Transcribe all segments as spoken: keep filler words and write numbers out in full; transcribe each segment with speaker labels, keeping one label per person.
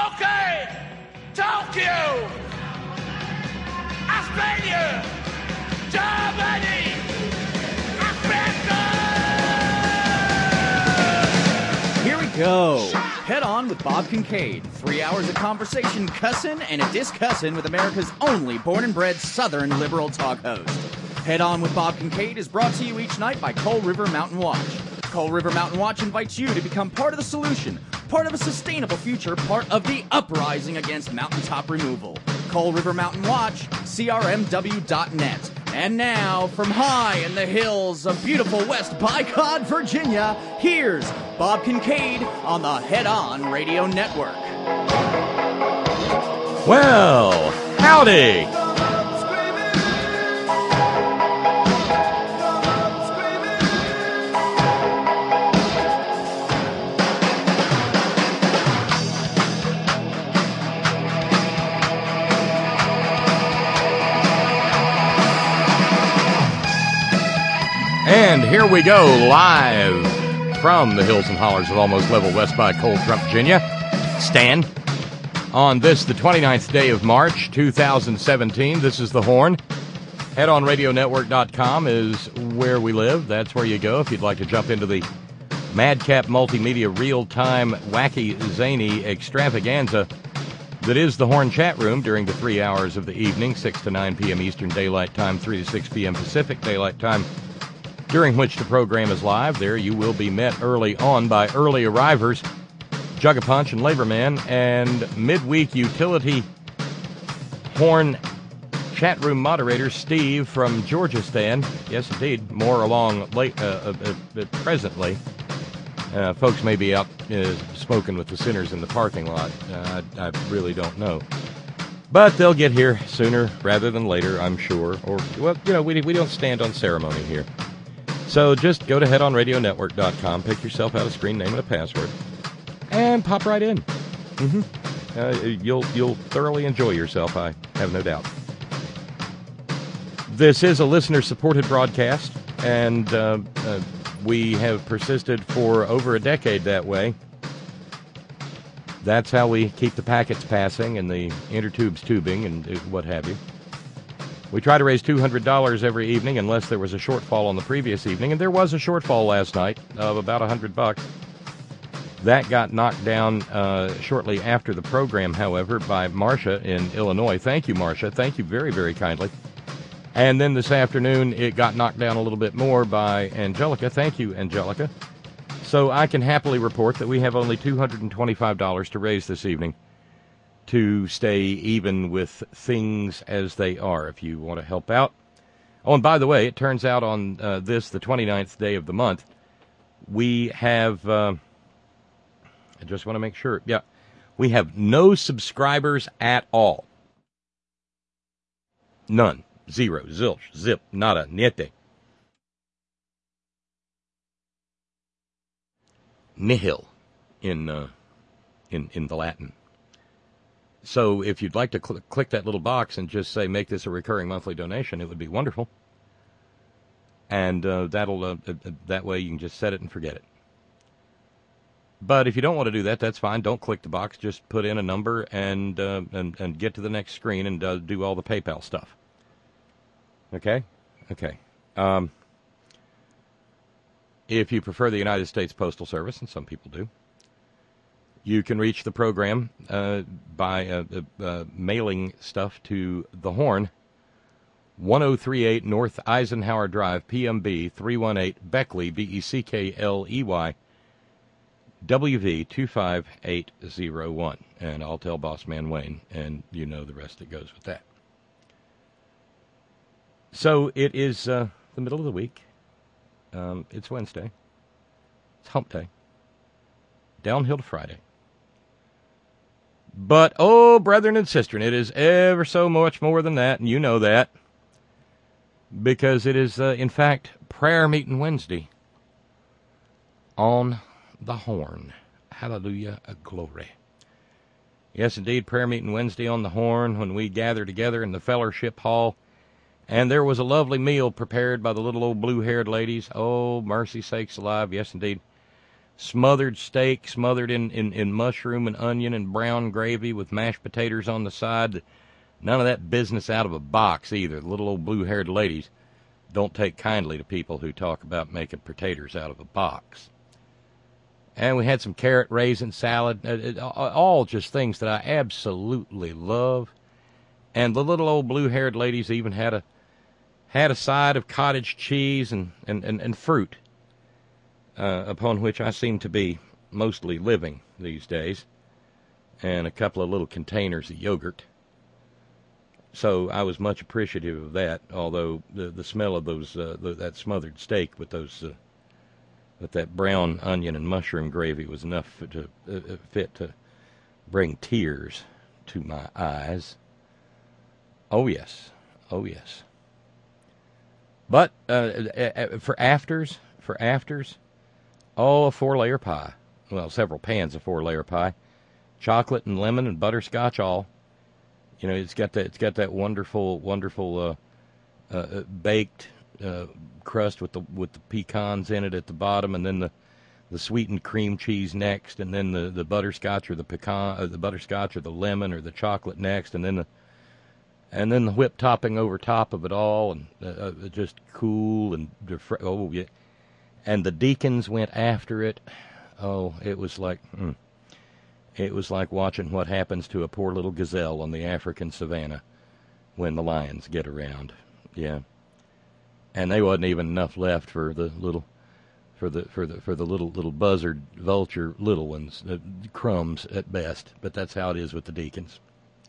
Speaker 1: Okay, Tokyo, Australia, Germany, Africa!
Speaker 2: Here we go. Head On with Bob Kincaid. Three hours of conversation, cussin' and a discussin' with America's only born and bred Southern liberal talk host. Head On with Bob Kincaid is brought to you each night by Coal River Mountain Watch. Coal River Mountain Watch invites you to become part of the solution, part of a sustainable future, part of the uprising against mountaintop removal. Coal River Mountain Watch, C R M W dot net. And now, from high in the hills of beautiful West Bycott, Virginia, here's Bob Kincaid on the Head On Radio Network.
Speaker 3: Well, howdy! And here we go, live from the hills and hollers of almost level West by Cold Trump, Virginia. Stan, on this, the twenty-ninth day of March, two thousand seventeen. This is The Horn. head on radio network dot com is where we live. That's where you go if you'd like to jump into the Madcap Multimedia real-time, wacky, zany extravaganza that is the Horn chat room during the three hours of the evening, six to nine p.m. Eastern Daylight Time, three to six p.m. Pacific Daylight Time, during which the program is live. There you will be met early on by early arrivers, Jug-a-Punch and Laborman, and midweek utility Horn chat room moderator Steve from Georgia Stan. Yes, indeed, more along late, uh, uh, uh, presently. Uh, folks may be out uh, smoking with the sinners in the parking lot. Uh, I, I really don't know. But they'll get here sooner rather than later, I'm sure. Or, well, you know, we, we don't stand on ceremony here. So just go to head on radio network dot com, pick yourself out a screen name and a password, and pop right in. Mm-hmm. Uh, you'll you'll thoroughly enjoy yourself, I have no doubt. This is a listener-supported broadcast, and uh, uh, we have persisted for over a decade that way. That's how we keep the packets passing and the intertubes tubing and what have you. We try to raise two hundred dollars every evening unless there was a shortfall on the previous evening, and there was a shortfall last night of about one hundred bucks. That got knocked down uh, shortly after the program, however, by Marcia in Illinois. Thank you, Marcia. Thank you very, very kindly. And then this afternoon, it got knocked down a little bit more by Angelica. Thank you, Angelica. So I can happily report that we have only two hundred twenty-five dollars to raise this evening to stay even with things as they are, if you want to help out. Oh, and by the way, it turns out on uh, this, the twenty-ninth day of the month, we have, uh, I just want to make sure, yeah, we have no subscribers at all. None. Zero. Zilch. Zip. Nada. Niente. Nihil in, uh, in, in the Latin. So if you'd like to cl- click that little box and just say, make this a recurring monthly donation, it would be wonderful. And uh, that'll uh, uh, that way you can just set it and forget it. But if you don't want to do that, that's fine. Don't click the box. Just put in a number and uh, and, and get to the next screen and uh, do all the PayPal stuff. Okay? Okay. Um, if you prefer the United States Postal Service, and some people do, you can reach the program uh, by uh, uh, mailing stuff to The Horn, ten thirty-eight North Eisenhower Drive, P M B three one eight, Beckley, B E C K L E Y, W V two five eight zero one. And I'll tell Boss Man Wayne, and you know the rest that goes with that. So it is uh, the middle of the week. Um, it's Wednesday. It's hump day. Downhill to Friday. But, oh, brethren and sistren, it is ever so much more than that, and you know that, because it is, uh, in fact, Prayer Meeting Wednesday on the Horn. Hallelujah, glory. Yes, indeed, Prayer Meeting Wednesday on the Horn, when we gather together in the fellowship hall, and there was a lovely meal prepared by the little old blue-haired ladies. Oh, mercy sakes alive, yes, indeed. smothered steak, smothered in, in, in mushroom and onion and brown gravy with mashed potatoes on the side. None of that business out of a box either. The little old blue-haired ladies don't take kindly to people who talk about making potatoes out of a box. And we had some carrot raisin salad, it, all just things that I absolutely love. And the little old blue-haired ladies even had a had a side of cottage cheese and, and, and, and fruit, uh, upon which I seem to be mostly living these days, and a couple of little containers of yogurt. So I was much appreciative of that, although the the smell of those uh, the, that smothered steak with those uh, with that brown onion and mushroom gravy was enough to uh, fit to bring tears to my eyes. Oh yes, oh yes. But uh, for afters, for afters, oh, a four-layer pie. Well, several pans of four-layer pie, chocolate and lemon and butterscotch all. You know, it's got that it's got that wonderful, wonderful uh, uh, baked uh, crust with the with the pecans in it at the bottom, and then the, the sweetened cream cheese next, and then the, the butterscotch or the pecan, uh, the butterscotch or the lemon or the chocolate next, and then the and then the whipped topping over top of it all, and uh, just cool and oh yeah, and the deacons went after it. Oh, it was like. Mm. It was like watching what happens to a poor little gazelle on the African savannah when the lions get around. Yeah. And there wasn't even enough left for the little for the for the for the little little buzzard vulture little ones, uh, crumbs at best, but that's how it is with the deacons.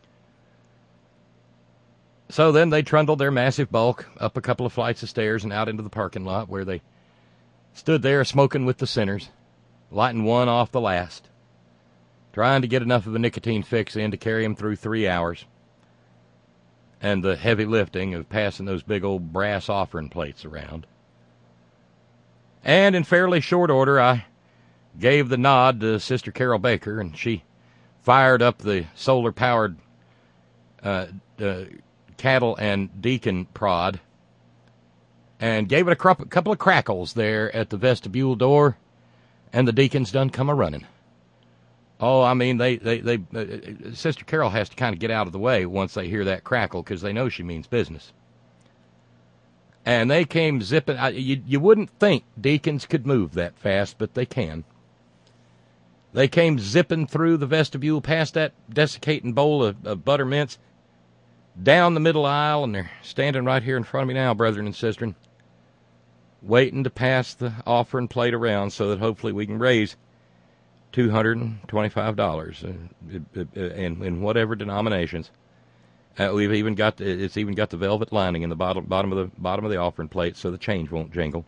Speaker 3: So then they trundled their massive bulk up a couple of flights of stairs and out into the parking lot, where they stood there smoking with the sinners, lighting one off the last, trying to get enough of a nicotine fix in to carry him through three hours, and the heavy lifting of passing those big old brass offering plates around. And in fairly short order, I gave the nod to Sister Carol Baker, and she fired up the solar-powered uh, uh, cattle and deacon prod and gave it a cr- couple of crackles there at the vestibule door, and the deacons done come a-running. Oh, I mean, they, they, they uh, Sister Carol has to kind of get out of the way once they hear that crackle, because they know she means business. And they came zipping. I, you, you wouldn't think deacons could move that fast, but they can. They came zipping through the vestibule past that desiccating bowl of, of buttermints, down the middle aisle, and they're standing right here in front of me now, brethren and sisters, waiting to pass the offering plate around so that hopefully we can raise two hundred twenty-five dollars uh, in, in whatever denominations. Uh, we've even got the, it's even got the velvet lining in the bottom bottom of the bottom of the offering plate, so the change won't jingle.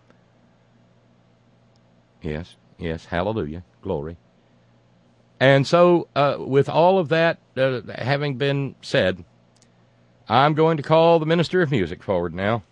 Speaker 3: Yes, yes, hallelujah, glory. And so, uh, with all of that uh, having been said, I'm going to call the minister of music forward now.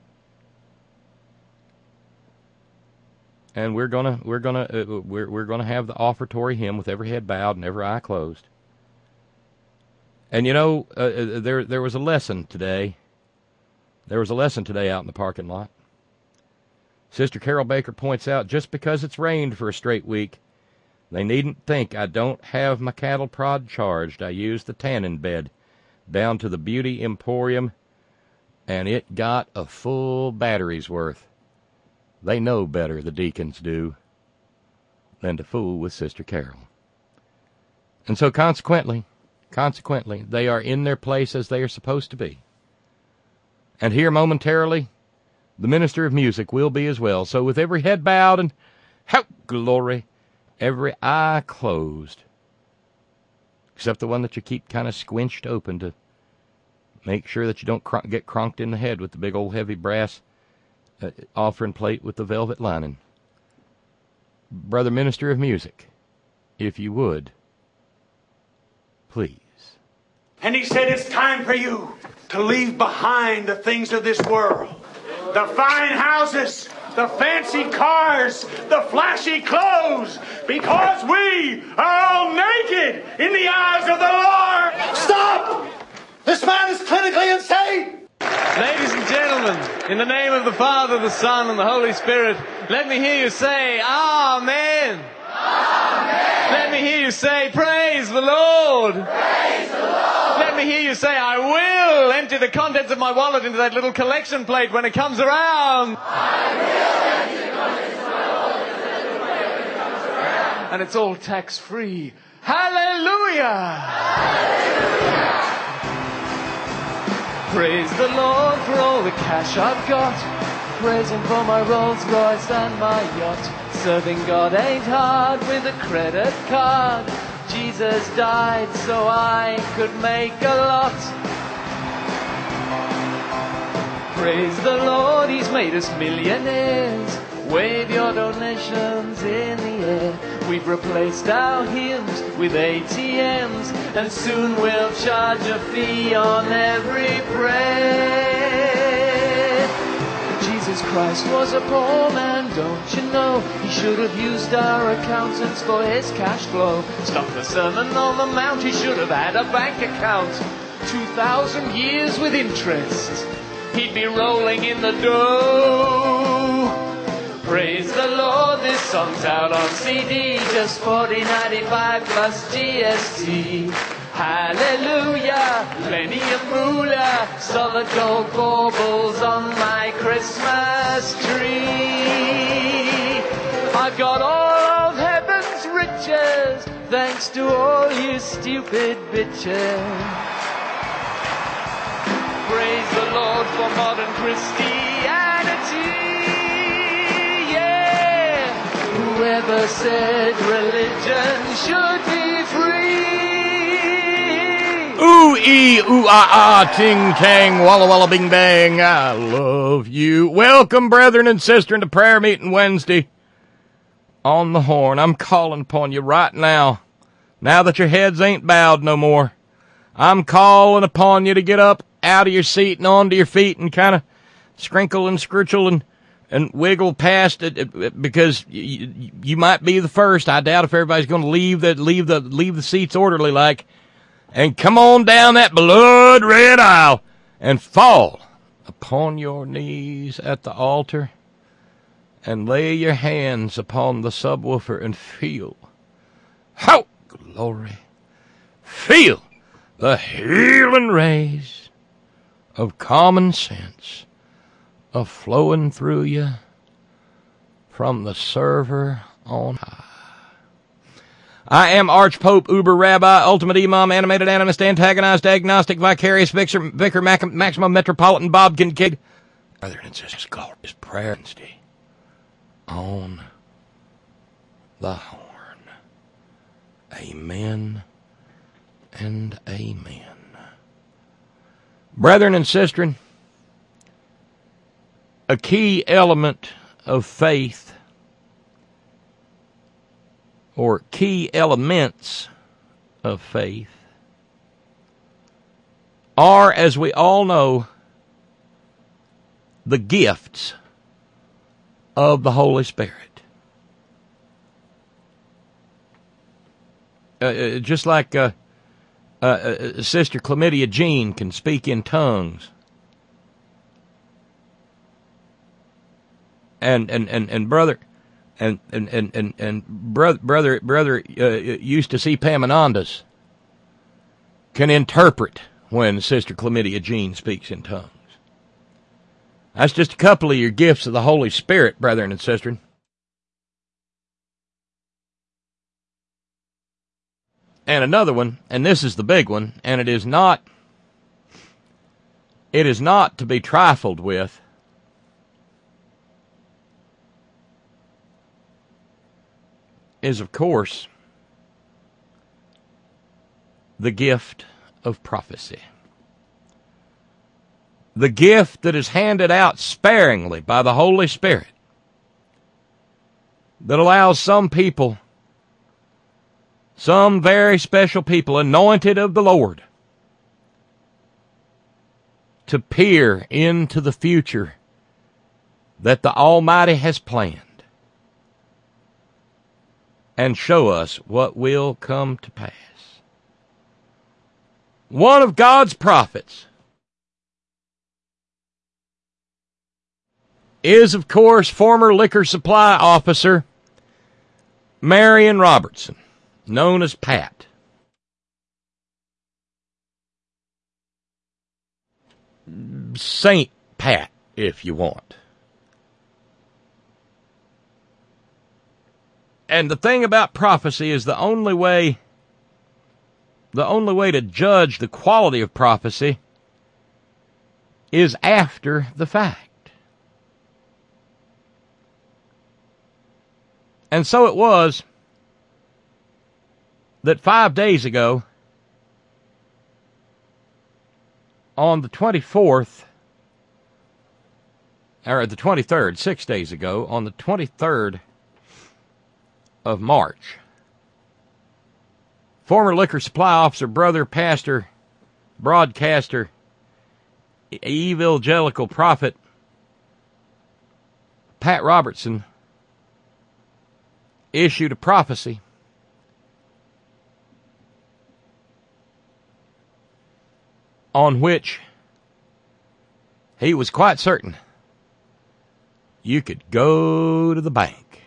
Speaker 3: And we're gonna we're gonna uh, we're we're gonna have the offertory hymn with every head bowed and every eye closed. And you know, uh, there there was a lesson today. There was a lesson today out in the parking lot. Sister Carol Baker points out, just because it's rained for a straight week, they needn't think I don't have my cattle prod charged. I used the tanning bed down to the Beauty Emporium, and it got a full battery's worth. They know better, the deacons do, than to fool with Sister Carol. And so consequently, consequently, they are in their place as they are supposed to be. And here momentarily, the minister of music will be as well. So with every head bowed and, how glory, every eye closed, except the one that you keep kind of squinched open to make sure that you don't cr- get cronked in the head with the big old heavy brass Uh, offering plate with the velvet lining. Brother Minister of Music, if you would, please.
Speaker 4: And he said, it's time for you to leave behind the things of this world. The fine houses, the fancy cars, the flashy clothes, because we are all naked in the eyes of the Lord. Stop! This man is clinically insane!
Speaker 5: Ladies and gentlemen, In the name of the Father, the Son, and the Holy Spirit, let me hear you say, Amen. Amen. Let me hear you say, Praise the Lord. Praise the Lord. Let me hear you say, I will empty the contents of my wallet into that little collection plate when it comes around. I will empty the contents of my wallet into that little plate when it comes around. And it's all tax-free. Hallelujah. Hallelujah. Praise the Lord for all the cash I've got. Praise Him for my Rolls Royce and my yacht. Serving God ain't hard with a credit card. Jesus died so I could make a lot. Praise the Lord, He's made us millionaires. Wave your donations in the air. We've replaced our hymns with A T Ms, and soon we'll charge a fee on every prayer. Jesus Christ was a poor man, don't you know? He should have used our accountants for his cash flow. Stop the Sermon on the Mount, he should have had a bank account. Two thousand years with interest, he'd be rolling in the dough. Praise the Lord, this song's out on C D, just forty ninety-five plus G S T. Hallelujah, plenty of moolah, solid gold baubles on my Christmas tree. I've got all of heaven's riches, thanks to all you stupid bitches. Praise the Lord for modern Christianity. Whoever said religion should be free?
Speaker 3: Ooh, ee, ooh, ah, ah, ting, tang, walla, walla, bing, bang. I love you. Welcome, brethren and sisters, to prayer meeting Wednesday on the horn. I'm calling upon you right now, now that your heads ain't bowed no more. I'm calling upon you to get up out of your seat and onto your feet and kind of scrinkle and scritchel and and wiggle past it, because you, you might be the first. I doubt if everybody's going to leave the leave the leave the seats orderly like, and come on down that blood red aisle and fall upon your knees at the altar and lay your hands upon the subwoofer and feel, how glory, feel the healing rays of common sense of flowing through you from the server on high. I am Archpope, Uber Rabbi, Ultimate Imam, Animated Animist, Antagonized, Agnostic, Vicarious, Vicar, Vicar Mac- Maximum Metropolitan, Bob Kincaid. Brother and sisters, glorious prayer Wednesday on the horn. Amen and amen. Brethren and sisters, a key element of faith, or key elements of faith, are, as we all know, the gifts of the Holy Spirit. Uh, just like uh, uh, uh, Sister Chlamydia Jean can speak in tongues, And, and, and, and brother, and, and, and, and, and brother, brother, brother, uh, used to see Pamanandas can interpret when Sister Chlamydia Jean speaks in tongues. That's just a couple of your gifts of the Holy Spirit, brethren and sisters. And another one, and this is the big one, and it is not, it is not to be trifled with, is, of course, the gift of prophecy. The gift that is handed out sparingly by the Holy Spirit, that allows some people, some very special people, anointed of the Lord, to peer into the future that the Almighty has planned and show us what will come to pass. One of God's prophets is, of course, former liquor supply officer Marion Robertson, known as Pat. Saint Pat, if you want. And the thing about prophecy is the only way, the only way to judge the quality of prophecy is after the fact. And so it was that five days ago, on the twenty-fourth, or the twenty-third, six days ago, on the twenty-third of March, former liquor supply officer, brother, pastor, broadcaster, evangelical prophet, Pat Robertson, issued a prophecy on which he was quite certain you could go to the bank.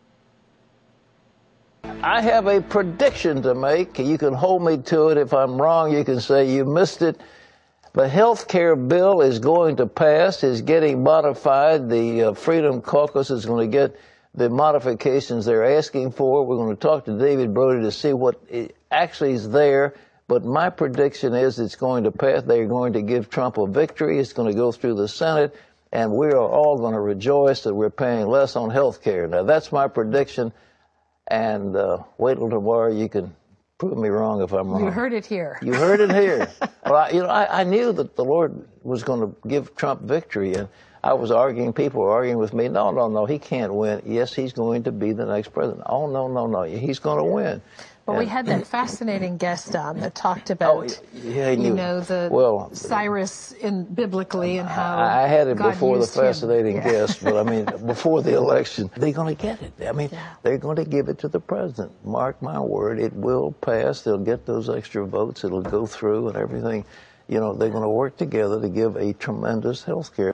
Speaker 6: I have a prediction to make. You can hold me to it. If I'm wrong, you can say you missed it. The health care bill is going to pass, is getting modified. The uh, Freedom Caucus is going to get the modifications they're asking for. We're going to talk to David Brody to see what actually is there. But my prediction is it's going to pass. They're going to give Trump a victory. It's going to go through the Senate. And we are all going to rejoice that we're paying less on health care. Now, that's my prediction. And uh, wait till tomorrow. You can prove me wrong if I'm wrong.
Speaker 7: You heard it here.
Speaker 6: You heard it here. Well, I, you know, I, I knew that the Lord was going to give Trump victory. And I was arguing, people were arguing with me, no, no, no, he can't win. Yes, he's going to be the next president. Oh, no, no, no, he's going to win.
Speaker 7: Well, and we had that fascinating guest on that talked about,
Speaker 6: oh, yeah, you
Speaker 7: know, the
Speaker 6: well,
Speaker 7: Cyrus in biblically and how
Speaker 6: I, I had it
Speaker 7: God
Speaker 6: before the fascinating
Speaker 7: yeah.
Speaker 6: guest, but I mean, before the election, they're going to get it. I mean, yeah. they're going to give it to the president. Mark my word, it will pass. They'll get those extra votes. It'll go through and everything. You know, they're going to work together to give a tremendous health care.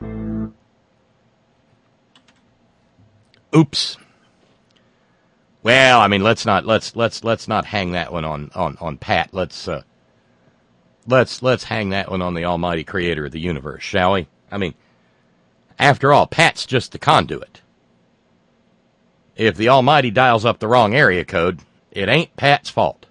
Speaker 3: Oops. Well, I mean, let's not let's let's let's not hang that one on on on Pat. Let's uh, let's let's hang that one on the Almighty Creator of the universe, shall we? I mean, after all, Pat's just the conduit. If the Almighty dials up the wrong area code, it ain't Pat's fault.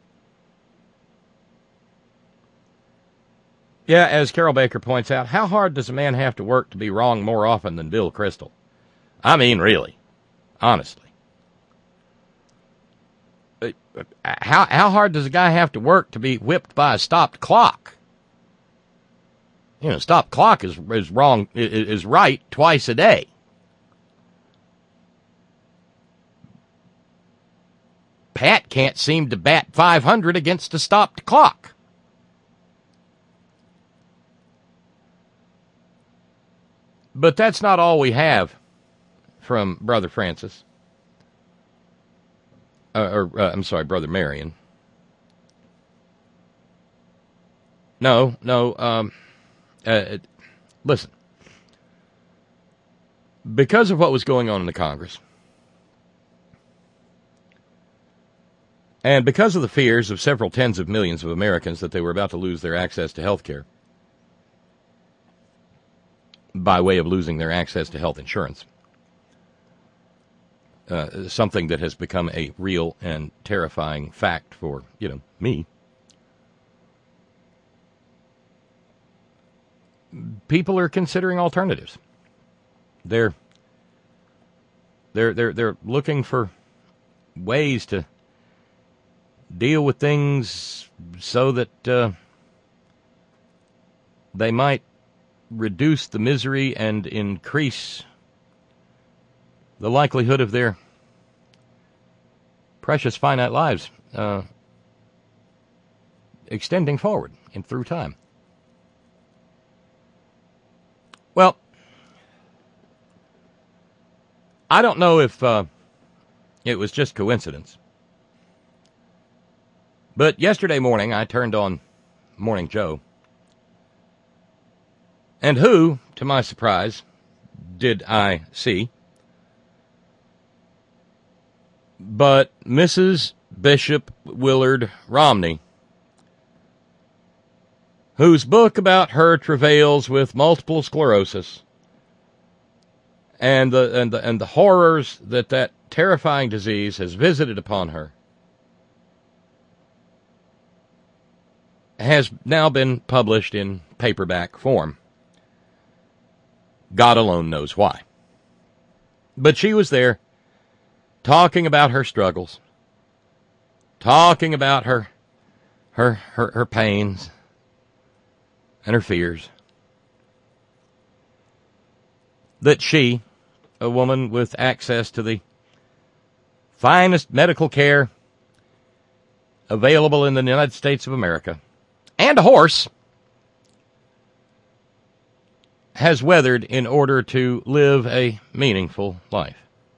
Speaker 3: Yeah, as Carol Baker points out, how hard does a man have to work to be wrong more often than Bill Kristol? I mean, really, honestly. How how hard does a guy have to work to be whipped by a stopped clock? You know, stopped clock is is wrong is, is right twice a day. Pat can't seem to bat five hundred against a stopped clock. But that's not all we have from Brother Francis. Uh, or, uh, I'm sorry, Brother Marion. No, no, um, uh, listen. Because of what was going on in the Congress, and because of the fears of several tens of millions of Americans that they were about to lose their access to health care, by way of losing their access to health insurance, Uh, something that has become a real and terrifying fact for, you know, me. People are considering alternatives. They're they're they're they're looking for ways to deal with things so that uh, they might reduce the misery and increase the likelihood of their precious finite lives uh, extending forward and through time. Well, I don't know if uh, it was just coincidence, but yesterday morning I turned on Morning Joe, and who, to my surprise, did I see. But Missus Bishop Willard Romney, whose book about her travails with multiple sclerosis and the and the and the horrors that that terrifying disease has visited upon her, has now been published in paperback form. God alone knows why. But she was there talking about her struggles, talking about her her her, her pains and her fears. That she, a woman with access to the finest medical care available in the United States of America, and a horse, has weathered in order to live a meaningful life.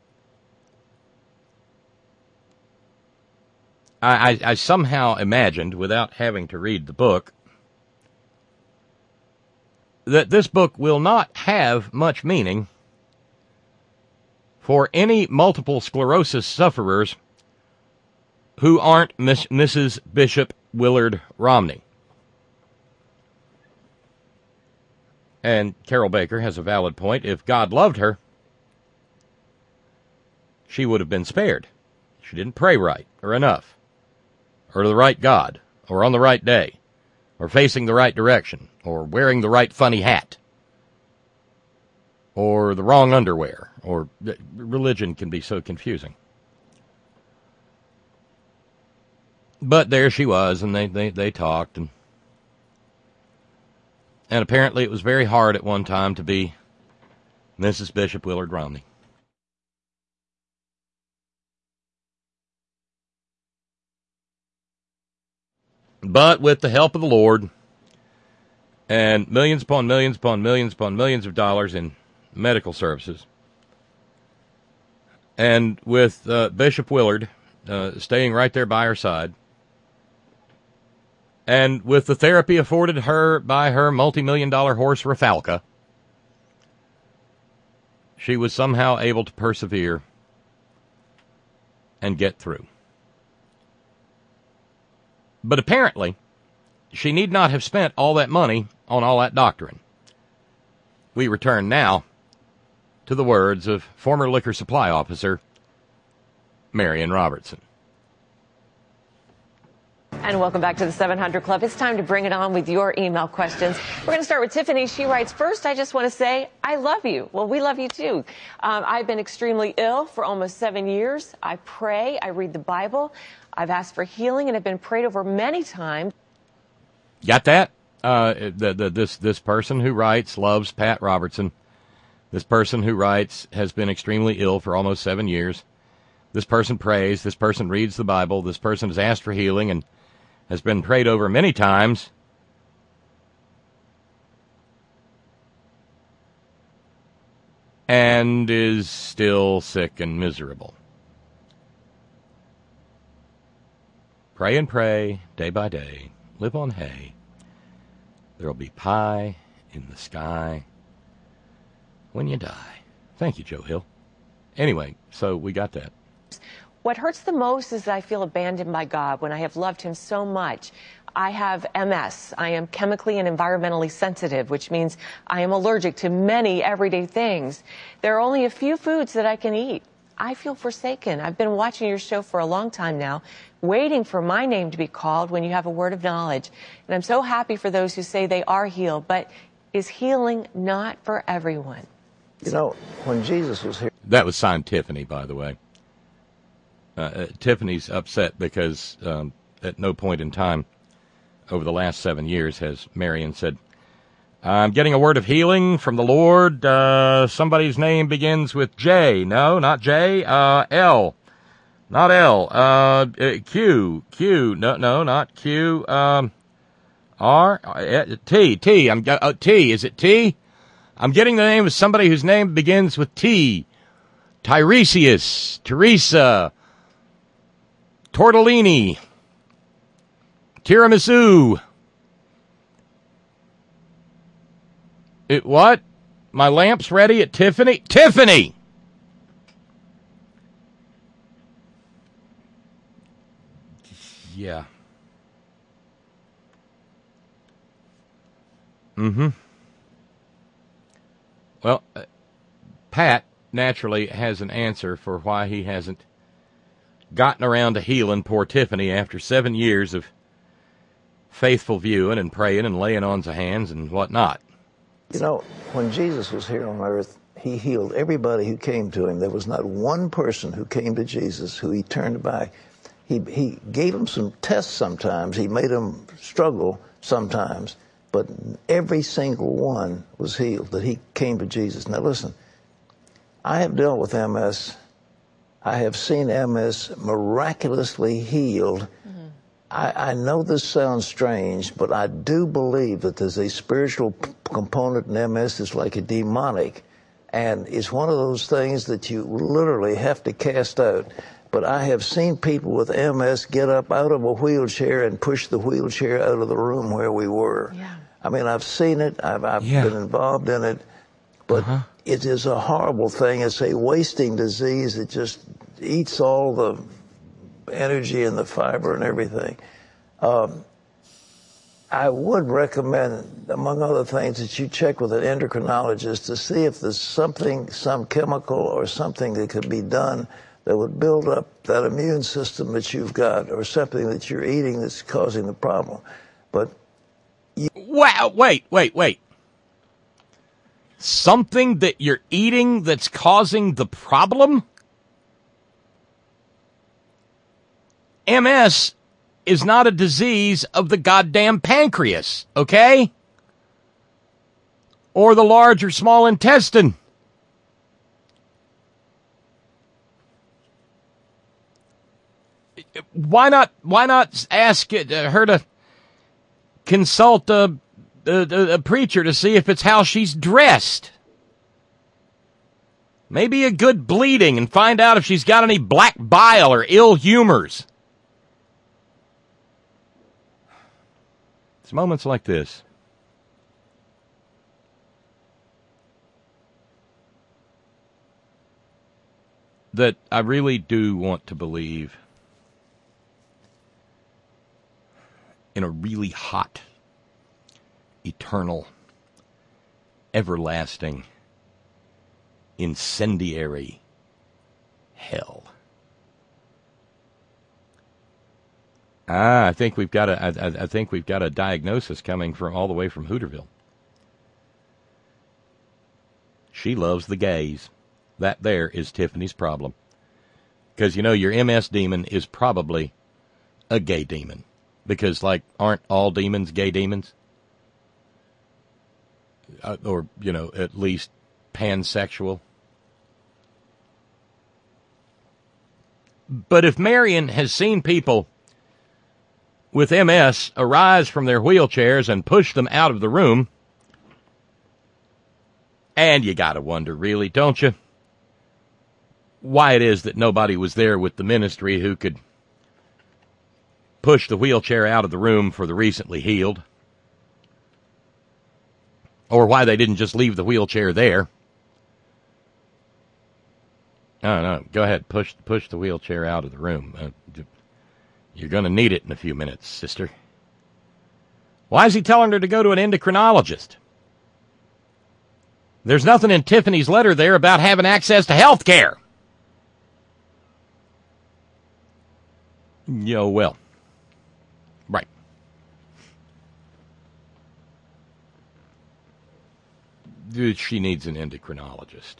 Speaker 3: I, I, I somehow imagined, without having to read the book, that this book will not have much meaning for any multiple sclerosis sufferers who aren't Miss, Missus Bishop Willard Romney. And Carol Baker has a valid point. If God loved her, she would have been spared. She didn't pray right or enough, or to the right God, or on the right day, or facing the right direction, or wearing the right funny hat, or the wrong underwear, or religion can be so confusing. But there she was, and they, they, they talked, and and apparently it was very hard at one time to be Missus Bishop Willard Romney. But with the help of the Lord, and millions upon millions upon millions upon millions of dollars in medical services, and with uh, Bishop Willard uh, staying right there by her side, and with the therapy afforded her by her multi-million dollar horse, Rafalka, she was somehow able to persevere and get through. But apparently, she need not have spent all that money on all that doctrine. We return now to the words of former liquor supply officer Marion Robertson.
Speaker 8: And welcome back to the seven hundred Club. It's time to bring it on with your email questions. We're going to start with Tiffany. She writes, first, I just want to say I love you. Well, we love you too. Um, I've been extremely ill for almost seven years. I pray. I read the Bible. I've asked for healing and have been prayed over many times. Got that? Uh, the, the, this, this person who writes loves Pat Robertson. This person who writes has been extremely ill for almost seven years. This person prays. This person reads the Bible. This person has asked for healing and has been prayed over many times. And is still sick and miserable. Pray and pray, day by day. Live on hay. There'll be pie in the sky when you die. Thank you, Joe Hill. Anyway, so we got that. What hurts the most is that I feel abandoned by God when I have loved him so much. I have M S. I am chemically and environmentally sensitive, which means I am allergic to many everyday things. There are only a few foods that I can eat. I feel forsaken. I've been watching your show for a long time now, waiting for my name to be called when you have a word of knowledge. And I'm so happy for those who say they are healed, but is healing not for everyone?
Speaker 6: You know, when Jesus was here...
Speaker 3: That was signed Tiffany, by the way. Uh, uh, Tiffany's upset because um, at no point in time over the last seven years has Marion said, I'm getting a word of healing from the Lord. Uh, somebody's name begins with J. No, not J. Uh, L. Not L. Uh, Q. Q. No, no, not Q. Um, R. Uh, T. T. I'm, uh, T. Is it T? I'm getting the name of somebody whose name begins with T. Tiresias. Teresa. Tortellini. Tiramisu. It what? My lamp's ready at Tiffany. Tiffany! Yeah. Mm-hmm. Well, uh, Pat naturally has an answer for why he hasn't gotten around to healing poor Tiffany after seven years of faithful viewing and praying and laying on of hands and whatnot.
Speaker 6: You know, when Jesus was here on earth, he healed everybody who came to him. There was not one person who came to Jesus who he turned back. He, he gave them some tests sometimes. He made them struggle sometimes. But every single one was healed that he came to Jesus. Now listen, I have dealt with M S. I have seen M S miraculously healed. Mm-hmm. I, I know this sounds strange, but I do believe that there's a spiritual p- component in M S that's like a demonic. And it's one of those things that you literally have to cast out. But I have seen people with M S get up out of a wheelchair and push the wheelchair out of the room where we were. Yeah. I mean, I've seen it. I've, I've yeah. been involved in it. But uh-huh. it is a horrible thing. It's a wasting disease. It just eats all the energy and the fiber and everything. Um, I would recommend, among other things, that you check with an endocrinologist to see if there's something, some chemical or something that could be done that would build up that immune system that you've got, or something that you're eating that's causing the problem. But you...
Speaker 3: Wow, wait, wait, wait. Something that you're eating that's causing the problem? M S is not a disease of the goddamn pancreas, okay? Or the large or small intestine. Why not, why not ask her to consult a, a, a preacher to see if it's how she's dressed? Maybe a good bleeding and find out if she's got any black bile or ill humors. It's moments like this that I really do want to believe in a really hot, eternal, everlasting, incendiary hell. Ah, I think we've got a. I, I think we've got a diagnosis coming from all the way from Hooterville. She loves the gays. That there is Tiffany's problem. Because, you know, your M S demon is probably a gay demon. Because, like, aren't all demons gay demons? Uh, or, you know, at least pansexual. But if Marion has seen people with M S arise from their wheelchairs and push them out of the room, and you gotta wonder, really, don't you, why it is that nobody was there with the ministry who could push the wheelchair out of the room for the recently healed. Or why they didn't just leave the wheelchair there. No, no, go ahead, push push the wheelchair out of the room. Uh, you're going to need it in a few minutes, sister. Why is he telling her to go to an endocrinologist? There's nothing in Tiffany's letter there about having access to health care. Yo, well. Right. She needs an endocrinologist.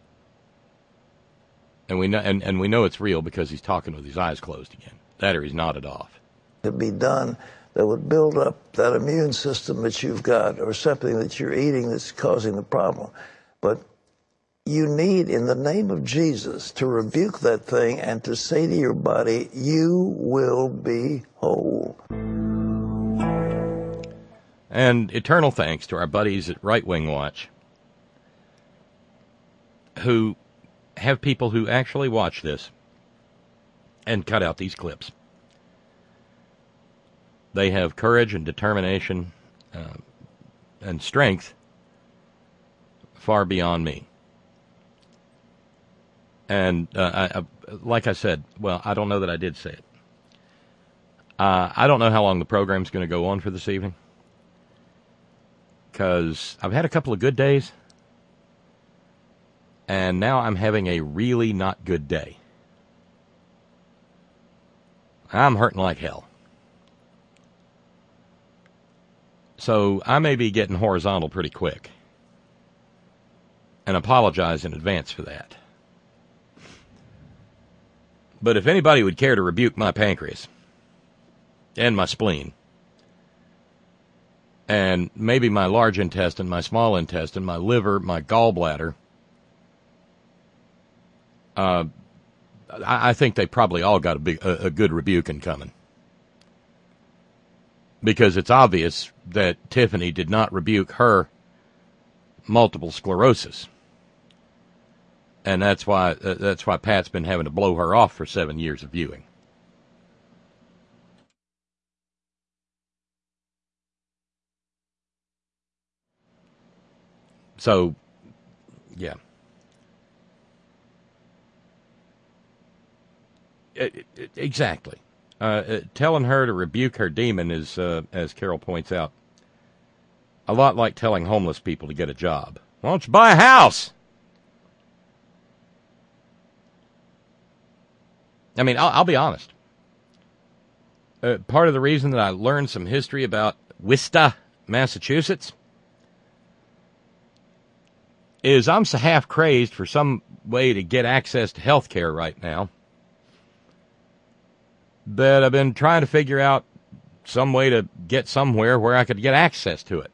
Speaker 3: And we know and, and we know it's real because he's talking with his eyes closed again. That or he's nodded off.
Speaker 6: To be done that would build up that immune system that you've got, or something that you're eating that's causing the problem. But you need, in the name of Jesus, to rebuke that thing and to say to your body, you will be whole.
Speaker 3: And eternal thanks to our buddies at Right Wing Watch, who have people who actually watch this and cut out these clips. They have courage and determination uh, and strength far beyond me. And uh, I, I, like I said, well, I don't know that I did say it. Uh, I don't know how long the program's going to go on for this evening, because I've had a couple of good days, and now I'm having a really not good day. I'm hurting like hell. So I may be getting horizontal pretty quick, and apologize in advance for that. But if anybody would care to rebuke my pancreas and my spleen, and maybe my large intestine, my small intestine, my liver, my gallbladder, uh, I, I think they probably all got a, big, a, a good rebuking coming. Because it's obvious that Tiffany did not rebuke her multiple sclerosis. And that's why uh, that's why Pat's been having to blow her off for seven years of viewing. So, yeah. It, it, exactly. Uh, uh, telling her to rebuke her demon is, uh, as Carol points out, a lot like telling homeless people to get a job. Why don't you buy a house? I mean, I'll, I'll be honest. Uh, part of the reason that I learned some history about Worcester, Massachusetts, is I'm so half crazed for some way to get access to health care right now that I've been trying to figure out some way to get somewhere where I could get access to it.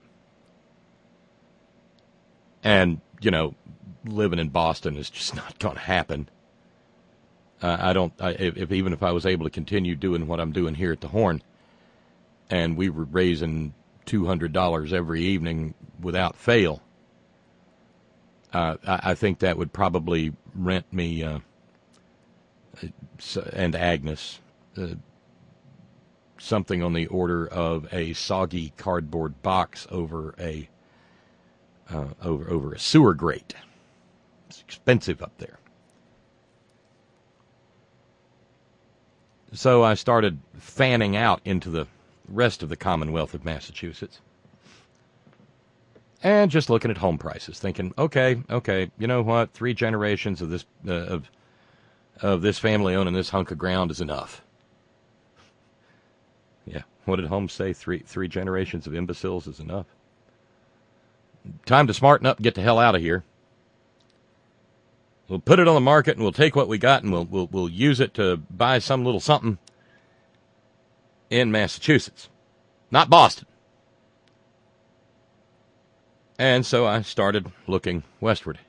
Speaker 3: And, you know, living in Boston is just not going to happen. Uh, I don't, I, if, if even if I was able to continue doing what I'm doing here at the Horn, and we were raising two hundred dollars every evening without fail, uh, I, I think that would probably rent me uh, and Agnes uh, something on the order of a soggy cardboard box over a uh, over over a sewer grate. It's expensive up there. So I started fanning out into the rest of the Commonwealth of Massachusetts and just looking at home prices, thinking, okay, okay, you know what? Three generations of this uh, of of this family owning this hunk of ground is enough. Yeah, what did Holmes say? Three three generations of imbeciles is enough. Time to smarten up and get the hell out of here. We'll put it on the market, and we'll take what we got, and we'll we'll we'll use it to buy some little something in Massachusetts, not Boston. And so I started looking westward.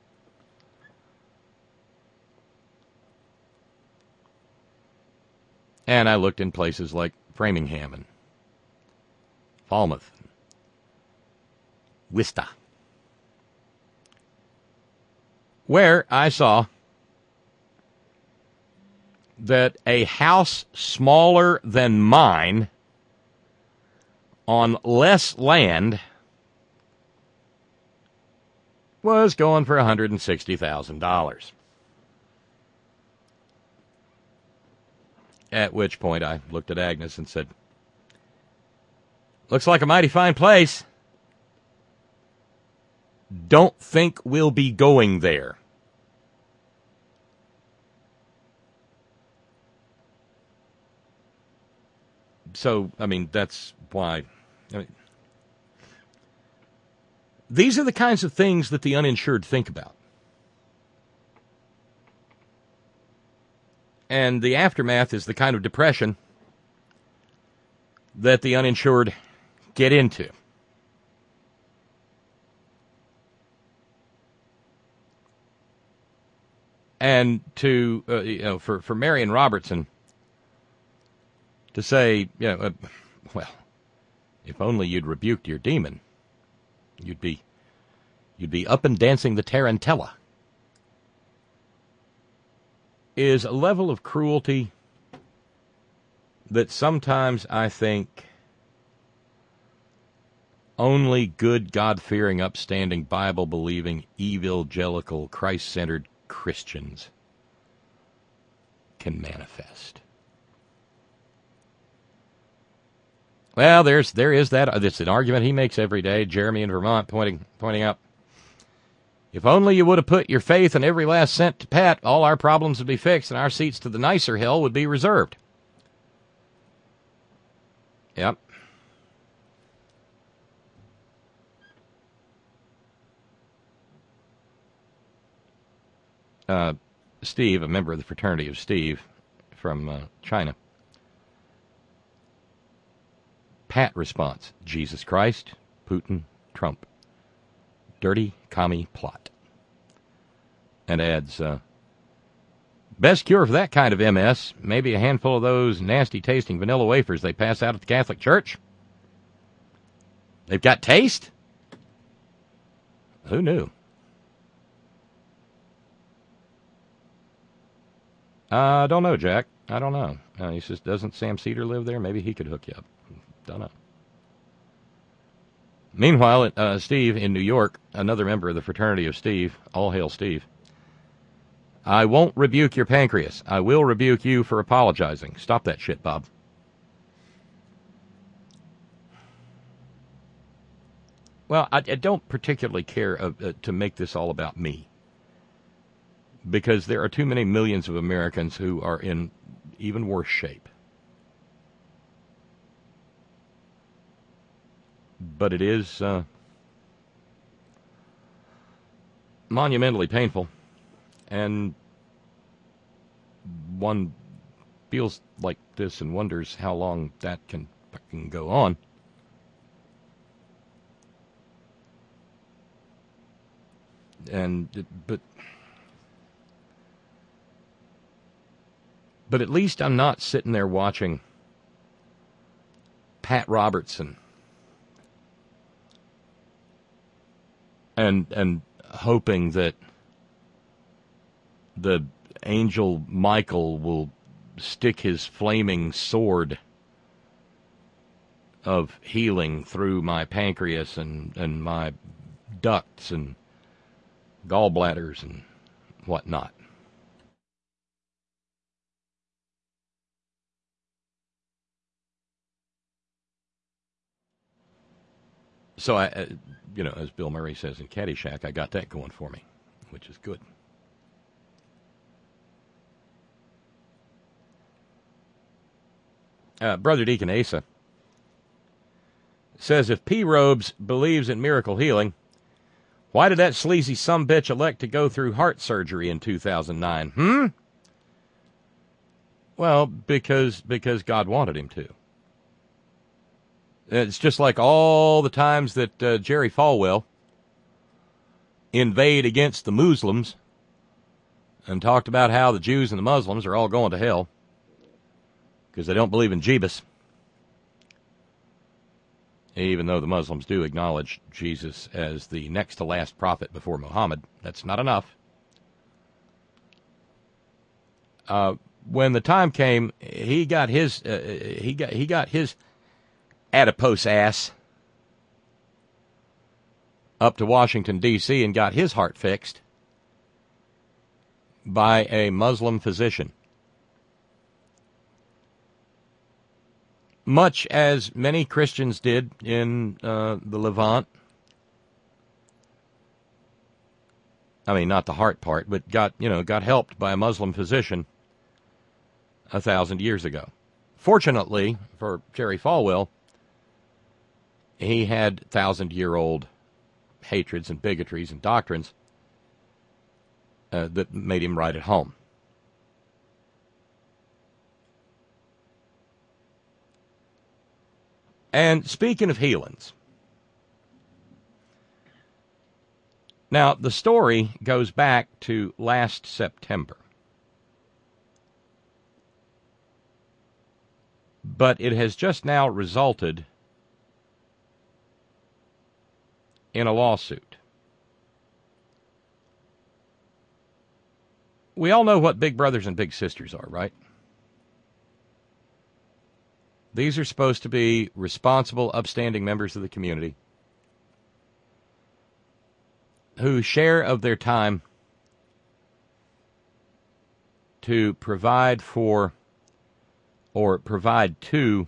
Speaker 3: And I looked in places like Framingham and Falmouth, and Worcester, where I saw that a house smaller than mine on less land was going for one hundred sixty thousand dollars. At which point I looked at Agnes and said, "Looks like a mighty fine place. Don't think we'll be going there." So, I mean, that's why. I mean, these are the kinds of things that the uninsured think about. And the aftermath is the kind of depression that the uninsured get into. And to, uh, you know, for, for Marion Robertson to say, you know, uh, well, if only you'd rebuked your demon, you'd be, you'd be up and dancing the tarantella, is a level of cruelty that sometimes I think only good, God-fearing, upstanding, Bible-believing, evangelical, Christ-centered Christians can manifest. Well, there's there is that. It's an argument he makes every day. Jeremy in Vermont pointing pointing out, if only you would have put your faith and every last cent to Pat, all our problems would be fixed and our seats to the nicer hell would be reserved. Yep. Uh, Steve, a member of the fraternity of Steve from uh, China. Pat response, Jesus Christ, Putin, Trump. Dirty commie plot. And adds, uh, best cure for that kind of M S, maybe a handful of those nasty-tasting vanilla wafers they pass out at the Catholic Church. They've got taste? Who knew? I uh, don't know, Jack. I don't know. Uh, he says, doesn't Sam Cedar live there? Maybe he could hook you up. Don't know. Meanwhile, uh, Steve in New York, another member of the fraternity of Steve, all hail Steve. I won't rebuke your pancreas. I will rebuke you for apologizing. Stop that shit, Bob. Well, I, I don't particularly care uh, uh, to make this all about me, because there are too many millions of Americans who are in even worse shape. But it is uh, monumentally painful, and one feels like this and wonders how long that can fucking go on. And but but at least I'm not sitting there watching Pat Robertson and and hoping that the angel Michael will stick his flaming sword of healing through my pancreas and, and my ducts and gallbladders and whatnot. So I, uh, you know, as Bill Murray says in Caddyshack, I got that going for me, which is good. Uh, Brother Deacon Asa says, if P-Robes believes in miracle healing, why did that sleazy sumbitch elect to go through heart surgery in two thousand nine? Hmm? Well, because because God wanted him to. It's just like all the times that uh, Jerry Falwell inveighd against the Muslims and talked about how the Jews and the Muslims are all going to hell because they don't believe in Jeebus. Even though the Muslims do acknowledge Jesus as the next to last prophet before Muhammad, that's not enough. Uh, when the time came, he got his uh, he got he got his adipose ass up to Washington, D C and got his heart fixed by a Muslim physician. Much as many Christians did in uh, the Levant. I mean, not the heart part, but got, you know, got helped by a Muslim physician a thousand years ago. Fortunately for Jerry Falwell, he had thousand-year-old hatreds and bigotries and doctrines uh, that made him right at home. And speaking of healings, now the story goes back to last September, but it has just now resulted in a lawsuit. We all know what big brothers and big sisters are, right? These are supposed to be responsible, upstanding members of the community who share of their time to provide for or provide to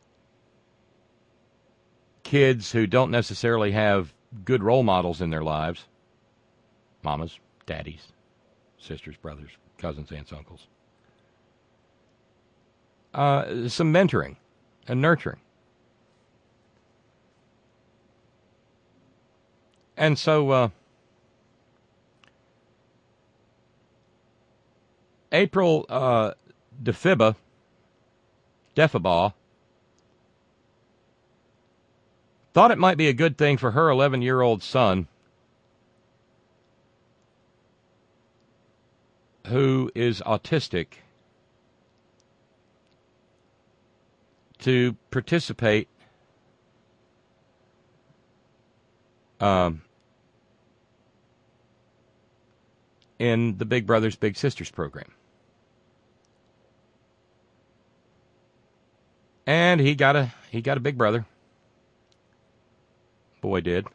Speaker 3: kids who don't necessarily have good role models in their lives, mamas, daddies, sisters, brothers, cousins, aunts, uncles. Uh, some mentoring and nurturing. And so, uh, April uh, DeFiba, Defibaugh, thought it might be a good thing for her eleven-year-old son, who is autistic, to participate um, in the Big Brothers Big Sisters program. And he got a he got a big brother. Boy did.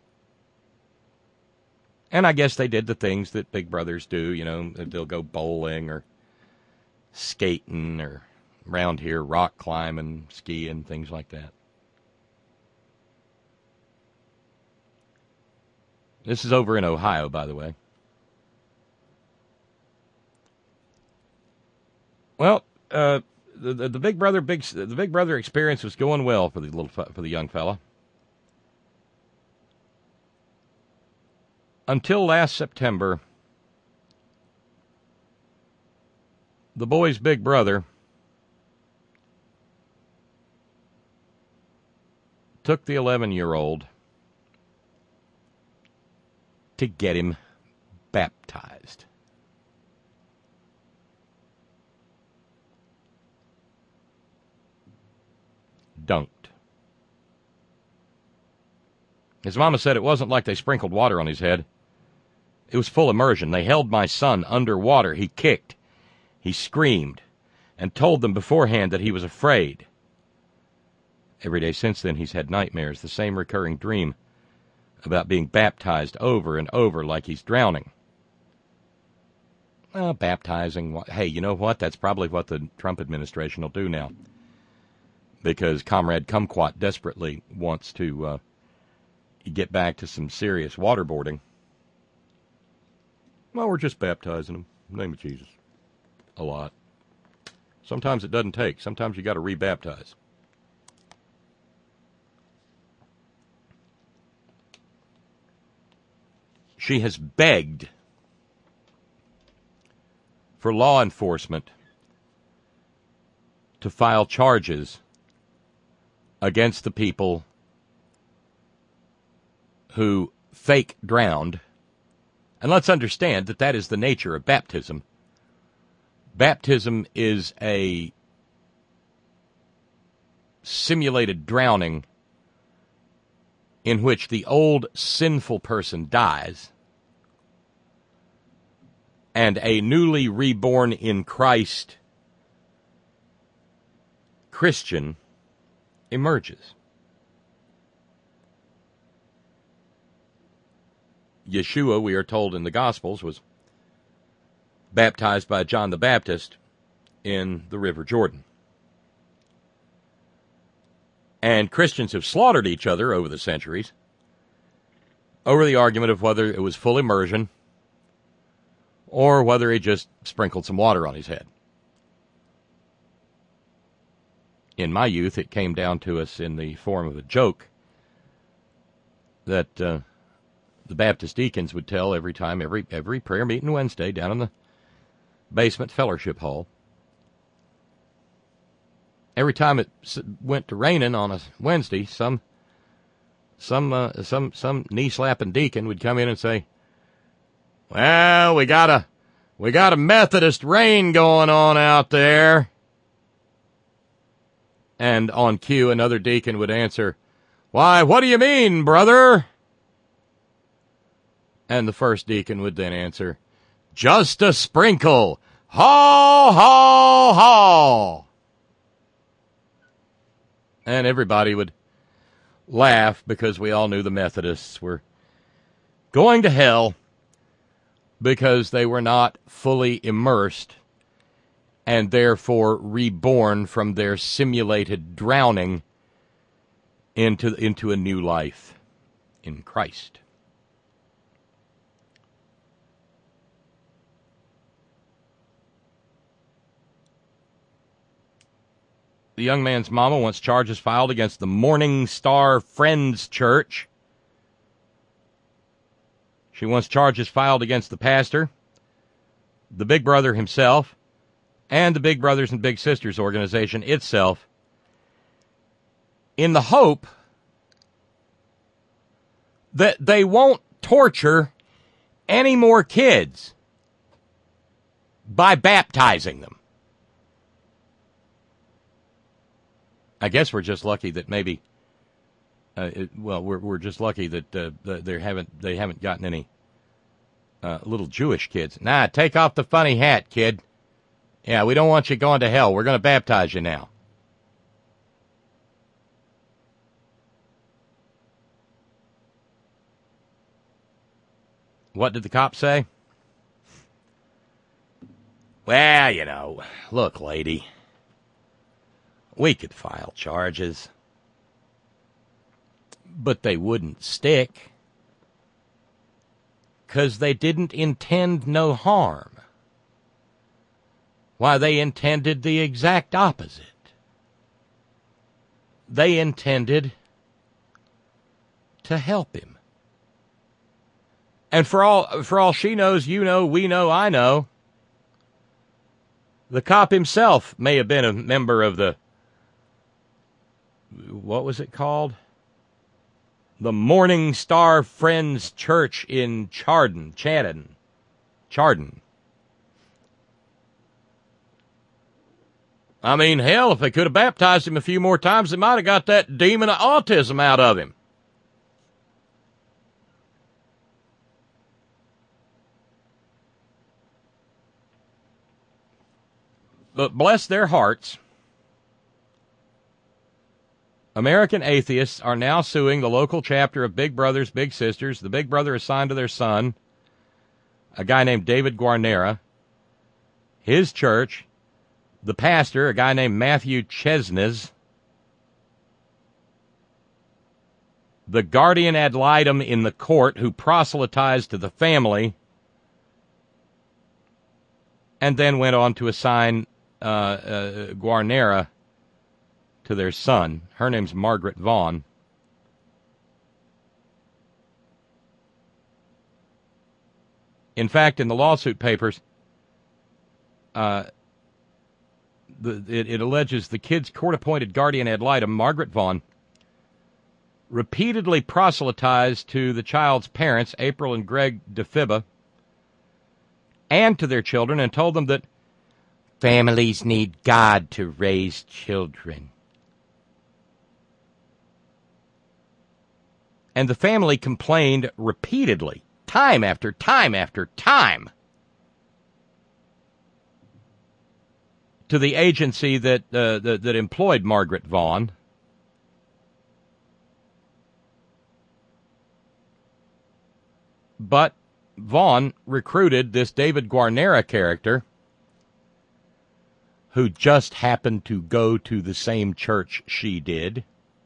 Speaker 3: And I guess they did the things that big brothers do, you know, they'll go bowling or skating or around here rock climbing, skiing, things like that. This is over in Ohio, by the way. Well, uh, the, the the big brother big the big brother experience was going well for the little for the young fella. Until last September, the boy's big brother took the eleven-year-old to get him baptized. Dunked. His mama said it wasn't like they sprinkled water on his head. It was full immersion. They held my son underwater. He kicked. He screamed and told them beforehand that he was afraid. Every day since then, he's had nightmares, the same recurring dream about being baptized over and over like he's drowning. Well, baptizing, hey, you know what? That's probably what the Trump administration will do now. Because Comrade Kumquat desperately wants to uh, get back to some serious waterboarding. Well, we're just baptizing them. In the name of Jesus. A lot. Sometimes it doesn't take. Sometimes you got to rebaptize. She has begged for law enforcement to file charges against the people who fake drowned. And let's understand that that is the nature of baptism. Baptism is a simulated drowning in which the old sinful person dies and a newly reborn in Christ Christian emerges. Yeshua, we are told in the Gospels, was baptized by John the Baptist in the River Jordan. And Christians have slaughtered each other over the centuries over the argument of whether it was full immersion or whether he just sprinkled some water on his head. In my youth, it came down to us in the form of a joke that uh, the Baptist deacons would tell every time, every every prayer meeting Wednesday down in the basement fellowship hall. Every time it went to raining on a Wednesday, some some uh, some some knee-slapping deacon would come in and say, "Well, we got a we got a Methodist rain going on out there." And on cue, another deacon would answer, "Why, what do you mean, brother?" And the first deacon would then answer, "Just a sprinkle. Haw, haw, haw." And everybody would laugh because we all knew the Methodists were going to hell because they were not fully immersed and therefore reborn from their simulated drowning into, into a new life in Christ. The young man's mama wants charges filed against the Morning Star Friends Church. She wants charges filed against the pastor, the Big Brother himself, and the Big Brothers and Big Sisters organization itself, in the hope that they won't torture any more kids by baptizing them. I guess we're just lucky that maybe, uh, it, well, we're we're just lucky that uh, they haven't they haven't gotten any uh, little Jewish kids. Nah, take off the funny hat, kid. Yeah, we don't want you going to hell. We're going to baptize you now. What did the cop say? Well, you know, look, lady. We could file charges, but they wouldn't stick because they didn't intend no harm. Why, they intended the exact opposite. They intended to help him. And for all for all she knows, you know, we know, I know, the cop himself may have been a member of the, what was it called? The Morning Star Friends Church in Chardon, Chadden, Chardon. I mean, hell, if they could have baptized him a few more times, they might have got that demon of autism out of him. But bless their hearts, American atheists are now suing the local chapter of Big Brothers Big Sisters. The Big Brother assigned to their son, a guy named David Guarnera, his church, the pastor, a guy named Matthew Chesnes, the guardian ad litem in the court who proselytized to the family, and then went on to assign uh, uh, Guarnera to their son. Her name's Margaret Vaughn. In fact, in the lawsuit papers, uh, the, it, it alleges the kid's court-appointed guardian ad litem, Margaret Vaughn, repeatedly proselytized to the child's parents, April and Greg DeFibba, and to their children, and told them that families need God to raise children. And the family complained repeatedly, time after time after time, to the agency that uh, that, that employed Margaret Vaughn. But Vaughn recruited this David Guarnera character, who just happened to go to the same church she did,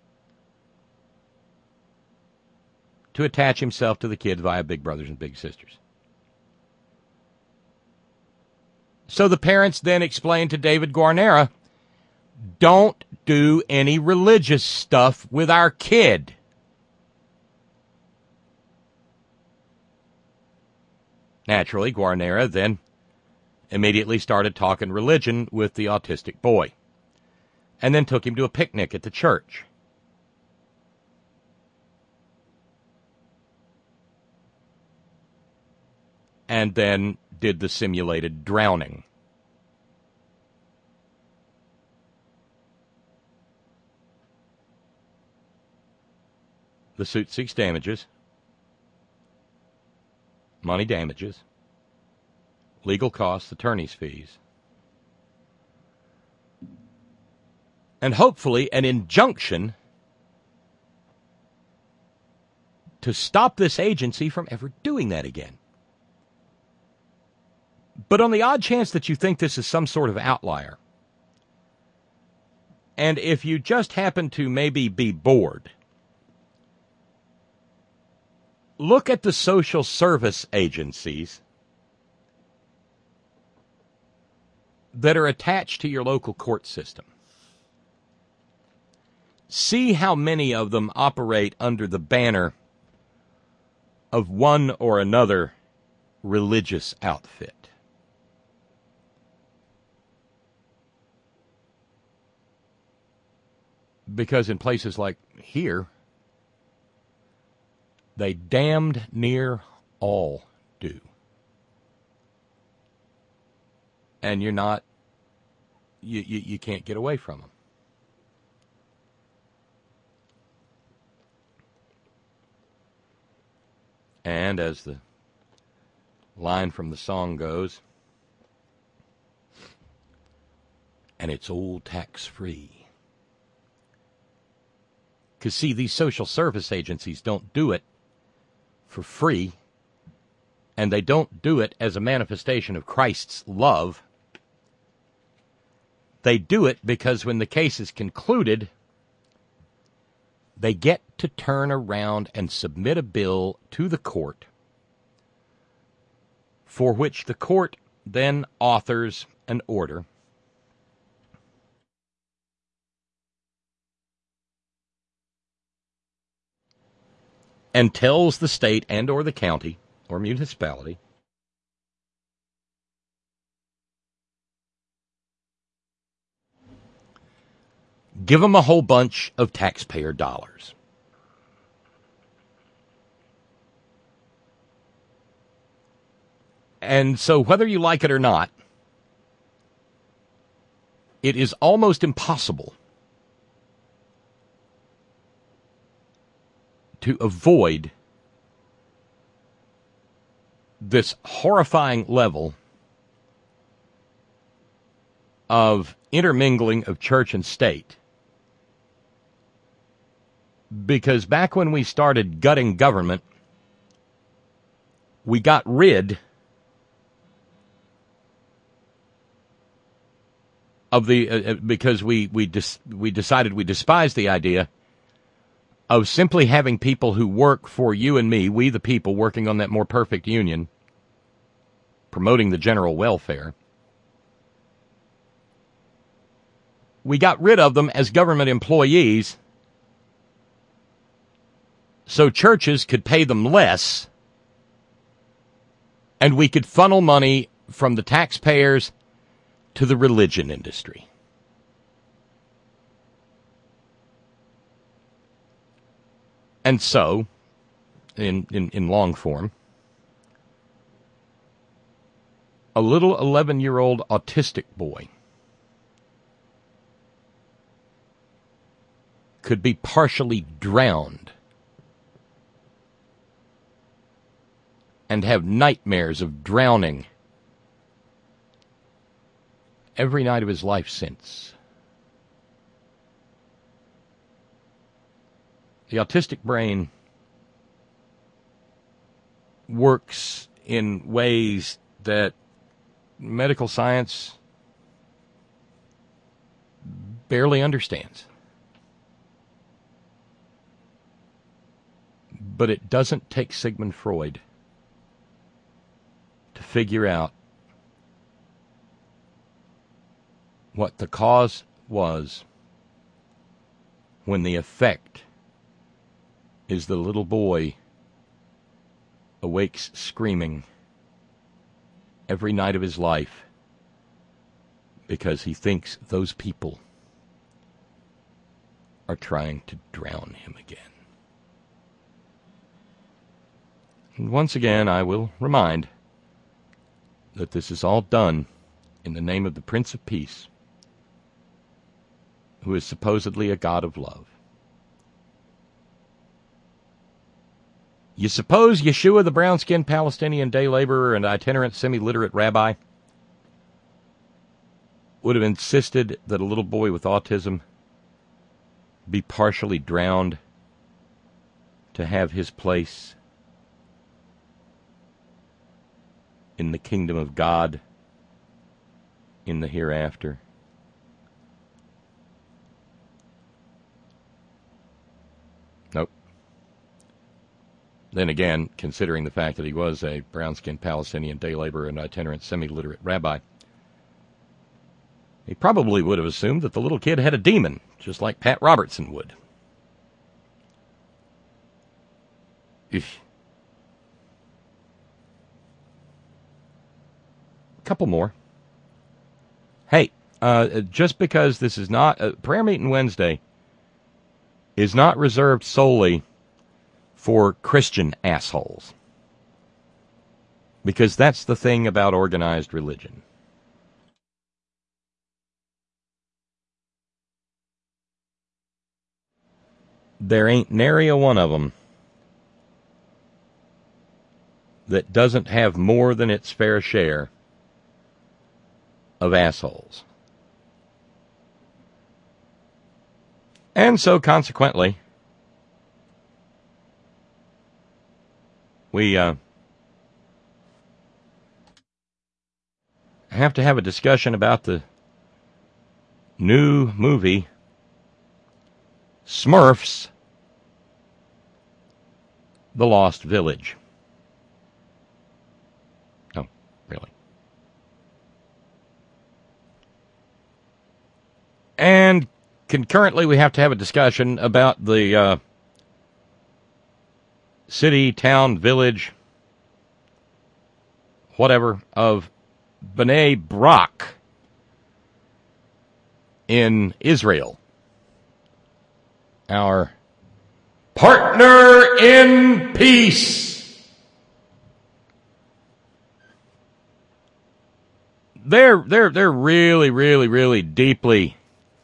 Speaker 3: to attach himself to the kid via Big Brothers and Big Sisters. So the parents then explained to David Guarnera, don't do any religious stuff with our kid. Naturally, Guarnera then immediately started talking religion with the autistic boy, and then took him to a picnic at the church. And then did the simulated drowning. The suit seeks damages, money damages, legal costs, attorney's fees, and hopefully an injunction to stop this agency from ever doing that again. But on the odd chance that you think this is some sort of outlier, and if you just happen to maybe be bored, look at the social service agencies that are attached to your local court system. See how many of them operate under the banner of one or another religious outfit. Because in places like here, they damned near all do. And you're not, you, you, you can't get away from them. And as the line from the song goes, and it's all tax-free. Because, see, these social service agencies don't do it for free, and they don't do it as a manifestation of Christ's love. They do it because when the case is concluded, they get to turn around and submit a bill to the court, for which the court then authors an order and tells the state and or the county or municipality give them a whole bunch of taxpayer dollars. And so whether you like it or not, it is almost impossible to avoid this horrifying level of intermingling of church and state. Because back when we started gutting government, we got rid of the, uh, because we, we, dis, we decided we despised the idea of simply having people who work for you and me, we the people working on that more perfect union, promoting the general welfare. We got rid of them as government employees so churches could pay them less and we could funnel money from the taxpayers to the religion industry. And so, in, in, in long form, a little eleven-year-old autistic boy could be partially drowned and have nightmares of drowning every night of his life since. The autistic brain works in ways that medical science barely understands. But it doesn't take Sigmund Freud to figure out what the cause was when the effect is the little boy awakes screaming every night of his life because he thinks those people are trying to drown him again. And once again, I will remind that this is all done in the name of the Prince of Peace, who is supposedly a God of love. You suppose Yeshua, the brown-skinned Palestinian day laborer and itinerant semi-literate rabbi, would have insisted that a little boy with autism be partially drowned to have his place in the kingdom of God in the hereafter? Nope. Then again, considering the fact that he was a brown-skinned Palestinian day laborer and itinerant semi-literate rabbi, he probably would have assumed that the little kid had a demon, just like Pat Robertson would. Eesh. Couple more. Hey, uh, just because this is not a prayer meeting Wednesday is not reserved solely for Christian assholes, because that's the thing about organized religion. There ain't nary a one of them that doesn't have more than its fair share of assholes. And so, consequently, we uh, have to have a discussion about the new movie Smurfs: The Lost Village. Oh, really? And concurrently, we have to have a discussion about the uh, city, town, village, whatever, of Bnei Brak in Israel. Our partner in peace. They're they're they're really, really, really deeply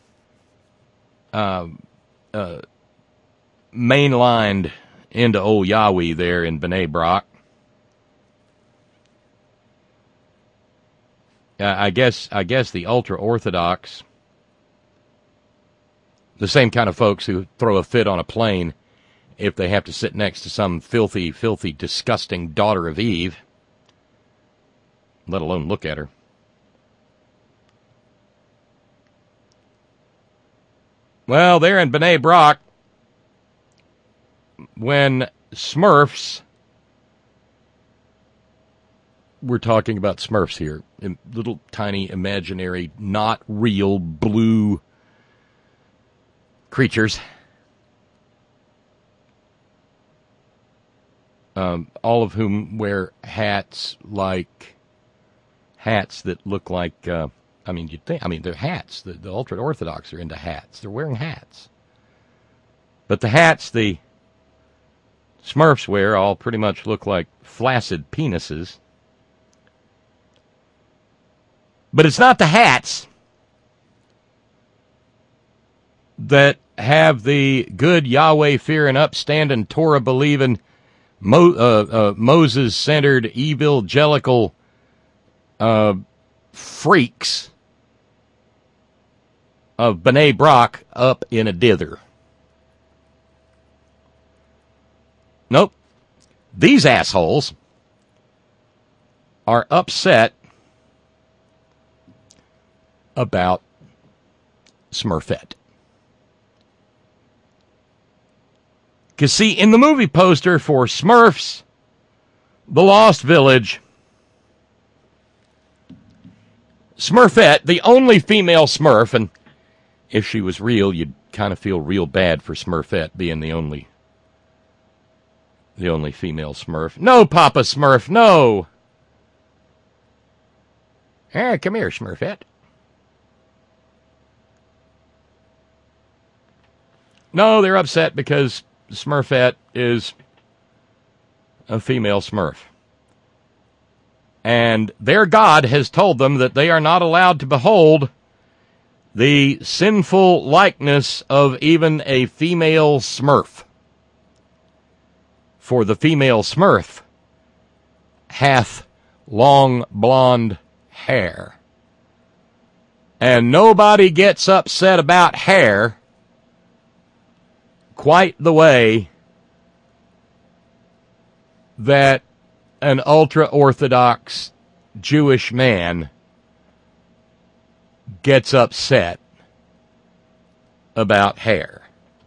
Speaker 3: uh, uh, mainlined into old Yahweh there in Bnei Brak. Uh, I guess I guess the ultra orthodox, the same kind of folks who throw a fit on a plane if they have to sit next to some filthy, filthy, disgusting daughter of Eve, let alone look at her. Well, there in Bnei Brak, when Smurfs, we're talking about Smurfs here, little tiny imaginary, not real blue creatures, um, all of whom wear hats like hats that look like, uh, I mean, you'd think, I mean, they're hats. The, the ultra-Orthodox are into hats. They're wearing hats. But the hats the Smurfs wear all pretty much look like flaccid penises. But it's not the hats that have the good Yahweh-fearing, upstanding, Torah-believing, Mo- uh, uh, Moses-centered, evangelical uh, freaks of Bnei Brak up in a dither. Nope. These assholes are upset about Smurfette. Because, see, in the movie poster for Smurfs: The Lost Village, Smurfette, the only female Smurf, and if she was real, you'd kind of feel real bad for Smurfette being the only, the only female Smurf. No, Papa Smurf, no! Hey, come here, Smurfette. No, they're upset because Smurfette is a female Smurf. And their God has told them that they are not allowed to behold the sinful likeness of even a female Smurf. For the female Smurf hath long blonde hair. And nobody gets upset about hair quite the way that an ultra-Orthodox Jewish man gets upset about hair.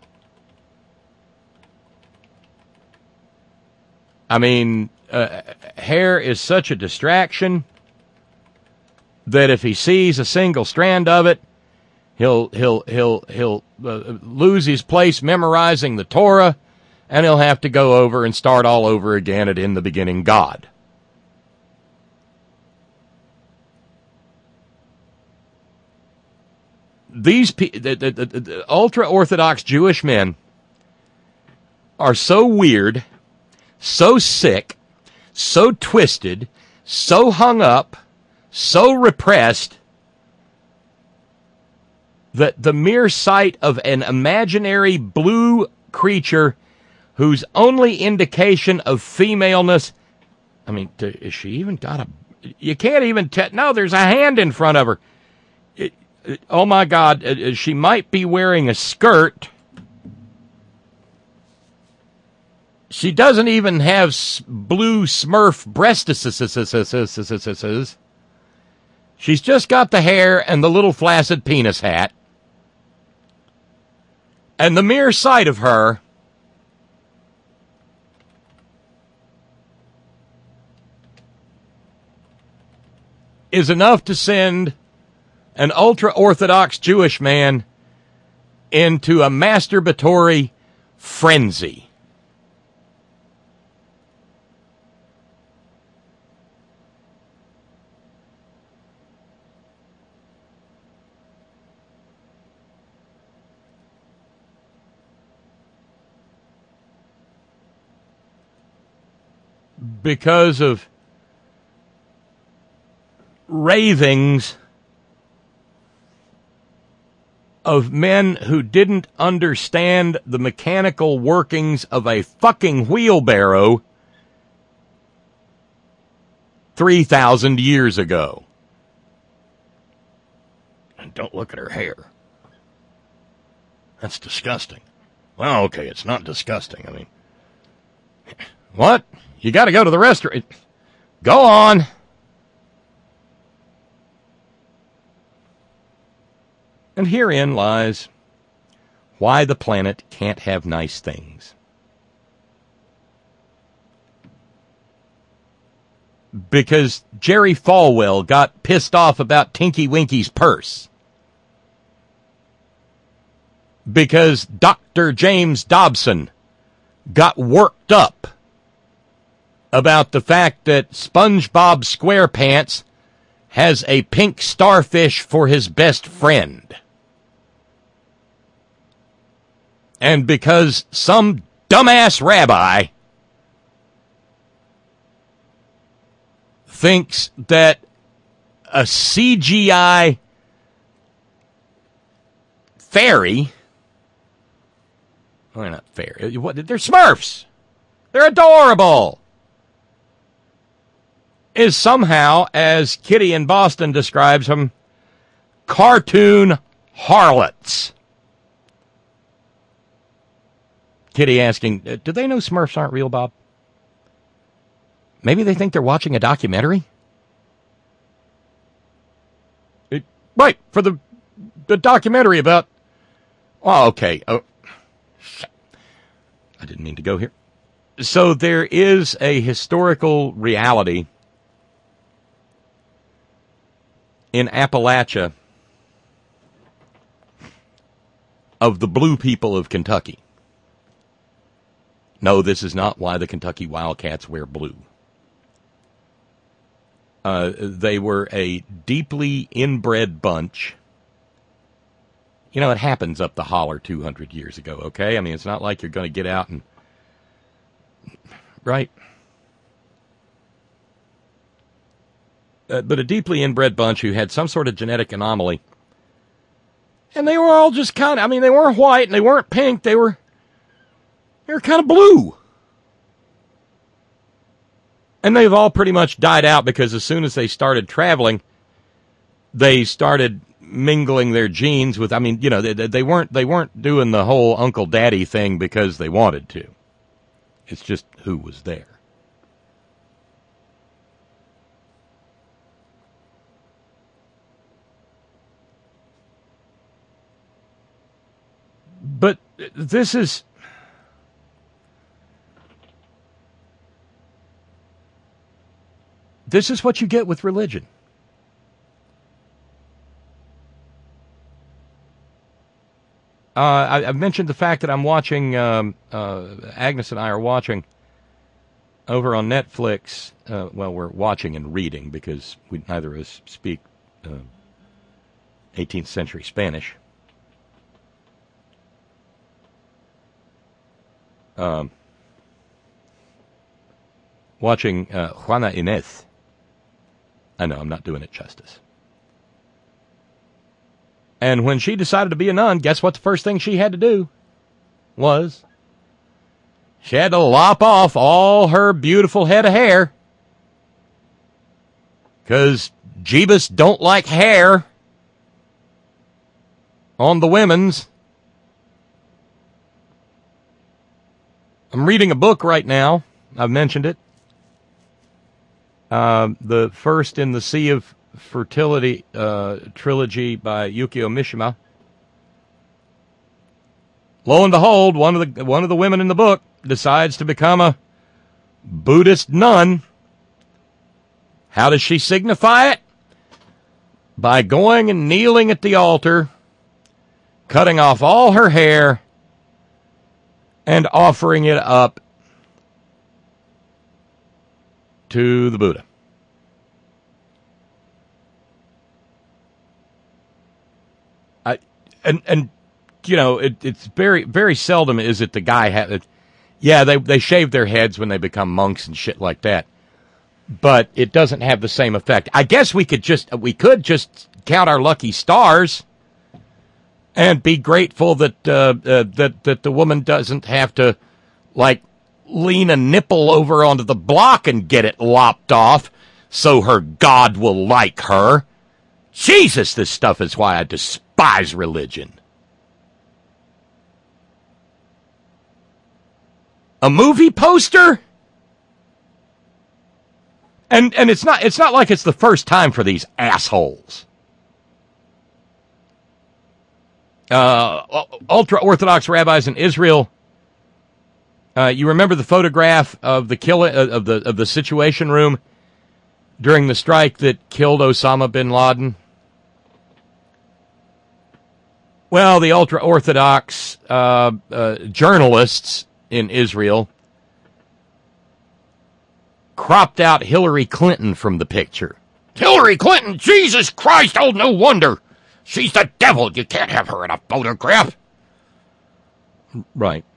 Speaker 3: I mean, uh, hair is such a distraction that if he sees a single strand of it, he'll he'll he'll he'll uh, lose his place memorizing the Torah, and he'll have to go over and start all over again at in the beginning God. These the, the, the, the ultra-Orthodox Jewish men are so weird, so sick, so twisted, so hung up, so repressed, that the mere sight of an imaginary blue creature whose only indication of femaleness, I mean, is she even got a, you can't even tell, no, there's a hand in front of her. It, it, oh my God, it, she might be wearing a skirt. She doesn't even have blue Smurf breastises. She's just got the hair and the little flaccid penis hat. And the mere sight of her is enough to send an ultra-Orthodox Jewish man into a masturbatory frenzy. Because of ravings of men who didn't understand the mechanical workings of a fucking wheelbarrow three thousand years ago. And don't look at her hair. That's disgusting. Well, okay, it's not disgusting. I mean, what? You got to go to the restaurant. Go on. And herein lies why the planet can't have nice things. Because Jerry Falwell got pissed off about Tinky Winky's purse. Because Doctor James Dobson got worked up about the fact that SpongeBob SquarePants has a pink starfish for his best friend. And because some dumbass rabbi thinks that a C G I fairy, well, they're not fairy, they're Smurfs, they're adorable, is somehow, as Kitty in Boston describes them, cartoon harlots. Kitty asking, do they know Smurfs aren't real, Bob? Maybe they think they're watching a documentary? It, right, for the the documentary about... Oh, okay. Oh, I didn't mean to go here. So there is a historical reality in Appalachia of the blue people of Kentucky. No, this is not why the Kentucky Wildcats wear blue. Uh, they were a deeply inbred bunch. You know, it happens up the holler two hundred years ago, okay? I mean, it's not like you're going to get out and... Right? Uh, but a deeply inbred bunch who had some sort of genetic anomaly. And they were all just kind of... I mean, they weren't white and they weren't pink. They were... They were kind of blue. And they've all pretty much died out because as soon as they started traveling, they started mingling their genes with, I mean, you know, they, they weren't they weren't doing the whole Uncle Daddy thing because they wanted to. It's just who was there. this is... This is what you get with religion. Uh, I, I've mentioned the fact that I'm watching, um, uh, Agnes and I are watching over on Netflix. Uh, well, we're watching and reading because we neither of us speak uh, eighteenth century Spanish. Um, watching uh, Juana Inés. I know, I'm not doing it justice. And when she decided to be a nun, guess what the first thing she had to do was? She had to lop off all her beautiful head of hair. Because Jeebus don't like hair on the women's. I'm reading a book right now. I've mentioned it. Uh, the first in the Sea of Fertility uh, trilogy by Yukio Mishima. Lo and behold, one of the one of the women in the book decides to become a Buddhist nun. How does she signify it? By going and kneeling at the altar, cutting off all her hair, and offering it up to the Buddha. I, and, and, you know, it, it's very, very seldom is it the guy, ha- yeah, they, they shave their heads when they become monks and shit like that. But it doesn't have the same effect. I guess we could just, we could just count our lucky stars and be grateful that, uh, uh, that, that the woman doesn't have to, like, lean a nipple over onto the block and get it lopped off so her God will like her. Jesus, this stuff is why I despise religion. A movie poster? And and it's not it's not like it's the first time for these assholes. Uh, ultra-Orthodox rabbis in Israel. Uh, you remember the photograph of the kill uh, of the of the Situation Room during the strike that killed Osama bin Laden? Well, the ultra-Orthodox uh, uh, journalists in Israel cropped out Hillary Clinton from the picture. Hillary Clinton, Jesus Christ, oh, no wonder. She's the devil. You can't have her in a photograph. Right.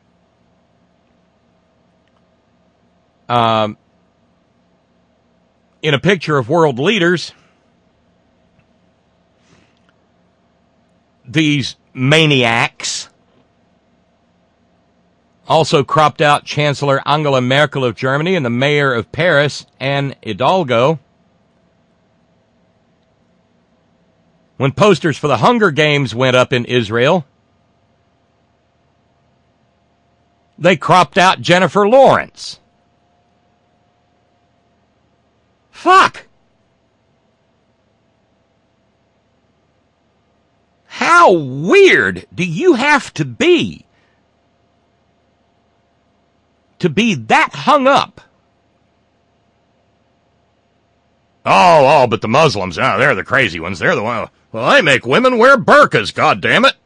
Speaker 3: Um, in a picture of world leaders, these maniacs also cropped out Chancellor Angela Merkel of Germany and the mayor of Paris, Anne Hidalgo. When posters for the Hunger Games went up in Israel, they cropped out Jennifer Lawrence. Fuck! How weird do you have to be to be that hung up? Oh, oh, but the Muslims, oh, they're the crazy ones. They're the one. Well, they make women wear burqas, goddammit.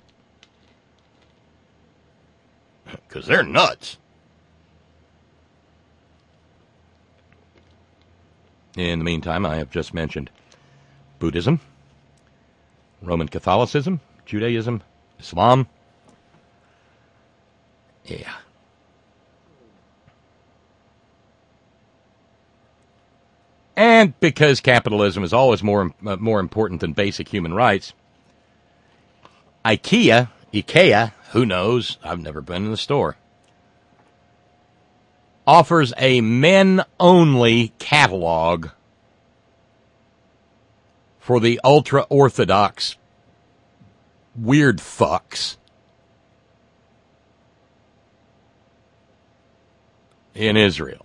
Speaker 3: Because they're nuts. In the meantime, I have just mentioned Buddhism, Roman Catholicism, Judaism, Islam. Yeah. And because capitalism is always more uh, more important than basic human rights, IKEA, IKEA, who knows, I've never been in the store, offers a men-only catalog for the ultra-Orthodox weird fucks in Israel.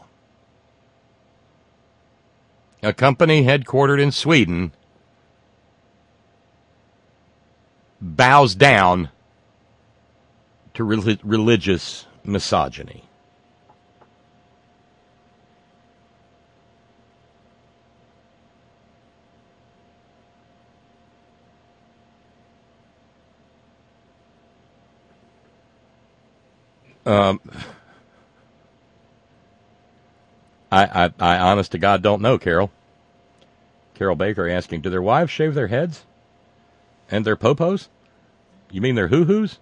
Speaker 3: A company headquartered in Sweden bows down to re- religious misogyny. Um, I, I, I, honest to God, don't know, Carol. Carol Baker asking, do their wives shave their heads? And their popos? You mean their hoo-hoos?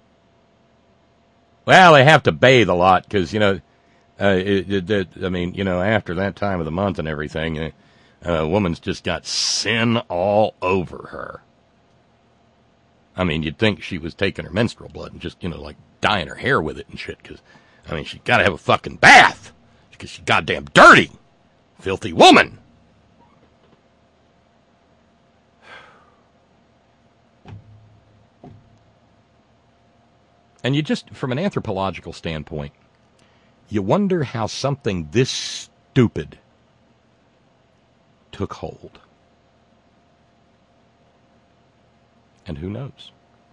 Speaker 3: Well, they have to bathe a lot because, you know, uh, it, it, it, I mean, you know, after that time of the month and everything, uh, a woman's just got sin all over her. I mean, you'd think she was taking her menstrual blood and just, you know, like dyeing her hair with it and shit because, I mean, she's got to have a fucking bath because she's goddamn dirty. Filthy woman. And you just, from an anthropological standpoint, you wonder how something this stupid took hold. And who knows?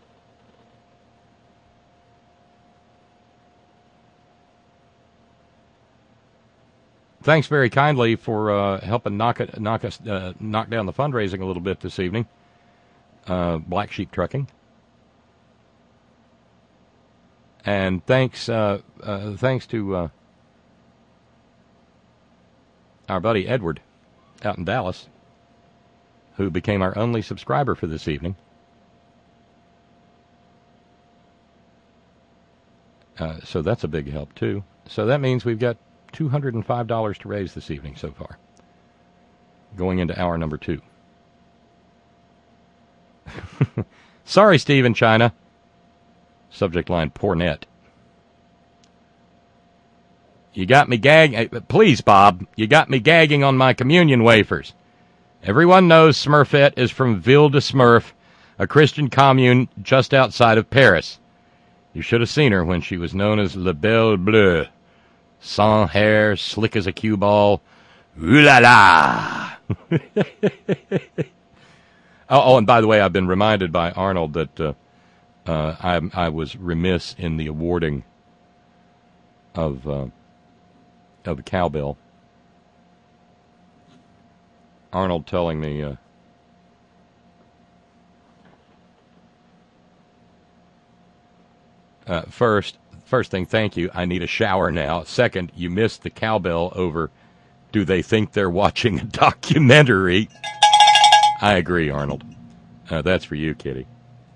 Speaker 3: Thanks very kindly for uh, helping knock it, knock us, uh, knock down the fundraising a little bit this evening. Uh, Black Sheep Trucking. And thanks, uh, uh, thanks to uh, our buddy Edward out in Dallas, who became our only subscriber for this evening. Uh, so that's a big help, too. So that means we've got two hundred five dollars to raise this evening so far, going into hour number two. Sorry, Steve in China. Subject line, poor net. You got me gagging. Please, Bob, you got me gagging on my communion wafers. Everyone knows Smurfette is from Ville de Smurf, a Christian commune just outside of Paris. You should have seen her when she was known as La Belle Bleue. Sans hair, slick as a cue ball. Ooh la la! oh, oh, and by the way, I've been reminded by Arnold that uh, uh, I, I was remiss in the awarding of uh, of the cowbell. Arnold telling me... Uh, Uh, first, first thing, thank you. I need a shower now. Second, you missed the cowbell over, do they think they're watching a documentary? I agree, Arnold. Uh, that's for you, Kitty.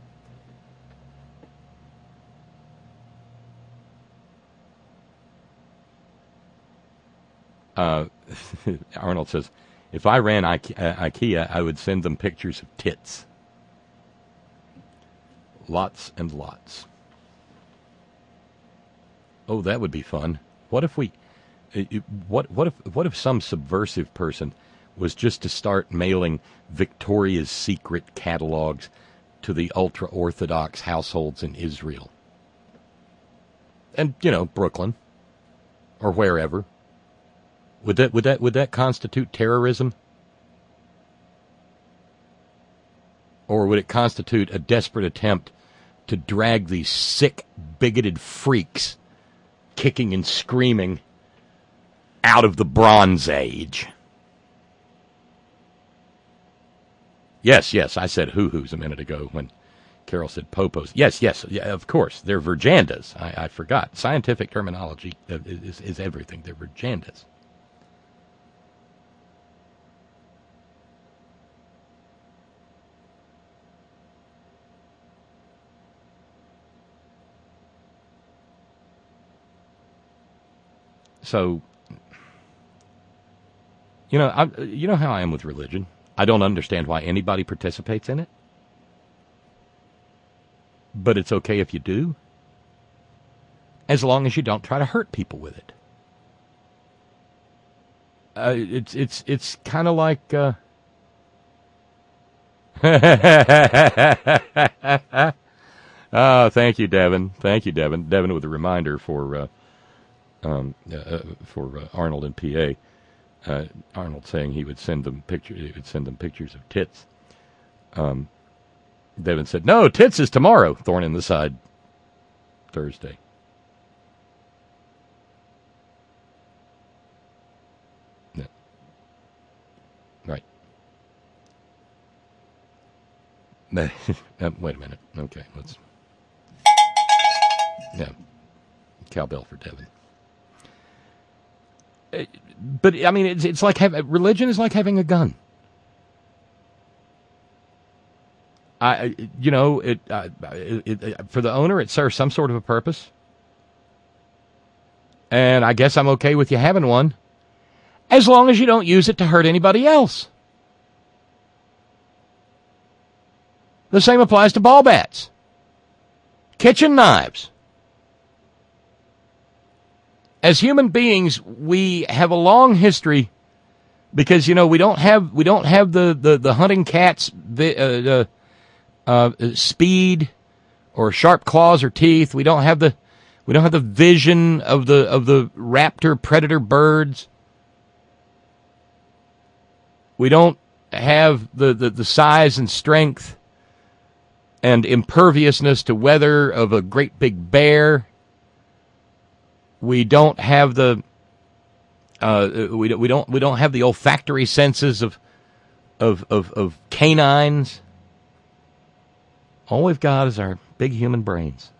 Speaker 3: Uh, Arnold says, if I ran I- uh, IKEA, I would send them pictures of tits. Lots and lots. Oh, that would be fun. What if we, what what if what if some subversive person was just to start mailing Victoria's Secret catalogs to the ultra-Orthodox households in Israel? And, you know, Brooklyn or wherever. Would that would that would that constitute terrorism? Or would it constitute a desperate attempt to drag these sick, bigoted freaks kicking and screaming out of the Bronze Age? Yes, yes, I said hoo-hoos a minute ago when Carol said popos. Yes, yes, yeah, of course, they're virgandas. I, I forgot. Scientific terminology is, is everything. They're virgandas. So, you know, I, you know how I am with religion. I don't understand why anybody participates in it. But it's okay if you do, as long as you don't try to hurt people with it. Uh, it's it's it's kind of like. Uh... oh, thank you, Devin. Thank you, Devin. Devin with a reminder for. Uh, Um, uh, for uh, Arnold and P A, uh, Arnold saying he would send them pictures. He would send them pictures of tits. Um, Devin said, "No, tits is tomorrow." Thorn in the side. Thursday. Yeah. Right. uh, wait a minute. Okay, let's... Yeah. Cowbell for Devin. Uh, but, I mean, it's, it's like... Have, religion is like having a gun. I, you know, it, uh, it, it for the owner, it serves some sort of a purpose. And I guess I'm okay with you having one, as long as you don't use it to hurt anybody else. The same applies to ball bats, kitchen knives. As human beings, we have a long history, because you know we don't have we don't have the the, the hunting cat's the. Uh, uh, Uh, speed or sharp claws or teeth. We don't have the we don't have the vision of the of the raptor predator birds. We don't have the, the, the size and strength and imperviousness to weather of a great big bear. We don't have the uh, we we don't we don't have the olfactory senses of of of, of canines. All we've got is our big human brains.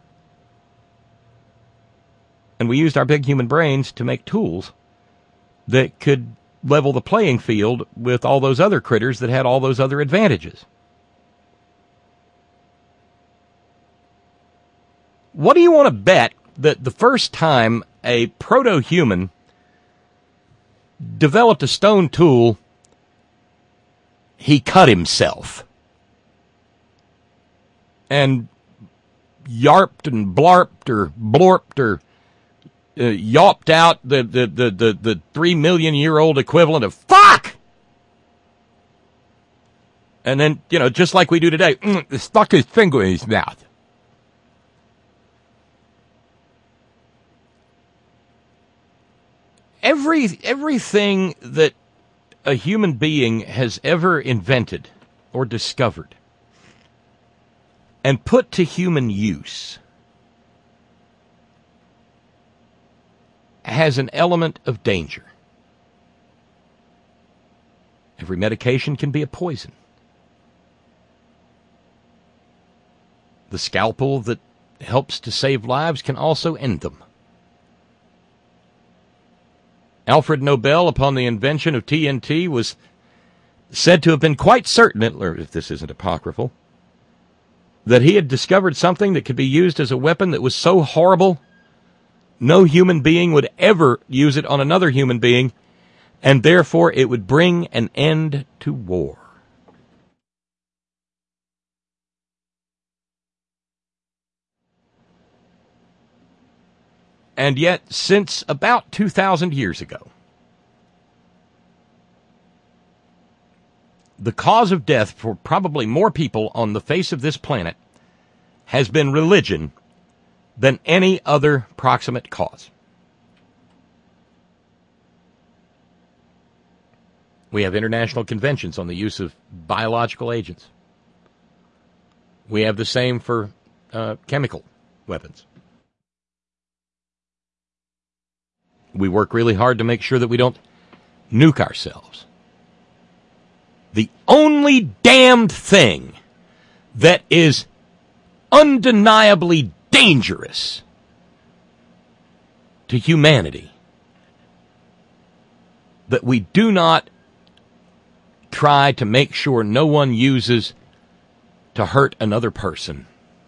Speaker 3: And we used our big human brains to make tools that could level the playing field with all those other critters that had all those other advantages. What do you want to bet that the first time a proto-human developed a stone tool, he cut himself? And yarped and blarped or blorped or uh, yawped out the, the, the, the, the three million year old equivalent of fuck! And then, you know, just like we do today, mm, stuck his finger in his mouth. Every, everything that a human being has ever invented or discovered and put to human use has an element of danger. Every medication can be a poison. The scalpel that helps to save lives can also end them. Alfred Nobel, upon the invention of T N T, was said to have been quite certain, or if this isn't apocryphal, that he had discovered something that could be used as a weapon that was so horrible, no human being would ever use it on another human being, and therefore it would bring an end to war. And yet, since about two thousand years ago, the cause of death for probably more people on the face of this planet has been religion than any other proximate cause. We have international conventions on the use of biological agents. We have the same for uh, chemical weapons. We work really hard to make sure that we don't nuke ourselves. The only damned thing that is undeniably dangerous to humanity that we do not try to make sure no one uses to hurt another person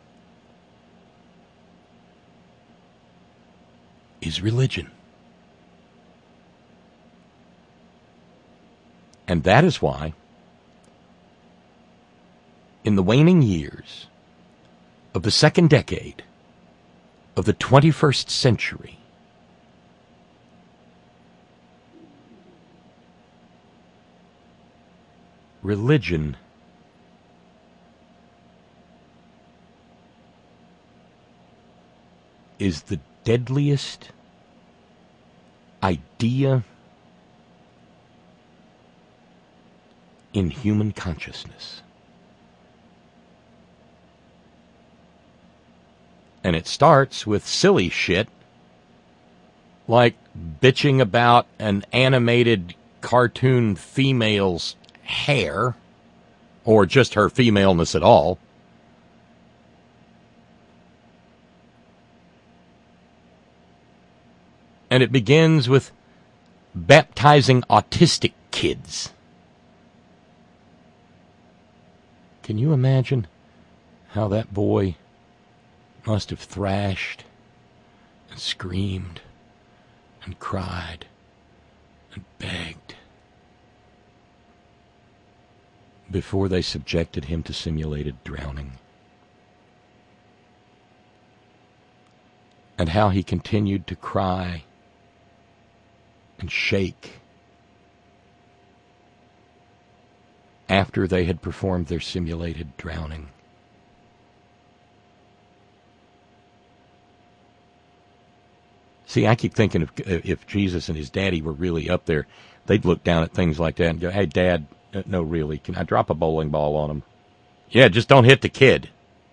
Speaker 3: is religion. And that is why, in the waning years of the second decade of the twenty-first century, religion is the deadliest idea in human consciousness. And it starts with silly shit like bitching about an animated cartoon female's hair, or just her femaleness at all. And it begins with baptizing autistic kids. Can you imagine how that boy must have thrashed and screamed and cried and begged before they subjected him to simulated drowning? And how he continued to cry and shake after they had performed their simulated drowning. See, I keep thinking if, if Jesus and his daddy were really up there, they'd look down at things like that and go, hey, Dad, no, really, can I drop a bowling ball on him? Yeah, just don't hit the kid.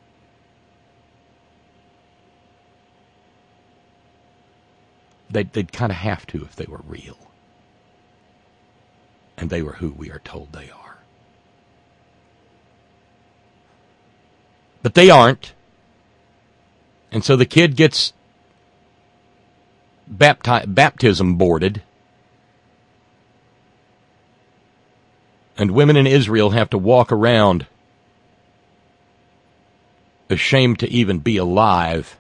Speaker 3: They'd, they'd kind of have to if they were real. And they were who we are told they are. But they aren't. And so the kid gets bapti- baptism boarded. And women in Israel have to walk around ashamed to even be alive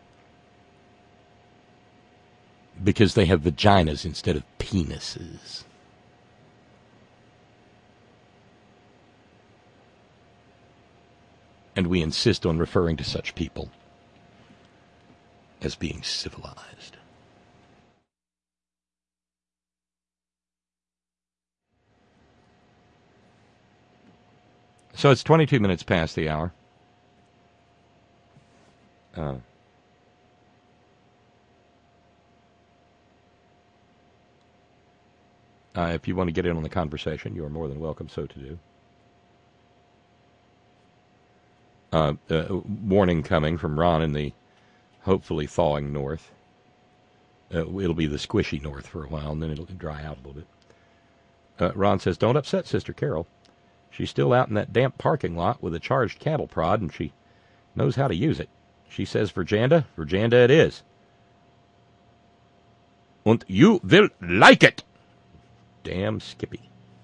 Speaker 3: because they have vaginas instead of penises. And we insist on referring to such people as being civilized. So it's twenty-two minutes past the hour. Uh, uh, if you want to get in on the conversation, you are more than welcome so to do. Uh, uh, warning coming from Ron in the hopefully thawing north. Uh, it'll be the squishy north for a while, and then it'll dry out a little bit. Uh, Ron says, don't upset Sister Carol. She's still out in that damp parking lot with a charged cattle prod, and she knows how to use it. She says, Virganda, Virganda it is. Und you will like it. Damn Skippy.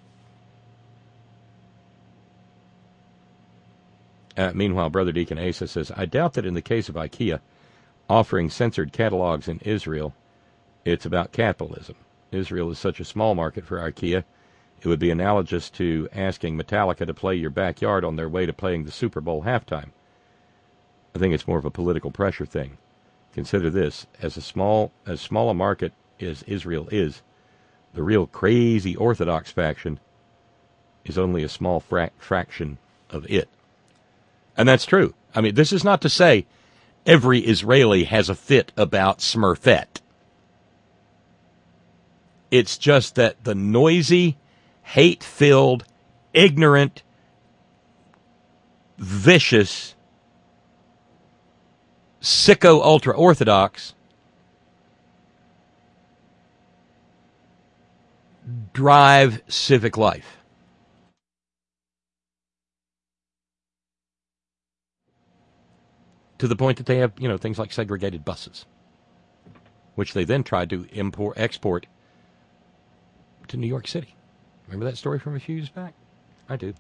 Speaker 3: Uh, meanwhile, Brother Deacon Asa says, I doubt that in the case of IKEA offering censored catalogs in Israel, it's about capitalism. Israel is such a small market for IKEA, it would be analogous to asking Metallica to play your backyard on their way to playing the Super Bowl halftime. I think it's more of a political pressure thing. Consider this, as a small as small a market as Israel is, the real crazy Orthodox faction is only a small fra- fraction of it. And that's true. I mean, this is not to say every Israeli has a fit about Smurfette. It's just that the noisy, hate-filled, ignorant, vicious, sicko ultra-Orthodox drive civic life. To the point that they have, you know, things like segregated buses, which they then tried to import, export to New York City. Remember that story from a few years back? I do.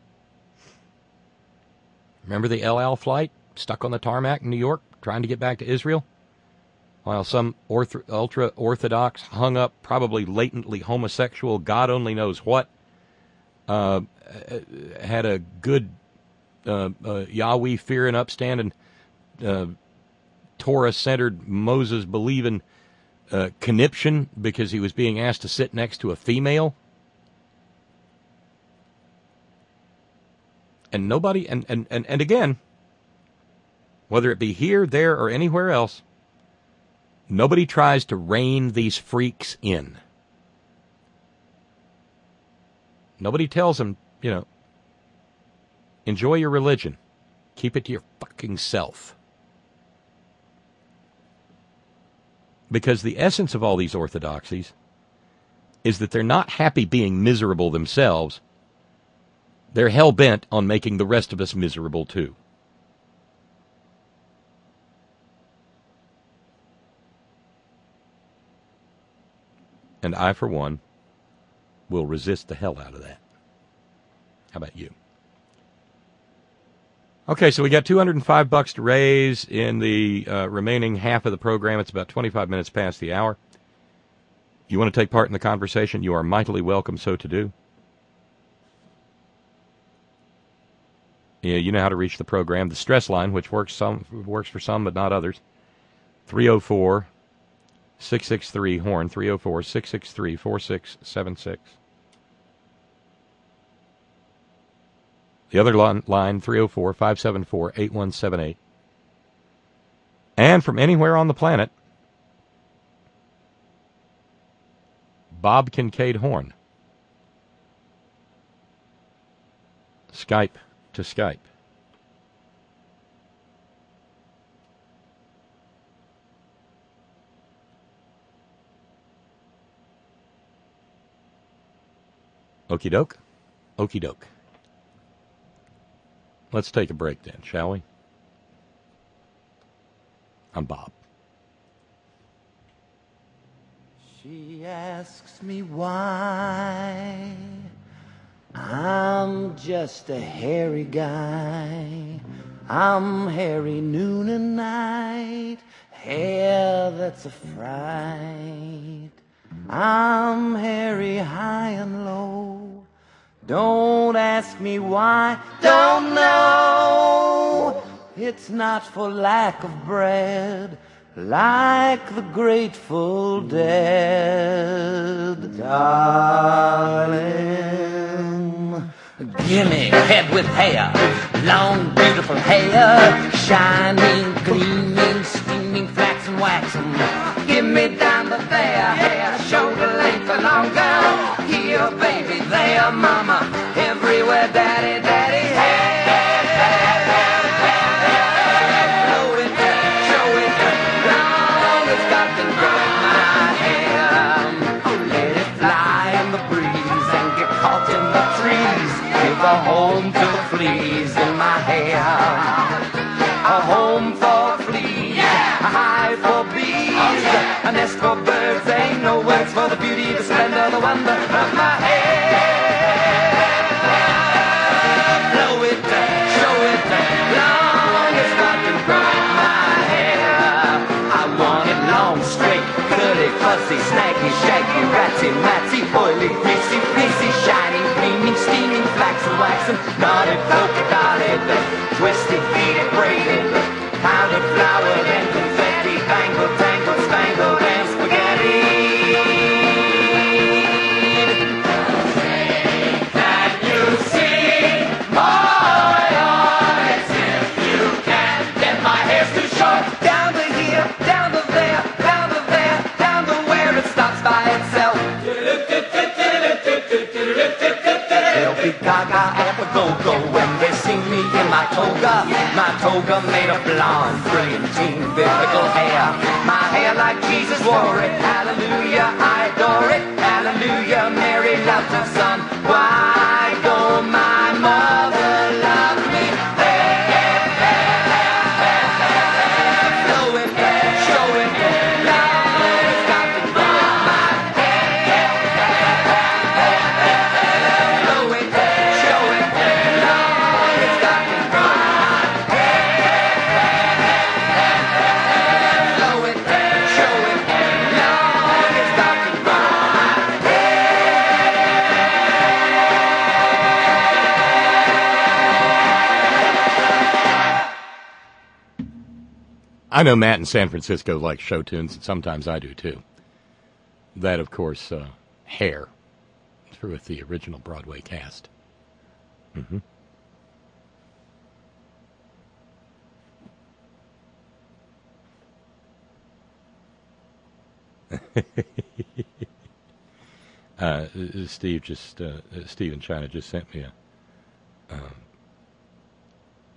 Speaker 3: Remember the El Al flight stuck on the tarmac in New York trying to get back to Israel? While some orth- ultra-Orthodox, hung-up, probably latently homosexual, God only knows what, uh, had a good uh, uh, Yahweh fearing, upstanding, uh, Torah-centered, Moses-believing uh, conniption because he was being asked to sit next to a female. And nobody, and, and, and, and again, whether it be here, there, or anywhere else, nobody tries to rein these freaks in. Nobody tells them, you know, enjoy your religion. Keep it to your fucking self. Because the essence of all these orthodoxies is that they're not happy being miserable themselves. They're hell-bent on making the rest of us miserable, too. And I, for one, will resist the hell out of that. How about you? Okay, so we got two hundred five bucks to raise in the uh, remaining half of the program. It's about twenty-five minutes past the hour. You want to take part in the conversation? You are mightily welcome so to do. Yeah, you know how to reach the program. The stress line, which works some works for some but not others, three oh four, six six three, HORN, three oh four, six six three, four six seven six. The other line, three oh four, five seven four, eight one seven eight. And from anywhere on the planet, Bob Kincaid Horn. Skype to Skype. Okie doke. Okie doke. Let's take a break then, shall we? I'm Bob.
Speaker 5: She asks me why I'm just a hairy guy. I'm hairy noon and night, hair that's a fright. I'm hairy high and low. Don't ask me why, don't know. It's not for lack of bread, like the Grateful Dead. Darling, gimme head with hair, long beautiful hair, shining, gleaming, steaming, flaxen, waxen. Gimme down to there, hair, shoulder length or longer. Here, baby, there, mama, everywhere, daddy, daddy, hair. Blow it, show it, long as God can grow my hair. Let it fly in the breeze and get caught in the trees. Give a home to the fleas in my hair. A home for fleas, a hive for bees, a nest for birds. Ain't no words for the beauty, the splendor, the wonder of my hair. Blow it, show it, long as God can grow my hair. I want it long, straight, curly, fuzzy, snaggy, shaggy, ratty, matty, oily, greasy, fleecy, shining, gleaming, steaming, flaxen, waxen, knotted, polka dotted, twisted, beaded, braided, powdered, flowered, and confetti, bangled, tangled, spangled, and spaghetti. Can you see my eyes? If you can, then my hair's too short. Down to here, down to there, down to there, down to where it stops by itself. They'll be gaga at the go-go when they see me in my toga. My toga made of blonde, brilliantine, biblical hair. My hair like Jesus wore it. Hallelujah, I adore it. Hallelujah, Mary loved her son. Why don't my mother love me? Blow it, show it, love has got to grow my hair. Blow it, show it, love has got to grow my hair. Blow it, show it, love has got to grow my
Speaker 3: I know Matt in San Francisco likes show tunes, and sometimes I do too. That, of course, uh, Hair, with the original Broadway cast. Mm-hmm. uh, Steve just uh, Steve in China just sent me a um,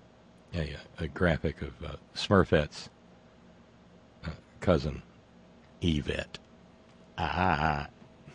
Speaker 3: a, a graphic of uh, Smurfette's uh, cousin Yvette. Ah.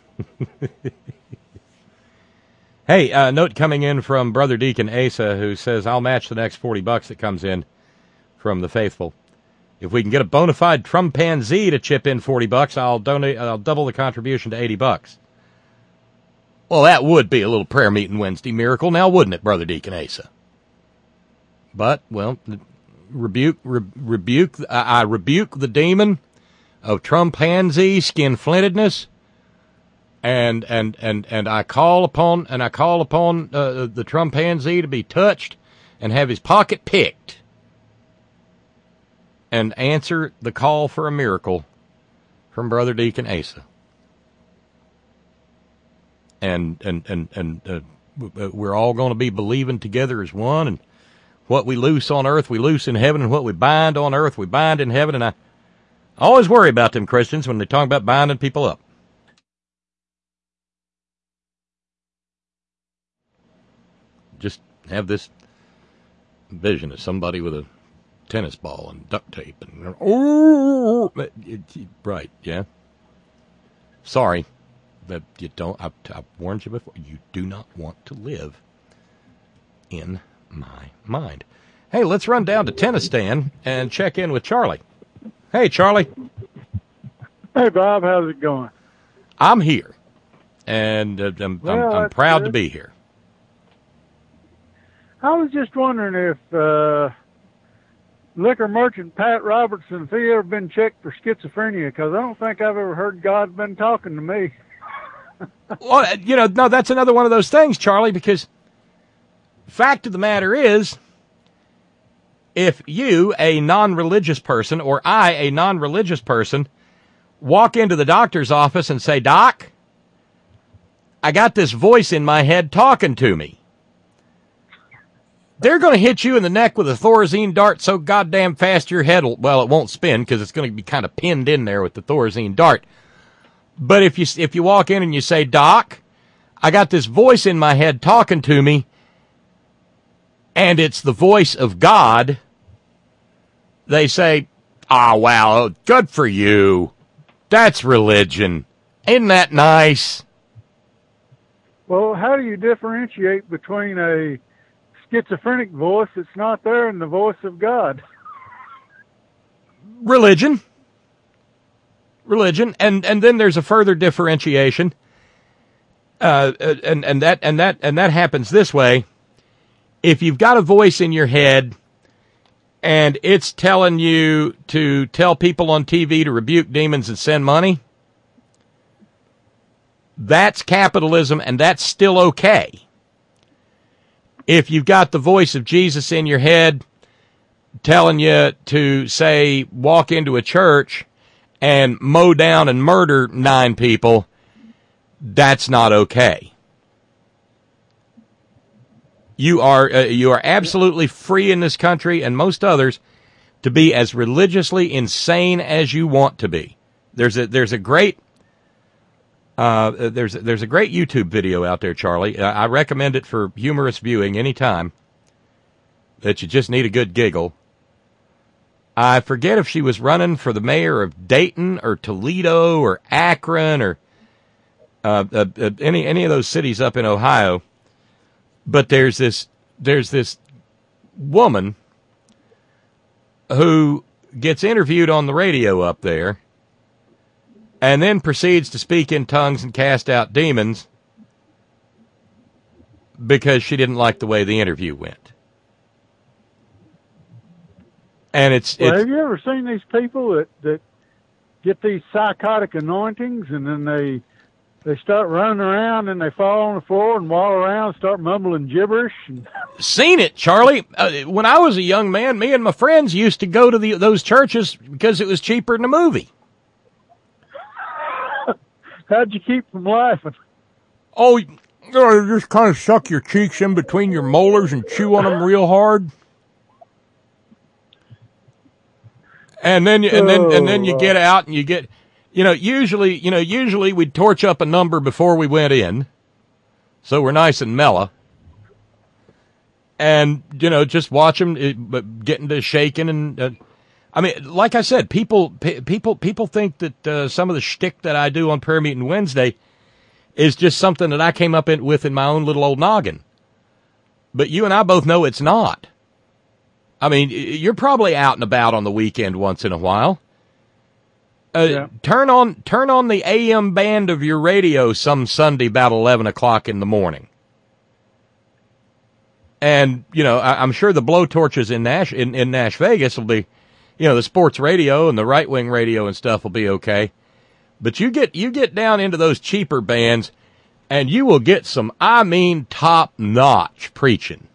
Speaker 3: Hey, uh, note coming in from Brother Deacon Asa, who says, I'll match the next forty bucks that comes in from the faithful. If we can get a bona fide Trumpanzee to chip in forty bucks, I'll donate, I'll double the contribution to eighty bucks. Well, that would be a little prayer meeting Wednesday miracle now, wouldn't it, Brother Deacon Asa? But, well, rebuke, re- rebuke, uh, I rebuke the demon of Trumpanzee skin-flintedness, and and and and I call upon and I call upon uh, the Trumpanzee to be touched and have his pocket picked, and answer the call for a miracle from Brother Deacon Asa. And and and and uh, we're all going to be believing together as one, and what we loose on earth, we loose in heaven, and what we bind on earth, we bind in heaven. And I always worry about them Christians when they talk about binding people up. Just have this vision of somebody with a tennis ball and duct tape and oh, right, yeah. Sorry that you don't. I've, I've warned you before. You do not want to live in my mind. Hey, let's run down to Tennis Stand and check in with Charlie. Hey, Charlie.
Speaker 9: Hey, Bob. How's it going?
Speaker 3: I'm here, and uh, I'm,
Speaker 9: well,
Speaker 3: I'm, I'm proud
Speaker 9: good.
Speaker 3: to be here.
Speaker 9: I was just wondering if uh, liquor merchant Pat Robertson, if he ever been checked for schizophrenia, because I don't think I've ever heard God's been talking to me.
Speaker 3: Well, you know, no, that's another one of those things, Charlie, because fact of the matter is, if you, a non-religious person, or I, a non-religious person, walk into the doctor's office and say, Doc, I got this voice in my head talking to me, they're going to hit you in the neck with a Thorazine dart so goddamn fast your head will, well, it won't spin because it's going to be kind of pinned in there with the Thorazine dart. But if you if you walk in and you say, Doc, I got this voice in my head talking to me, and it's the voice of God, they say, ah, oh, wow, good for you. That's religion. Isn't that nice?
Speaker 9: Well, how do you differentiate between a schizophrenic voice that's not there and the voice of God?
Speaker 3: Religion. Religion. And, and then there's a further differentiation. Uh, and, and that, and that, and that happens this way. If you've got a voice in your head and it's telling you to tell people on T V to rebuke demons and send money, that's capitalism and that's still okay. If you've got the voice of Jesus in your head telling you to, say, walk into a church and mow down and murder nine people, that's not okay. You are uh, you are absolutely free in this country and most others to be as religiously insane as you want to be. There's a there's a great uh, there's there's a great YouTube video out there, Charlie. I recommend it for humorous viewing anytime that you just need a good giggle. I forget if she was running for the mayor of Dayton or Toledo or Akron or uh, uh, uh, any any of those cities up in Ohio. But there's this there's this woman who gets interviewed on the radio up there and then proceeds to speak in tongues and cast out demons because she didn't like the way the interview went. And it's,
Speaker 9: well,
Speaker 3: it's
Speaker 9: have you ever seen these people that, that get these psychotic anointings and then they they start running around and they fall on the floor and walk around and start mumbling gibberish? And...
Speaker 3: Seen it, Charlie. Uh, when I was a young man, me and my friends used to go to the, those churches because it was cheaper than a movie.
Speaker 9: How'd you keep from laughing?
Speaker 3: Oh, you know, just kind of suck your cheeks in between your molars and chew on them real hard. And then, and then, and then you get out and you get, you know, usually, you know, usually we'd torch up a number before we went in, so we're nice and mellow. And, you know, just watch them getting to shaking and, uh, I mean, like I said, people p- people people think that uh, some of the shtick that I do on Prayer Meeting Wednesday is just something that I came up in, with in my own little old noggin. But you and I both know it's not. I mean, you're probably out and about on the weekend once in a while. Uh,
Speaker 9: yeah.
Speaker 3: Turn on turn on the A M band of your radio some Sunday about eleven o'clock in the morning. And, you know, I, I'm sure the blowtorches in Nash in, in Nash Vegas will be, you know, the sports radio and the right-wing radio and stuff will be okay. But you get you get down into those cheaper bands, and you will get some, I mean, top-notch preaching.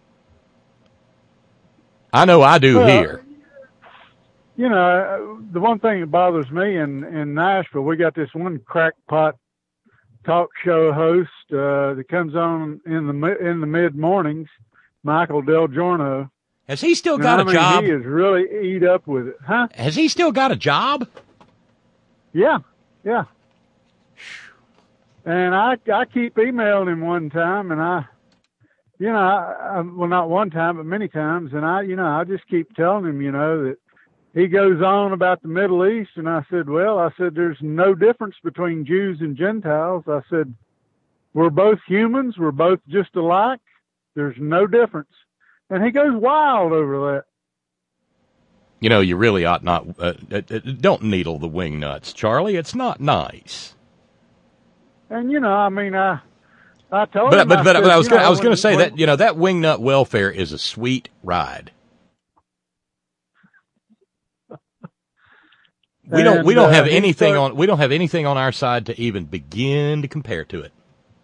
Speaker 3: I know I do
Speaker 9: well,
Speaker 3: here.
Speaker 9: You know, the one thing that bothers me in, in Nashville, we got this one crackpot talk show host uh, that comes on in the in the mid mornings, Michael Del Giorno.
Speaker 3: Has he still
Speaker 9: and
Speaker 3: got
Speaker 9: I
Speaker 3: a
Speaker 9: mean,
Speaker 3: job?
Speaker 9: He is really eat up with it, huh?
Speaker 3: Has he still got a job?
Speaker 9: Yeah, yeah. And I I keep emailing him one time, and I, you know, I, I, well, not one time, but many times, and I, you know, I just keep telling him, you know, that he goes on about the Middle East, and I said, well, I said, there's no difference between Jews and Gentiles. I said, we're both humans. We're both just alike. There's no difference. And he goes wild over that.
Speaker 3: You know, you really ought not, uh, uh, uh, don't needle the wing nuts, Charlie. It's not nice.
Speaker 9: And, you know, I mean, I, I told
Speaker 3: but,
Speaker 9: him.
Speaker 3: But,
Speaker 9: I
Speaker 3: but,
Speaker 9: said,
Speaker 3: but I was going
Speaker 9: know,
Speaker 3: I was going
Speaker 9: when-
Speaker 3: to say
Speaker 9: when-
Speaker 3: that, you know, that wing nut welfare is a sweet ride. We don't, we
Speaker 9: And,
Speaker 3: don't
Speaker 9: uh,
Speaker 3: have
Speaker 9: he
Speaker 3: anything
Speaker 9: start-
Speaker 3: on, we don't have anything on our side to even begin to compare to it.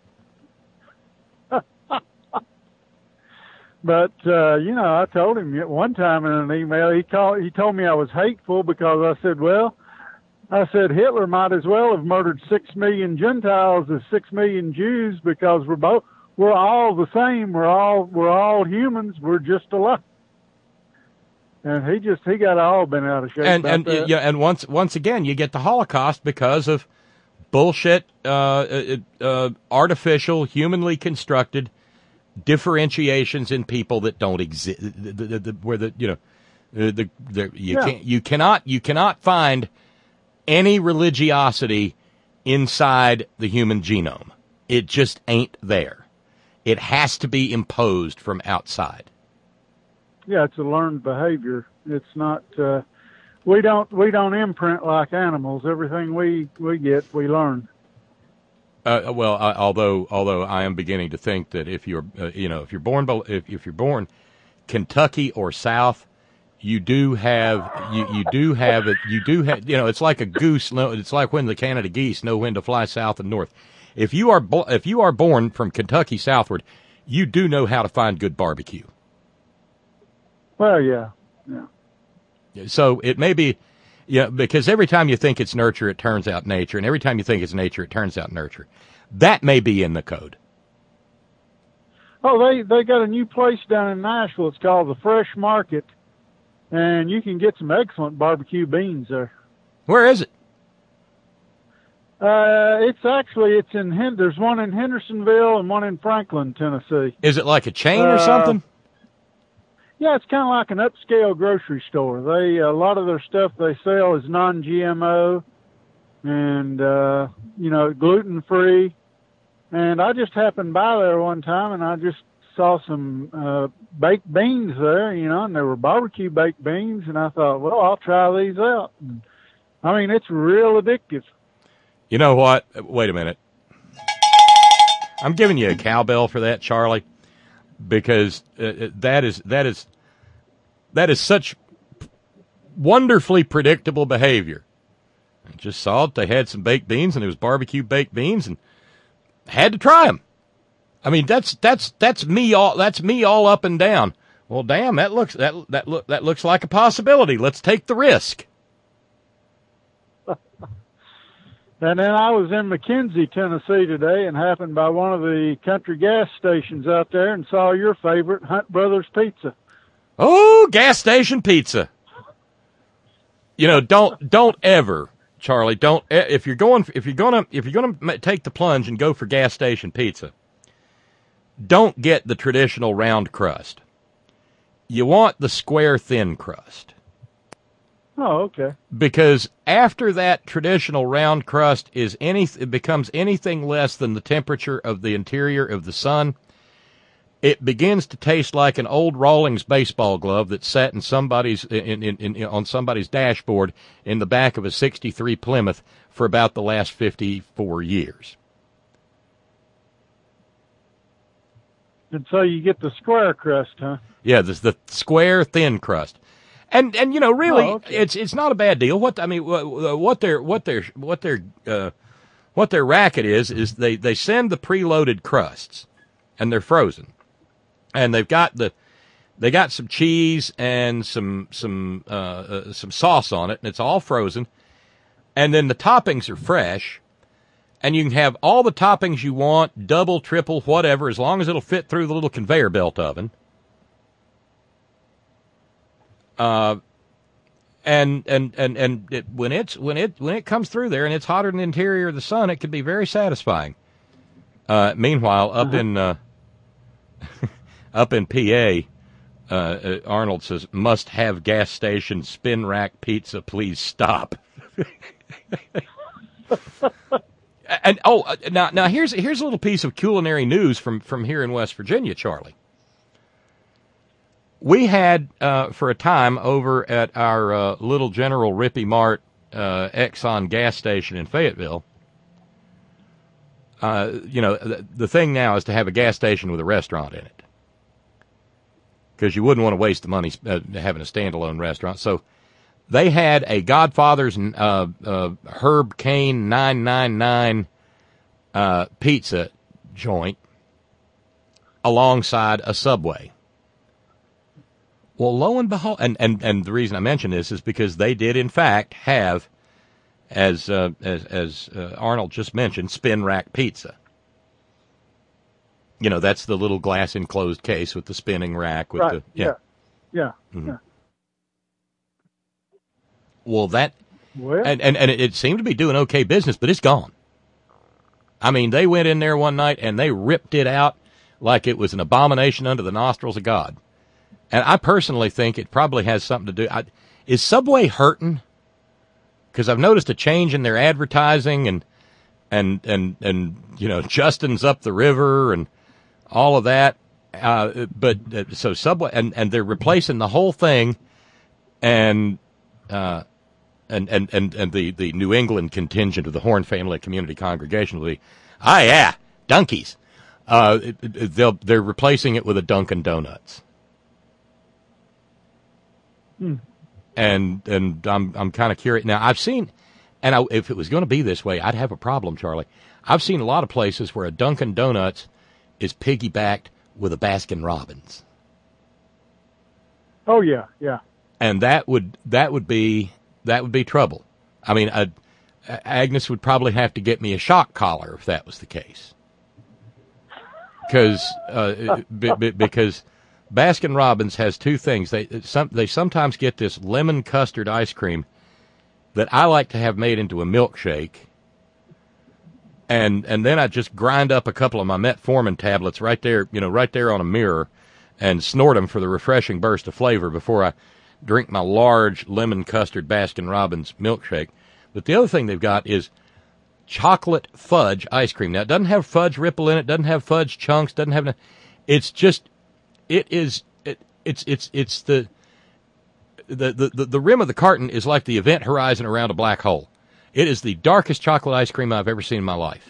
Speaker 9: But, uh, you know, I told him at one time in an email, he called, he told me I was hateful because I said, well, I said, Hitler might as well have murdered six million Gentiles as six million Jews because we're both, we're all the same. We're all, we're all humans. We're just alike. And he just, he got all bent out of shape.
Speaker 3: And,
Speaker 9: about
Speaker 3: and,
Speaker 9: that.
Speaker 3: yeah, and once, once again, you get the Holocaust because of bullshit, uh, uh, uh, artificial, humanly constructed differentiations in people that don't exist, the, the, the, where the, you know, the, the, the you
Speaker 9: Yeah.
Speaker 3: can't, you cannot, you cannot find any religiosity inside the human genome. It just ain't there. It has to be imposed from outside.
Speaker 9: Yeah, it's a learned behavior. It's not, uh, we don't, we don't imprint like animals. Everything we, we get, we learn.
Speaker 3: Uh, well, I, although although I am beginning to think that if you're uh, you know if you're born bel- if, if you're born Kentucky or South, you do have you, you do have it you do have you know it's like a goose. No, it's like when the Canada geese know when to fly south and north. If you are bo- if you are born from Kentucky southward, you do know how to find good barbecue.
Speaker 9: Well, yeah, yeah.
Speaker 3: So it may be. Yeah, because every time you think it's nurture, it turns out nature, and every time you think it's nature, it turns out nurture. That may be in the code.
Speaker 9: Oh, they they got a new place down in Nashville. It's called the Fresh Market, and you can get some excellent barbecue beans there.
Speaker 3: Where is it?
Speaker 9: Uh, it's actually it's in Hen- there's one in Hendersonville and one in Franklin, Tennessee.
Speaker 3: Is it like a chain or
Speaker 9: Uh,
Speaker 3: something?
Speaker 9: Yeah, it's kind of like an upscale grocery store. They a lot of their stuff they sell is non-G M O and uh, you know gluten free. And I just happened by there one time, and I just saw some uh, baked beans there, you know, and there were barbecue baked beans, and I thought, well, I'll try these out. And, I mean, it's real addictive.
Speaker 3: You know what? Wait a minute. I'm giving you a cowbell for that, Charlie, because uh, that is that is that is such wonderfully predictable behavior. I just saw it. They had some baked beans, and it was barbecue baked beans, and had to try them. I mean, that's that's that's me all that's me all up and down. Well, damn, that looks that that look that looks like a possibility. Let's take the risk.
Speaker 9: And then I was in McKenzie, Tennessee today, and happened by one of the country gas stations out there and saw your favorite, Hunt Brothers Pizza.
Speaker 3: Oh, gas station pizza. You know, don't don't ever, Charlie. Don't if you're going if you're gonna if you're gonna take the plunge and go for gas station pizza. Don't get the traditional round crust. You want the square thin crust.
Speaker 9: Oh, okay.
Speaker 3: Because after that traditional round crust is any, it becomes anything less than the temperature of the interior of the sun, it begins to taste like an old Rawlings baseball glove that sat in somebody's in, in, in, on somebody's dashboard in the back of a sixty-three Plymouth for about the last fifty-four years.
Speaker 9: And so you get the square crust, huh?
Speaker 3: Yeah, this the square thin crust. And and you know really
Speaker 9: oh, okay.
Speaker 3: it's it's not a bad deal. What I mean what, what their what their what their uh, what their racket is is they, they send the preloaded crusts and they're frozen. And they've got the they got some cheese and some some uh, uh, some sauce on it, and it's all frozen. And then the toppings are fresh, and you can have all the toppings you want, double, triple, whatever, as long as it'll fit through the little conveyor belt oven. Uh, and and and and it, when it's when it when it comes through there and it's hotter than the interior of the sun, it can be very satisfying. Uh, meanwhile, up uh-huh. in uh, up in P A, uh, uh, Arnold says, "Must have gas station spin rack pizza. Please stop." And oh, now now here's here's a little piece of culinary news from from here in West Virginia, Charlie. We had, uh, for a time, over at our uh, little General Rippy Mart uh, Exxon gas station in Fayetteville, uh, you know, the, the thing now is to have a gas station with a restaurant in it. Because you wouldn't want to waste the money uh, having a standalone restaurant. So they had a Godfather's uh, uh, Herb Cain nine nine nine uh, pizza joint alongside a Subway. Well, lo and behold, and, and, and the reason I mention this is because they did, in fact, have, as uh, as, as uh, Arnold just mentioned, spin rack pizza. You know, that's the little glass enclosed case with the spinning rack. With
Speaker 9: right,
Speaker 3: the
Speaker 9: yeah. Yeah.
Speaker 3: Mm-hmm.
Speaker 9: yeah.
Speaker 3: Well, that,
Speaker 9: well.
Speaker 3: and, and, and it seemed to be doing okay business, but it's gone. I mean, they went in there one night and they ripped it out like it was an abomination under the nostrils of God. And I personally think it probably has something to do. I, is Subway hurting? Because I've noticed a change in their advertising, and and and and you know, Justin's up the river and all of that. Uh, but uh, so Subway, and, and they're replacing the whole thing, and uh, and and and and the the New England contingent of the Horn Family Community Congregation will be, ah yeah, Dunkies. Uh, it, it, they'll they're replacing it with a Dunkin' Donuts.
Speaker 9: Hmm.
Speaker 3: And and I'm I'm kind of curious. Now, I've seen, and I, if it was going to be this way, I'd have a problem, Charlie. I've seen a lot of places where a Dunkin' Donuts is piggybacked with a Baskin Robbins.
Speaker 9: Oh yeah, yeah.
Speaker 3: And that would that would be that would be trouble. I mean, a, Agnes would probably have to get me a shock collar if that was the case. Because uh, b- b- because. Baskin Robbins has two things. They some they sometimes get this lemon custard ice cream that I like to have made into a milkshake, and and then I just grind up a couple of my Metformin tablets right there, you know, right there on a mirror, and snort them for the refreshing burst of flavor before I drink my large lemon custard Baskin Robbins milkshake. But the other thing they've got is chocolate fudge ice cream. Now, it doesn't have fudge ripple in it, doesn't have fudge chunks, doesn't have, it's just, it is, it, it's, it's, it's the, the, the, the rim of the carton is like the event horizon around a black hole. It is the darkest chocolate ice cream I've ever seen in my life.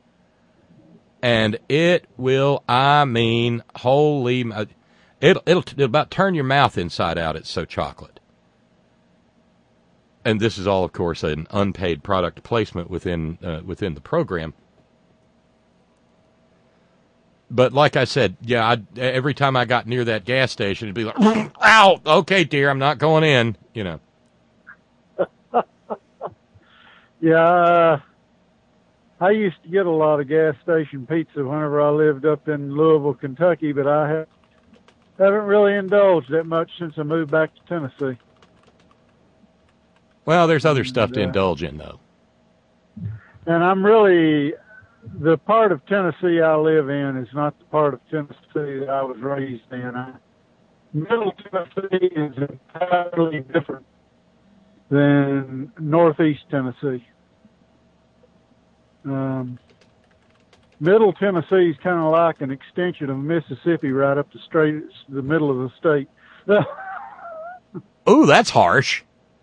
Speaker 3: And it will, I mean, holy, it'll, it'll, it'll about turn your mouth inside out. It's so chocolate. And this is all, of course, an unpaid product placement within, uh, within the program. But like I said, yeah, I, every time I got near that gas station, it'd be like, ow, okay, dear, I'm not going in, you know.
Speaker 9: Yeah, uh, I used to get a lot of gas station pizza whenever I lived up in Louisville, Kentucky, but I have, haven't really indulged that much since I moved back to Tennessee.
Speaker 3: Well, there's other stuff
Speaker 9: and,
Speaker 3: to
Speaker 9: uh,
Speaker 3: indulge in, though.
Speaker 9: And I'm really, the part of Tennessee I live in is not the part of Tennessee that I was raised in. I, Middle Tennessee is entirely different than Northeast Tennessee. Um, Middle Tennessee is kind of like an extension of Mississippi right up the straight, the middle of the state.
Speaker 3: Ooh, that's harsh.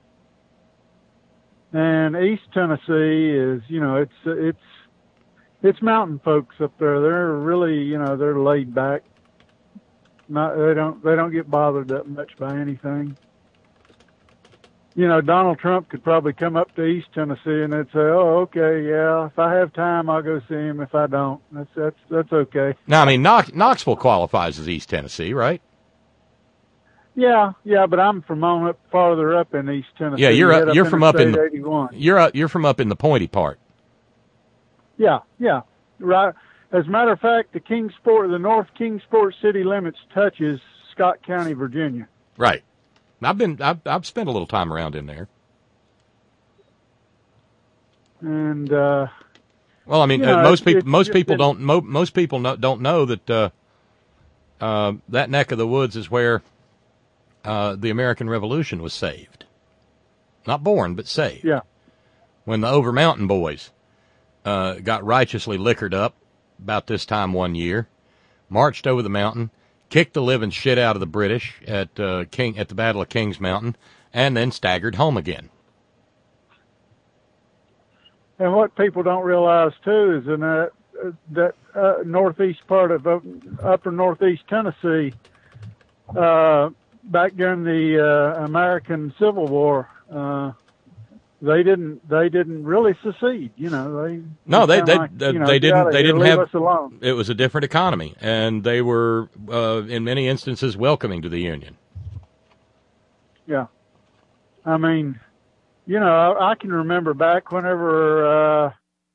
Speaker 9: And East Tennessee is, you know, it's it's it's mountain folks up there. They're really, you know, they're laid back. Not they don't they don't get bothered that much by anything. You know, Donald Trump could probably come up to East Tennessee and they'd say, "Oh, okay, yeah. If I have time, I'll go see him. If I don't, that's that's that's okay."
Speaker 3: Now, I mean, Knox, Knoxville qualifies as East Tennessee, right?
Speaker 9: Yeah, yeah, but I'm from on up farther up in East Tennessee.
Speaker 3: Yeah, you're up,
Speaker 9: up
Speaker 3: you're from up in the,
Speaker 9: eighty-one.
Speaker 3: You're up, you're from up in the pointy part.
Speaker 9: Yeah, yeah, right. As a matter of fact, the Kingsport, the North Kingsport city limits touches Scott County, Virginia.
Speaker 3: Right. I've been, I've, I've spent a little time around in there.
Speaker 9: And uh,
Speaker 3: well, I mean,
Speaker 9: you know,
Speaker 3: uh, most people,
Speaker 9: it's,
Speaker 3: most
Speaker 9: it's,
Speaker 3: people
Speaker 9: it's,
Speaker 3: don't, mo- most people no, don't know that uh, uh, that neck of the woods is where uh, the American Revolution was saved. Not born, but saved.
Speaker 9: Yeah.
Speaker 3: When the Over Mountain boys uh, got righteously liquored up about this time one year, marched over the mountain, kicked the living shit out of the British at uh, King at the Battle of Kings Mountain, and then staggered home again.
Speaker 9: And what people don't realize too is in that uh, that uh, northeast part of uh, upper northeast Tennessee, uh, back during the uh, American Civil War, uh, they didn't they didn't really secede. You know, they
Speaker 3: no they they
Speaker 9: like,
Speaker 3: they,
Speaker 9: you know,
Speaker 3: they didn't they
Speaker 9: here,
Speaker 3: didn't
Speaker 9: leave
Speaker 3: have
Speaker 9: us alone.
Speaker 3: It was a different economy, and they were uh, in many instances welcoming to the Union.
Speaker 9: Yeah, I mean, you know, I, I can remember back whenever, uh,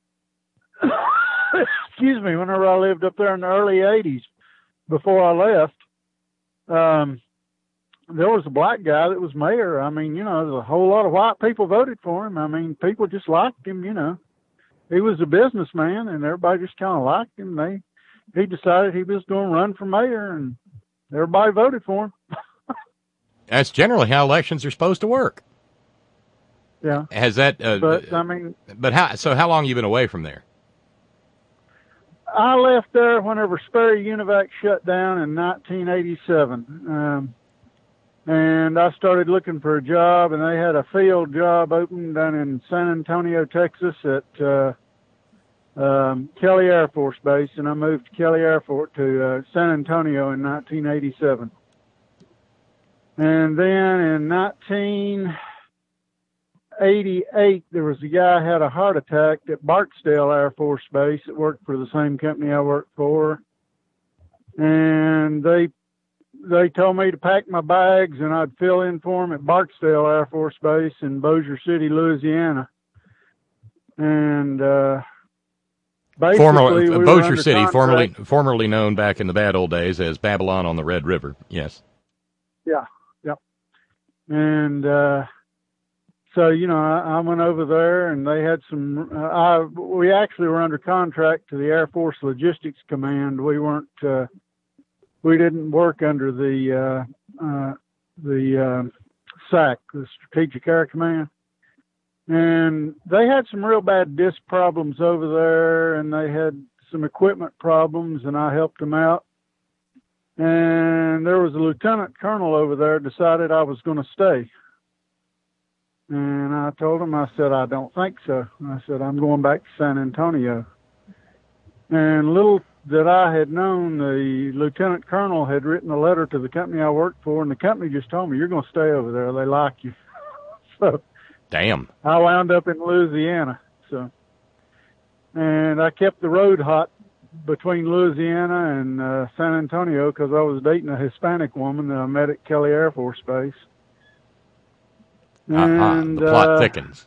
Speaker 9: excuse me, whenever I lived up there in the early eighties, before I left, um, there was a black guy that was mayor. I mean, you know, there's a whole lot of white people voted for him. I mean, people just liked him, you know. He was a businessman, and everybody just kind of liked him. They, he decided he was going to run for mayor, and everybody voted for him.
Speaker 3: That's generally how elections are supposed to work.
Speaker 9: Yeah.
Speaker 3: Has that? Uh,
Speaker 9: but I mean,
Speaker 3: but how? So how long have you been away from there?
Speaker 9: I left there whenever Sperry Univac shut down in nineteen eighty-seven, um, and I started looking for a job. And they had a field job open down in San Antonio, Texas, at uh, um, Kelly Air Force Base, and I moved to Kelly Air Force to uh, San Antonio in nineteen eighty-seven. And then in nineteen eighty-eight, there was a guy had a heart attack at Barksdale Air Force Base that worked for the same company I worked for. And they they told me to pack my bags and I'd fill in for him at Barksdale Air Force Base in Bossier City, Louisiana. And uh, basically,
Speaker 3: Former,
Speaker 9: we
Speaker 3: uh,
Speaker 9: were
Speaker 3: Bossier
Speaker 9: under
Speaker 3: City,
Speaker 9: contract.
Speaker 3: formerly formerly known back in the bad old days as Babylon on the Red River. Yes.
Speaker 9: Yeah, yeah. And uh, so, you know, I, I went over there, and they had some. Uh, I we actually were under contract to the Air Force Logistics Command. We weren't. Uh, we didn't work under the uh, uh, the uh, S A C, the Strategic Air Command. And they had some real bad disc problems over there, and they had some equipment problems, and I helped them out. And there was a lieutenant colonel over there decided I was going to stay. And I told him, I said, I don't think so. I said, I'm going back to San Antonio. And little that I had known, the lieutenant colonel had written a letter to the company I worked for, and the company just told me, you're going to stay over there. They like you. So
Speaker 3: Damn.
Speaker 9: I wound up in Louisiana. So, and I kept the road hot between Louisiana and uh, San Antonio because I was dating a Hispanic woman that I met at Kelly Air Force Base.
Speaker 3: Uh-huh.
Speaker 9: And,
Speaker 3: The plot
Speaker 9: uh,
Speaker 3: thickens.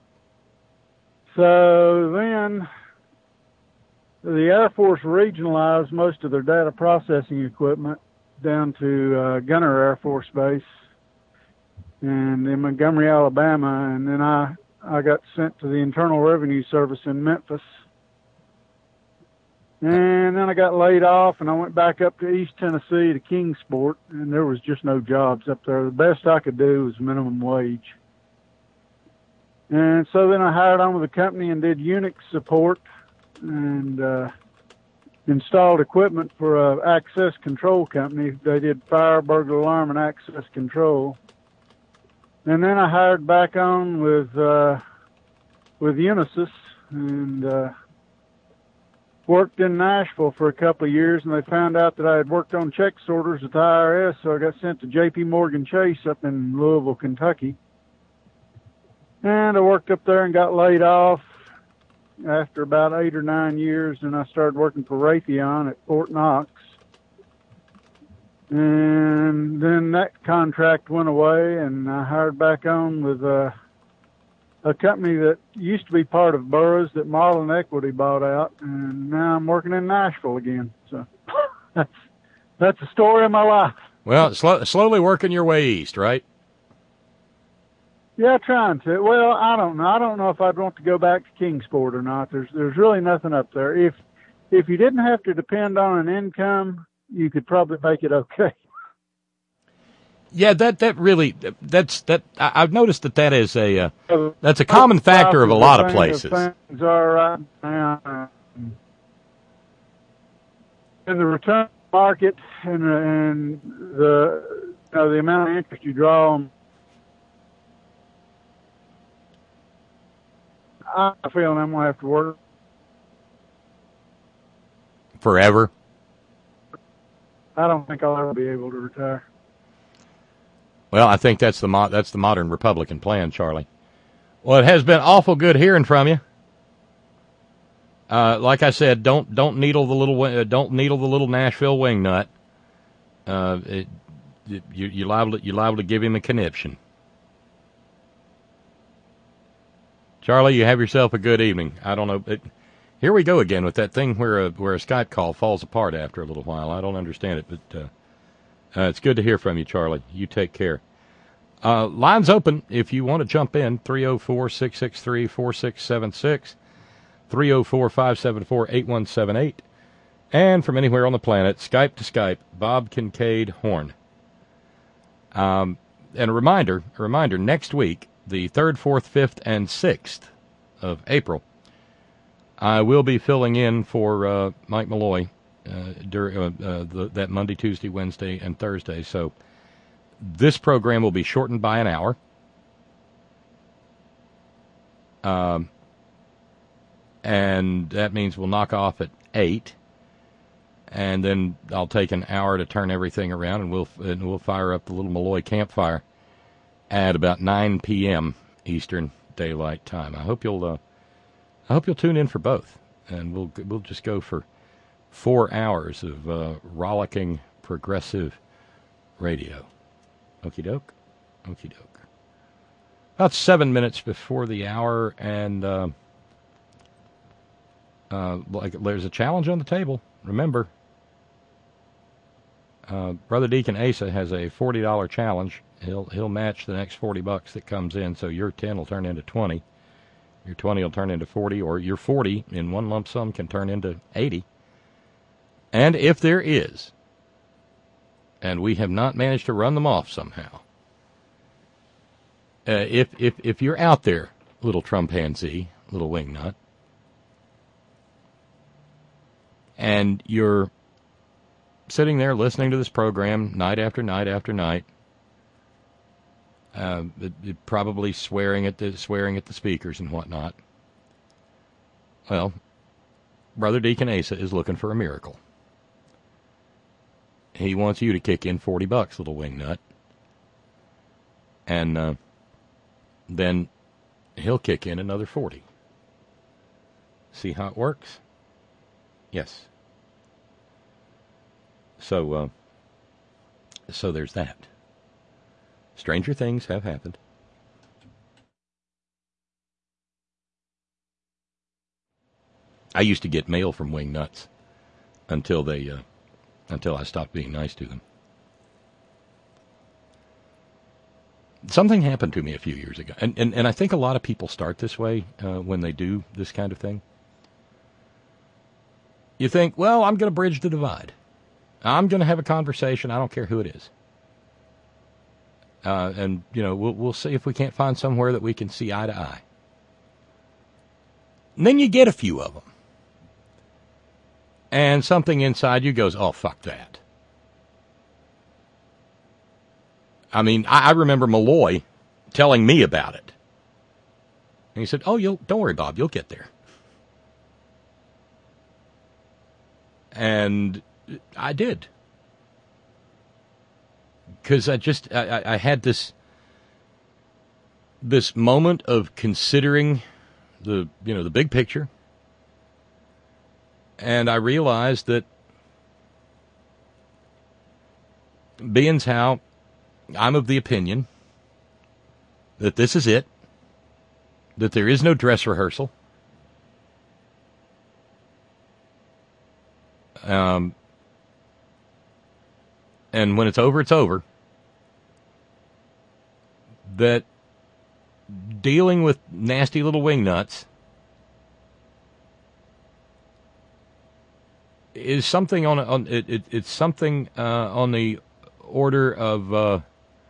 Speaker 9: So then the Air Force regionalized most of their data processing equipment down to uh, Gunner Air Force Base and in Montgomery, Alabama. And then I, I got sent to the Internal Revenue Service in Memphis. And then I got laid off, and I went back up to East Tennessee to Kingsport, and there was just no jobs up there. The best I could do was minimum wage. And so then I hired on with a company and did Unix support and uh, installed equipment for an access control company. They did fire, burglar alarm, and access control. And then I hired back on with uh, with Unisys and uh, worked in Nashville for a couple of years, and they found out that I had worked on check sorters at the I R S, so I got sent to J P Morgan Chase up in Louisville, Kentucky. And I worked up there and got laid off after about eight or nine years, and I started working for Raytheon at Fort Knox. And then that contract went away, and I hired back on with uh, a company that used to be part of Burroughs that Marlin Equity bought out, and now I'm working in Nashville again. So that's that's the story of my life.
Speaker 3: Well, sl- slowly working your way east, right?
Speaker 9: Yeah, trying to. Well, I don't know. I don't know if I'd want to go back to Kingsport or not. There's there's really nothing up there. If if you didn't have to depend on an income, you could probably make it okay.
Speaker 3: Yeah, that that really that's that. I, I've noticed that that is a uh, that's a common factor of a lot of places.
Speaker 9: Things are right now in the return market and and the you know, the amount of interest you draw on. I feel I'm gonna have to work
Speaker 3: forever.
Speaker 9: I don't think I'll ever be able to retire.
Speaker 3: Well, I think that's the mo- that's the modern Republican plan, Charlie. Well, it has been awful good hearing from you. Uh, like I said, don't don't needle the little uh, don't needle the little Nashville wingnut. Uh, it, it, you you liable to, you liable to give him a conniption. Charlie, you have yourself a good evening. I don't know. It, here we go again with that thing where a, where a Skype call falls apart after a little while. I don't understand it, but uh, uh, it's good to hear from you, Charlie. You take care. Uh, lines open if you want to jump in, three oh four, six six three, four six seven six, three oh four, five seven four, eight one seven eight, and from anywhere on the planet, Skype to Skype, Bob Kincaid Horn. Um, and a reminder, a reminder, next week, the third, fourth, fifth, and sixth of April, I will be filling in for uh, Mike Malloy uh, during uh, uh, the, that Monday, Tuesday, Wednesday, and Thursday. So this program will be shortened by an hour. Um, and that means we'll knock off at eight, and then I'll take an hour to turn everything around, and we'll and we'll fire up the little Malloy campfire at about nine p.m. Eastern Daylight Time. I hope you'll uh, I hope you'll tune in for both, and we'll we'll just go for four hours of uh, rollicking progressive radio. Okie doke, okie doke. About seven minutes before the hour, and uh, uh, like there's a challenge on the table. Remember, uh, Brother Deacon Asa has a forty dollar challenge. He'll he'll match the next forty bucks that comes in, so your ten will turn into twenty. Your twenty will turn into forty, or your forty in one lump sum can turn into eighty. And if there is, and we have not managed to run them off somehow, uh, if if if you're out there, little Trumpanzee, little wingnut, and you're sitting there listening to this program night after night after night, Uh, it, it probably swearing at the swearing at the speakers and whatnot. Well, Brother Deacon Asa is looking for a miracle. He wants you to kick in forty bucks, little wingnut, and uh, then he'll kick in another forty. See how it works? Yes. So, uh, so there's that. Stranger things have happened. I used to get mail from wingnuts until they, uh, until I stopped being nice to them. Something happened to me a few years ago, and and, and I think a lot of people start this way uh, when they do this kind of thing. You think, well, I'm going to bridge the divide. I'm going to have a conversation. I don't care who it is. Uh, and, you know, we'll we'll see if we can't find somewhere that we can see eye to eye. And then you get a few of them. And something inside you goes, oh, fuck that. I mean, I, I remember Malloy telling me about it. And he said, oh, you'll don't worry, Bob, you'll get there. And I did. Because I just, I, I had this, this moment of considering the, you know, the big picture. And I realized that being how I'm of the opinion that this is it, that there is no dress rehearsal. Um, and when it's over, it's over. That dealing with nasty little wingnuts is something on, on it, it, it's something uh, on the order of uh,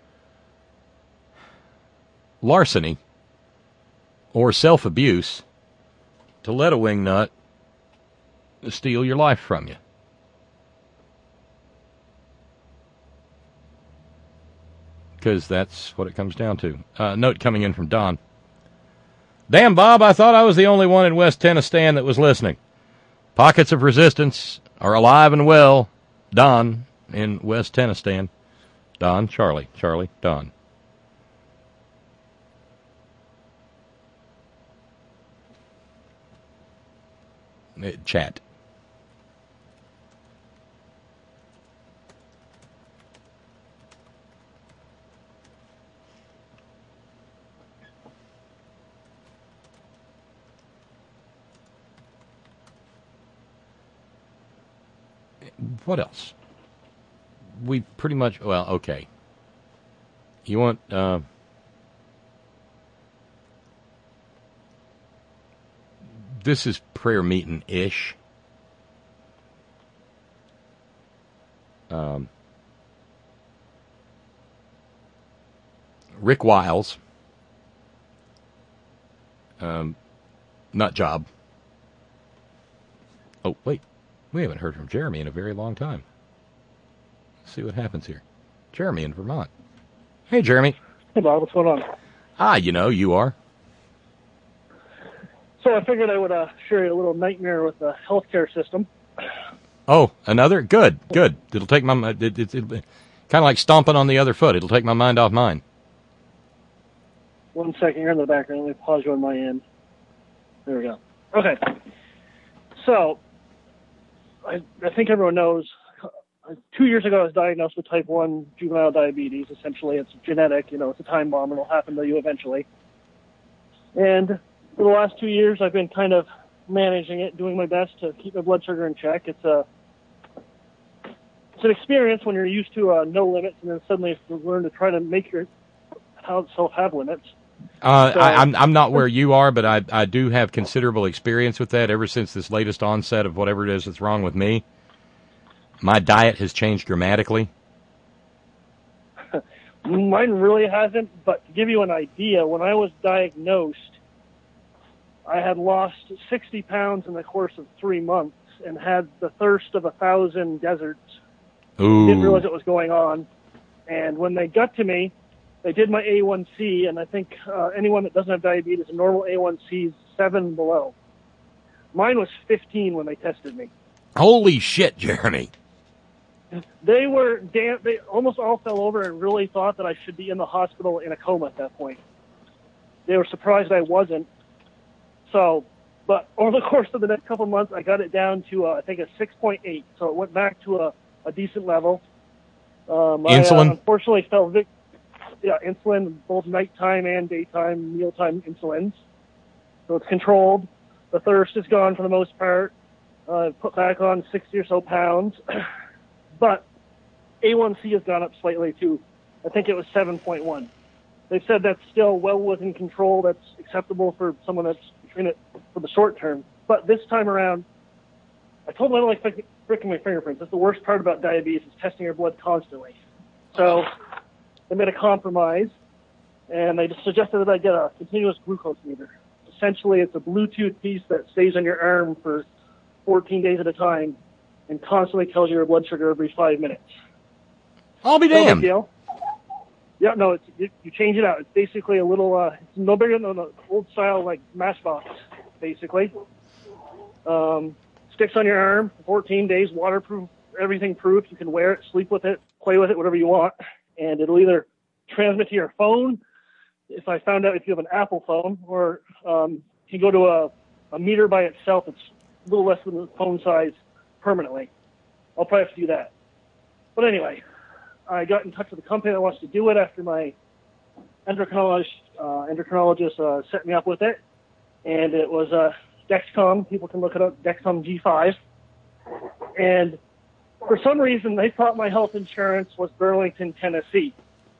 Speaker 3: larceny or self-abuse to let a wingnut steal your life from you. Because that's what it comes down to. Uh, note coming in from Don. Damn, Bob, I thought I was the only one in West Tennessee that was listening. Pockets of resistance are alive and well. Don in West Tennessee. Don, Charlie, Charlie, Don. Uh, chat. What else? We pretty much, well, okay. You want, uh, this is prayer meeting-ish. Um, Rick Wiles, um, nut job. Oh, wait. We haven't heard from Jeremy in a very long time. Let's see what happens here. Jeremy in Vermont. Hey, Jeremy.
Speaker 10: Hey, Bob. What's going on?
Speaker 3: Ah, you know, you are.
Speaker 10: So I figured I would uh, share a little nightmare with the healthcare system.
Speaker 3: Oh, another? Good, good. It'll take my... It, it, it, it, kind of like stomping on the other foot. It'll take my mind off mine.
Speaker 10: One second here in the background. Let me pause you on my end. There we go. Okay. So... I, I think everyone knows, uh, two years ago I was diagnosed with type one juvenile diabetes. Essentially, it's genetic, you know, it's a time bomb, and it'll happen to you eventually. And for the last two years, I've been kind of managing it, doing my best to keep my blood sugar in check. It's a, it's an experience when you're used to uh, no limits, and then suddenly you learn to try to make yourself have limits.
Speaker 3: Uh,
Speaker 10: so,
Speaker 3: I, I'm I'm not where you are, but I I do have considerable experience with that ever since this latest onset of whatever it is that's wrong with me. My diet has changed dramatically.
Speaker 10: Mine really hasn't, but to give you an idea, when I was diagnosed, I had lost sixty pounds in the course of three months and had the thirst of a thousand deserts.
Speaker 3: Ooh.
Speaker 10: Didn't realize what was going on. And when they got to me, they did my A one C, and I think uh, anyone that doesn't have diabetes, a normal A one C is seven below. Mine was fifteen when they tested me.
Speaker 3: Holy shit, Jeremy.
Speaker 10: They were damn, they almost all fell over and really thought that I should be in the hospital in a coma at that point. They were surprised I wasn't. So, but over the course of the next couple of months, I got it down to, uh, I think, a six point eight. So it went back to a, a decent level. Um,
Speaker 3: Insulin?
Speaker 10: I uh, unfortunately fell victim. Yeah, insulin, both nighttime and daytime, mealtime insulins. So it's controlled. The thirst is gone for the most part. Uh, put back on sixty or so pounds. But A one C has gone up slightly too. I think it was seven point one. They said that's still well within control. That's acceptable for someone that's in it for the short term. But this time around, I told them I don't like pricking my fingerprints. That's the worst part about diabetes, is testing your blood constantly. So they made a compromise, and they just suggested that I get a continuous glucose meter. essentially it's a Bluetooth piece that stays on your arm for fourteen days at a time and constantly tells you your blood sugar every five minutes.
Speaker 3: I'll be
Speaker 10: No big
Speaker 3: damned.
Speaker 10: deal. Yeah, no, it's, you, you change it out. It's basically a little, uh, it's no bigger than an old style like Matchbox, basically. Um, sticks on your arm, fourteen days, waterproof, everything proof. You can wear it, sleep with it, play with it, whatever you want. And it'll either transmit to your phone, if I found out if you have an Apple phone, or um, you go to a, a meter by itself. It's a little less than the phone size permanently. I'll probably have to do that. But anyway, I got in touch with the company that wants to do it after my endocrinologist, uh, endocrinologist uh, set me up with it. And it was uh, Dexcom. People can look it up, Dexcom G five. And for some reason, they thought my health insurance was Burlington, Tennessee.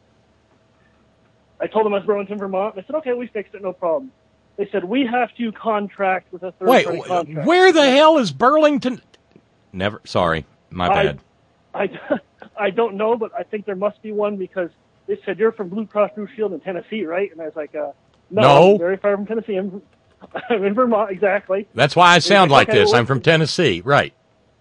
Speaker 10: I told them I was Burlington, Vermont. They said, okay, we fixed it, no problem. They said, we have to contract with a third
Speaker 3: Wait,
Speaker 10: party contract.
Speaker 3: where the hell is Burlington? Never. Sorry, my bad.
Speaker 10: I, I, I don't know, but I think there must be one because they said, you're from Blue Cross Blue Shield in Tennessee, right? And I was like, uh, no,
Speaker 3: No.
Speaker 10: I'm very far from Tennessee. I'm, I'm in Vermont, exactly.
Speaker 3: That's why I sound like
Speaker 10: okay,
Speaker 3: this.
Speaker 10: well,
Speaker 3: I'm from Tennessee, right?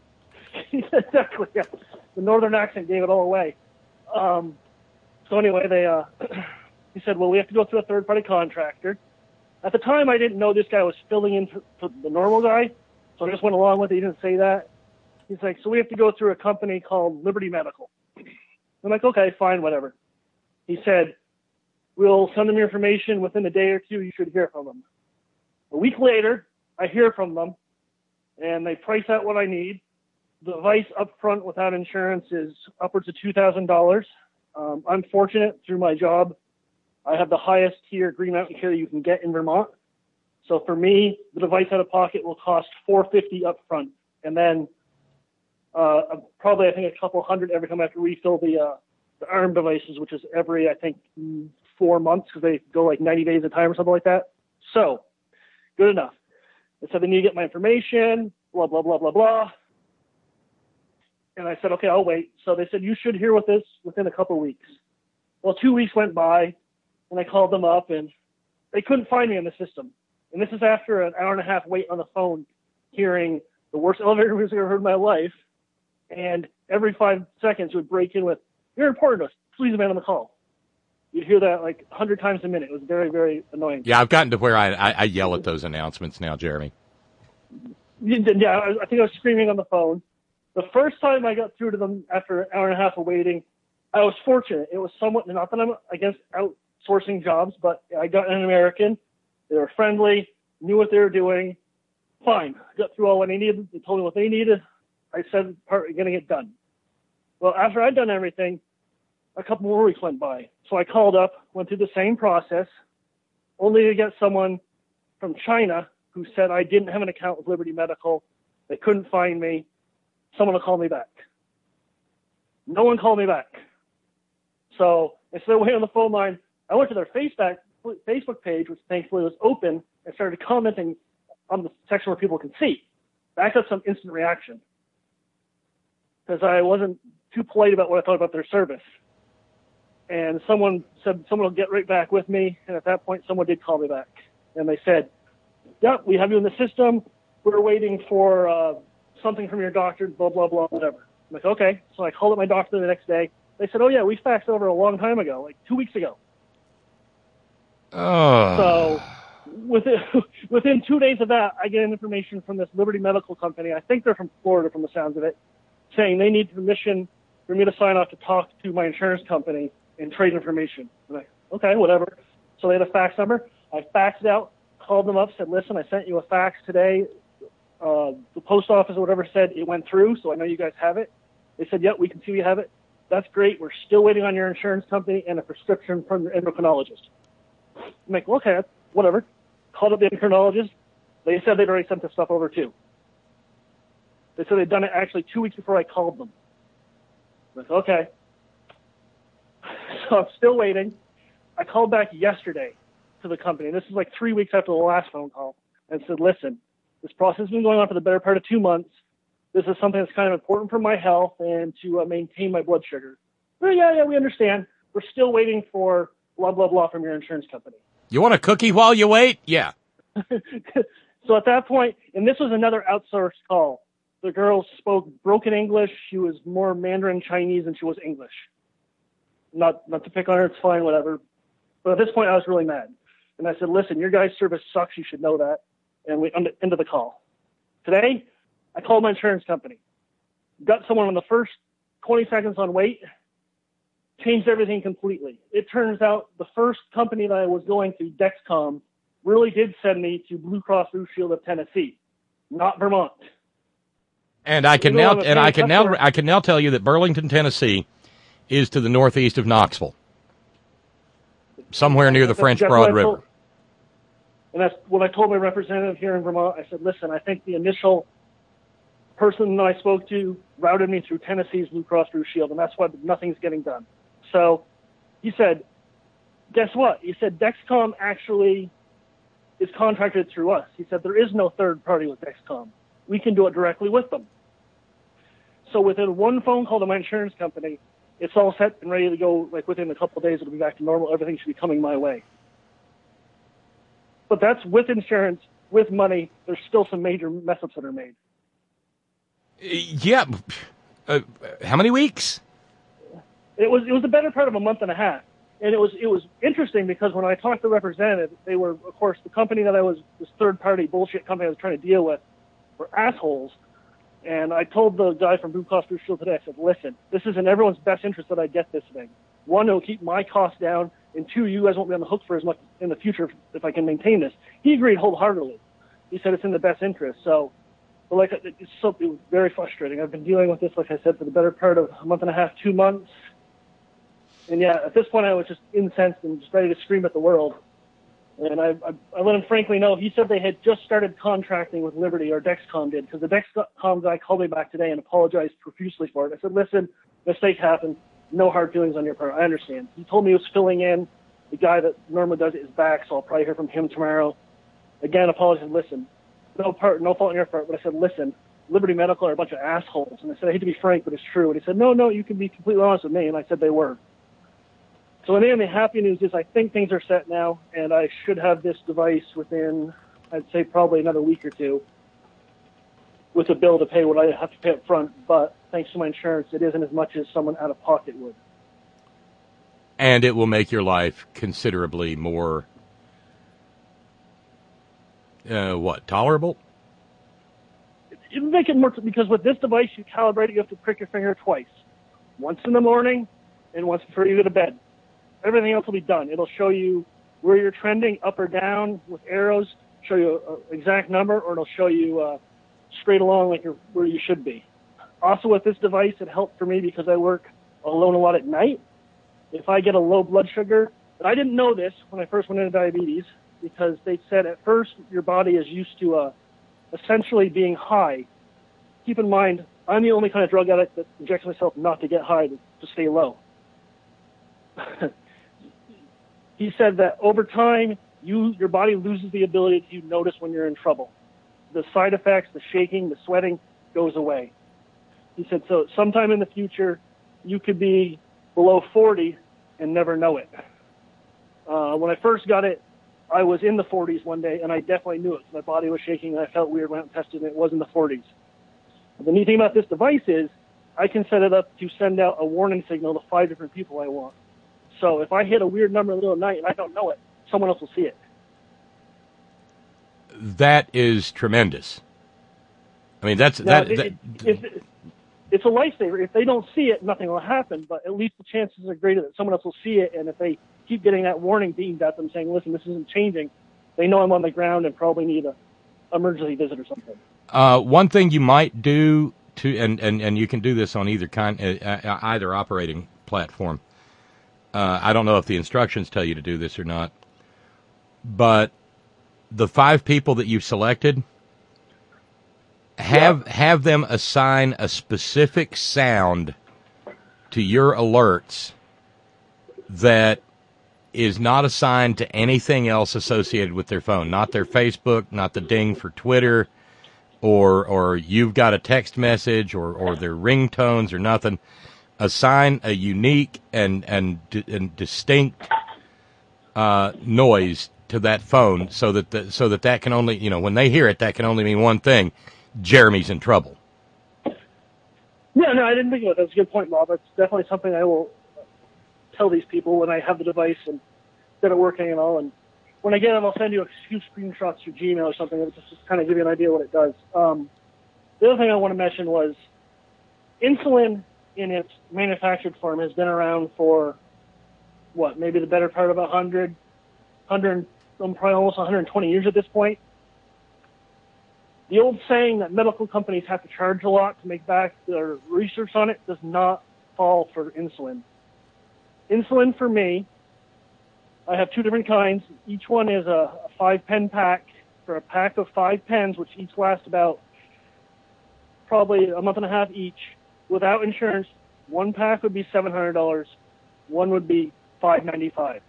Speaker 10: exactly, yeah. The northern accent gave it all away. Um, so anyway, they uh, he said, well, we have to go through a third-party contractor. At the time, I didn't know this guy was filling in for, for the normal guy, so I just went along with it. He didn't say that. He's like, so we have to go through a company called Liberty Medical. I'm like, okay, fine, whatever. He said, we'll send them your information within a day or two. You should hear from them. A week later, I hear from them, and they price out what I need. The device up front without insurance is upwards of two thousand dollars. Um, I'm fortunate through my job. I have the highest tier Green Mountain Care you can get in Vermont. So for me, the device out of pocket will cost four hundred fifty dollars up front. And then uh, probably, I think, a couple hundred every time I have to refill the, uh, the ARM devices, which is every, I think, four months because they go like ninety days at a time or something like that. So good enough. They said they need to get my information, blah, blah, blah, blah, blah. And I said, okay, I'll wait. So they said, you should hear with this within a couple of weeks. Well, two weeks went by, and I called them up, and they couldn't find me in the system. And this is after an hour and a half wait on the phone, hearing the worst elevator music I've ever heard in my life. And every five seconds would break in with, you're important to us. Please remain on the call. You'd hear that like a hundred times a minute. It was very, very annoying.
Speaker 3: Yeah, I've gotten to where I, I, I yell at those announcements now, Jeremy.
Speaker 10: Yeah, I think I was screaming on the phone. The first time I got through to them after an hour and a half of waiting, I was fortunate. It was somewhat, not that I'm against outsourcing jobs, but I got an American. They were friendly, knew what they were doing. Fine. Got through all what they needed. They told me what they needed. I said, part getting it done. Well, after I'd done everything, a couple more weeks went by. So I called up, went through the same process, only to get someone from China who said I didn't have an account with Liberty Medical. They couldn't find me. Someone will call me back. No one called me back. So instead of waiting on the phone line, I went to their Facebook page, which thankfully was open, and started commenting on the section where people can see. That got some instant reaction because I wasn't too polite about what I thought about their service. And someone said someone will get right back with me. And at that point, someone did call me back. And they said, yeah, we have you in the system. We're waiting for uh, something from your doctor, blah, blah, blah, whatever. I'm like, okay. So I called up my doctor the next day. They said, oh, yeah, we faxed over a long time ago, like two weeks ago.
Speaker 3: Oh.
Speaker 10: So within, within two days of that, I get information from this Liberty Medical company. I think they're from Florida from the sounds of it, saying they need permission for me to sign off to talk to my insurance company and trade information. I'm like, okay, whatever. So they had a fax number. I faxed it out, called them up, said, listen, I sent you a fax today. Uh, the post office or whatever said it went through, so I know you guys have it. They said, yep, we can see you have it. That's great. We're still waiting on your insurance company and a prescription from your endocrinologist. I'm like, well, okay, whatever. Called up the endocrinologist. They said they'd already sent the stuff over too. They said they'd done it actually two weeks before I called them. I'm like, okay. So I'm still waiting. I called back yesterday to the company. This is like three weeks after the last phone call, and said, listen, this process has been going on for the better part of two months. This is something that's kind of important for my health and to uh, maintain my blood sugar. Well, yeah, yeah, we understand. We're still waiting for blah, blah, blah from your insurance company.
Speaker 3: You want a cookie while you wait? Yeah.
Speaker 10: So at that point, and this was another outsourced call. The girl spoke broken English. She was more Mandarin Chinese than she was English. Not not to pick on her, it's fine, whatever. But at this point, I was really mad. And I said, listen, your guys' service sucks. You should know that. And we ended the call. Today, I called my insurance company. Got someone on the first twenty seconds on wait. Changed everything completely. It turns out the first company that I was going to, Dexcom, really did send me to Blue Cross Blue Shield of Tennessee, not Vermont.
Speaker 3: And I can now and I can now I can now tell you that Burlington, Tennessee, is to the northeast of Knoxville, somewhere near the French Broad River.
Speaker 10: And that's when I told my representative here in Vermont. I said, listen, I think the initial person that I spoke to routed me through Tennessee's Blue Cross Blue Shield, and that's why nothing's getting done. So he said, guess what? He said, Dexcom actually is contracted through us. He said, there is no third party with Dexcom. We can do it directly with them. So within one phone call to my insurance company, it's all set and ready to go. Like within a couple of days, it'll be back to normal. Everything should be coming my way. But that's with insurance, with money. There's still some major mess-ups that are made.
Speaker 3: Yeah. Uh, how many weeks?
Speaker 10: It was it was the better part of a month and a half. And it was it was interesting because when I talked to the representative, they were, of course, the company that I was, this third-party bullshit company I was trying to deal with, were assholes. And I told the guy from Blue Cross Blue Shield today, I said, listen, this is in everyone's best interest that I get this thing. One, it'll keep my costs down, and two, you guys won't be on the hook for as much in the future if I can maintain this. He agreed wholeheartedly. He said it's in the best interest. So, but like, it's so, it was very frustrating. I've been dealing with this, like I said, for the better part of a month and a half, two months. And yeah, at this point, I was just incensed and just ready to scream at the world. And I, I, I let him frankly know. He said they had just started contracting with Liberty, or Dexcom did, because the Dexcom guy called me back today and apologized profusely for it. I said, listen, mistake happened. No hard feelings on your part. I understand. He told me he was filling in. The guy that normally does it is back, so I'll probably hear from him tomorrow. Again, apologized. Listen, no part, no fault on your part. But I said, listen, Liberty Medical are a bunch of assholes. And I said, I hate to be frank, but it's true. And he said, no, no, you can be completely honest with me. And I said they were. So anyway, the happy news is I think things are set now, and I should have this device within, I'd say, probably another week or two with a bill to pay what I have to pay up front. But thanks to my insurance, it isn't as much as someone out of pocket would.
Speaker 3: And it will make your life considerably more, uh, what, tolerable?
Speaker 10: It will make it more, because with this device, you calibrate it, you have to prick your finger twice. Once in the morning and once before you go to bed. Everything else will be done. It'll show you where you're trending, up or down with arrows, show you an exact number, or it'll show you uh, straight along like you're where you should be. Also, with this device, it helped for me because I work alone a lot at night. If I get a low blood sugar, and I didn't know this when I first went into diabetes, because they said at first your body is used to uh, essentially being high. Keep in mind, I'm the only kind of drug addict that injects myself not to get high, to, to stay low. He said that over time, you your body loses the ability to notice when you're in trouble. The side effects, the shaking, the sweating goes away. He said, so sometime in the future, you could be below forty and never know it. Uh, when I first got it, I was in the forties one day, and I definitely knew it. My body was shaking, and I felt weird when I tested it. It was in the forties. The neat thing about this device is I can set it up to send out a warning signal to five different people I want. So if I hit a weird number in the middle of the night and I don't know it, someone else will see it.
Speaker 3: That is tremendous. I mean, that's
Speaker 10: now,
Speaker 3: that.
Speaker 10: It,
Speaker 3: that
Speaker 10: it, it, it's a lifesaver. If they don't see it, nothing will happen. But at least the chances are greater that someone else will see it. And if they keep getting that warning beamed at them saying, "Listen, this isn't changing," they know I'm on the ground and probably need a emergency visit or something.
Speaker 3: Uh, one thing you might do to, and, and, and you can do this on either kind, uh, either operating platform. Uh, I don't know if the instructions tell you to do this or not, but the five people that you've selected, have yeah. have them assign a specific sound to your alerts that is not assigned to anything else associated with their phone, not their Facebook, not the ding for Twitter, or or you've got a text message, or, or their ringtones or nothing. Assign a unique and and, and distinct uh, noise to that phone so that the, so that that can only, you know, when they hear it, that can only mean one thing: Jeremy's in trouble.
Speaker 10: Yeah, no, I didn't think of it. That's a good point, Bob. That's definitely something I will tell these people when I have the device and get it working and all. And when I get them, I'll send you a few screenshots through Gmail or something that just, just kind of give you an idea what it does. Um, the other thing I want to mention was insulin in its manufactured form has been around for, what, maybe the better part of one hundred, one hundred, probably almost one hundred twenty years at this point. The old saying that medical companies have to charge a lot to make back their research on it does not fall for insulin. Insulin for me, I have two different kinds. Each one is a, a five pen pack for a pack of five pens, which each last about probably a month and a half each. Without insurance, one pack would be seven hundred dollars. One would be five ninety-five.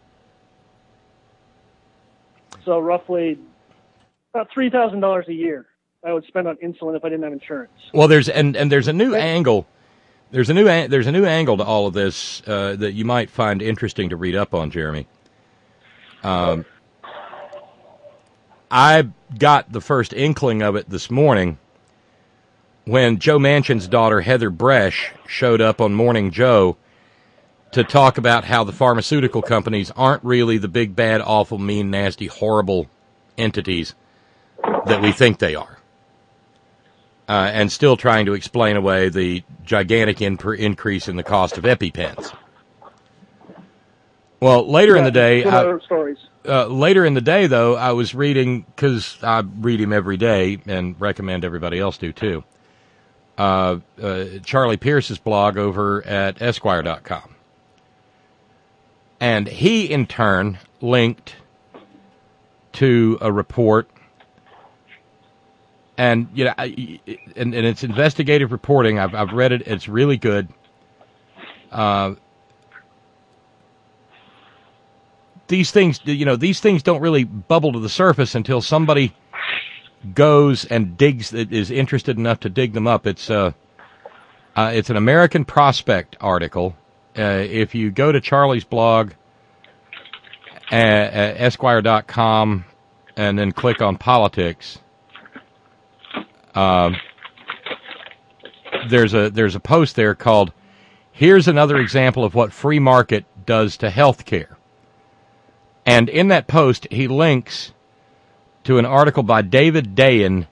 Speaker 10: So roughly about three thousand dollars a year I would spend on insulin if I didn't have insurance.
Speaker 3: Well, there's and, and there's a new okay. angle. There's a new there's a new angle to all of this uh, that you might find interesting to read up on, Jeremy. Um, I got the first inkling of it this morning when Joe Manchin's daughter Heather Bresch showed up on Morning Joe to talk about how the pharmaceutical companies aren't really the big, bad, awful, mean, nasty, horrible entities that we think they are. Uh, and still trying to explain away the gigantic in- increase in the cost of EpiPens. Well, later yeah, in the day, I,
Speaker 10: stories.
Speaker 3: Uh, later in the day, though, I was reading, because I read him every day and recommend everybody else do too, uh, uh, Charlie Pierce's blog over at Esquire dot com. And he, in turn, linked to a report. And you know, I, and, and it's investigative reporting. I've I've read it. It's really good. Uh, these things, you know, these things don't really bubble to the surface until somebody goes and digs. Is interested enough to dig them up. It's uh, uh it's an American Prospect article. Uh, if you go to Charlie's blog, uh, at Esquire dot com, and then click on politics. Um, there's a there's a post there called "Here's another example of what free market does to health care." And in that post, he links to an article by David Dayen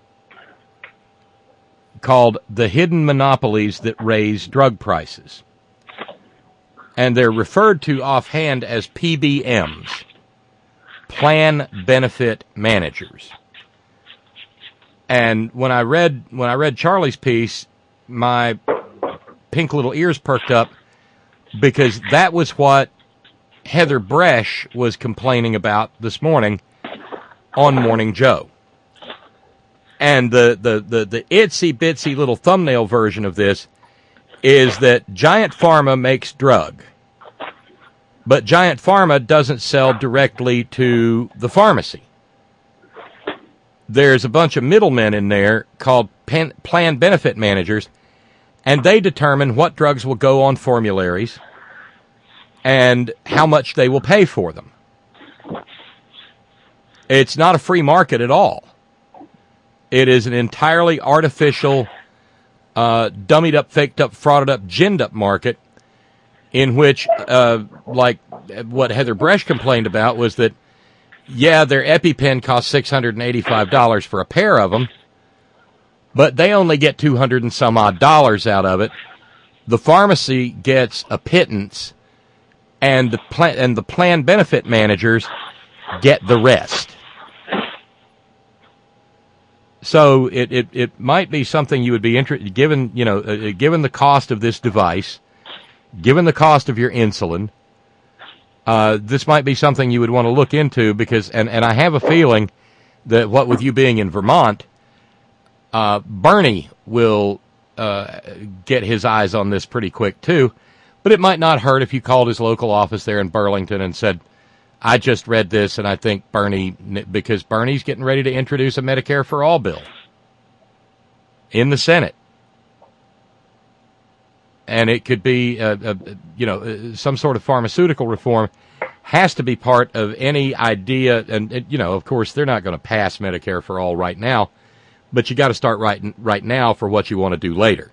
Speaker 3: called "The Hidden Monopolies That Raise Drug Prices." And they're referred to offhand as P B Ms, Plan Benefit Managers. And when I read when I read Charlie's piece, my pink little ears perked up because that was what Heather Bresch was complaining about this morning on Morning Joe. And the, the, the, the itsy bitsy little thumbnail version of this is that Giant Pharma makes drug, but Giant Pharma doesn't sell directly to the pharmacy. There's a bunch of middlemen in there called pen, plan benefit managers, and they determine what drugs will go on formularies and how much they will pay for them. It's not a free market at all. It is an entirely artificial, uh, dummied up, faked up, frauded up, ginned up market in which, uh, like what Heather Bresch complained about was that yeah, their EpiPen costs six hundred eighty-five dollars for a pair of them, but they only get two hundred and some odd dollars out of it. The pharmacy gets a pittance, and the plan and the plan benefit managers get the rest. So it, it, it might be something you would be interested, given you know, uh, given the cost of this device, given the cost of your insulin. Uh, this might be something you would want to look into because, and, and I have a feeling that what with you being in Vermont, uh, Bernie will uh, get his eyes on this pretty quick too. But it might not hurt if you called his local office there in Burlington and said, I just read this and I think Bernie, because Bernie's getting ready to introduce a Medicare for All bill in the Senate. And it could be, uh, uh, you know, uh, some sort of pharmaceutical reform. has to be part of any idea. And, and you know, of course, they're not going to pass Medicare for all right now, but you got to start right right now for what you want to do later.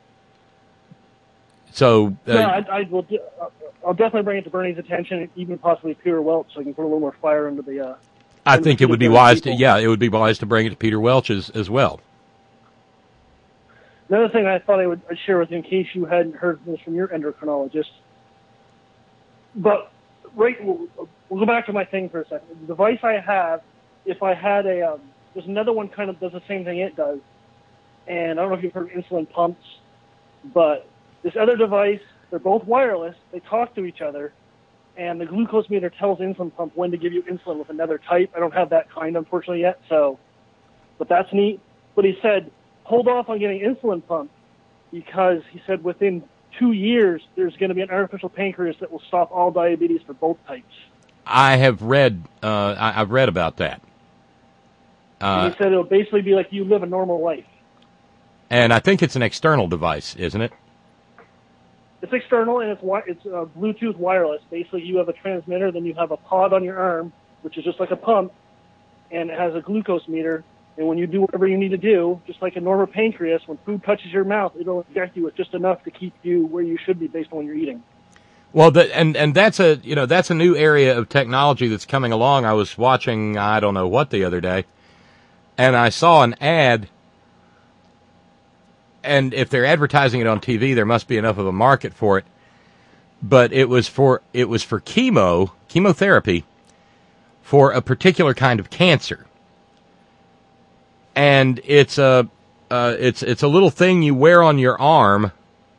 Speaker 3: So, uh,
Speaker 10: no, I, I will. Do, I'll definitely bring it to Bernie's attention, even possibly Peter Welch, so I can put a little more fire into the. Uh,
Speaker 3: I think it would be wise
Speaker 10: people.
Speaker 3: to, yeah, it would be wise to bring it to Peter Welch as, as well.
Speaker 10: Another thing I thought I would share with you, in case you hadn't heard this from your endocrinologist, but right, we'll, we'll go back to my thing for a second. The device I have, if I had a, um, there's another one kind of does the same thing it does, and I don't know if you've heard of insulin pumps, but this other device, they're both wireless, they talk to each other, and the glucose meter tells insulin pump when to give you insulin with another type. I don't have that kind, unfortunately, yet, so, but that's neat. But he said, hold off on getting insulin pump, because he said within two years, there's going to be an artificial pancreas that will stop all diabetes for both types.
Speaker 3: I have read, uh, I, I've read about that. Uh,
Speaker 10: and he said it'll basically be like you live a normal life.
Speaker 3: And I think it's an external device, isn't it?
Speaker 10: It's external, and it's wi- it's uh, Bluetooth wireless. Basically, you have a transmitter, then you have a pod on your arm, which is just like a pump, and it has a glucose meter. And when you do whatever you need to do, just like a normal pancreas, when food touches your mouth, it'll inject you with just enough to keep you where you should be based on what you're eating.
Speaker 3: Well, the, and and that's a you know that's a new area of technology that's coming along. I was watching I don't know what the other day, and I saw an ad. And if they're advertising it on T V, there must be enough of a market for it. But it was for it was for chemo, chemotherapy, for a particular kind of cancer. And it's a uh, it's it's a little thing you wear on your arm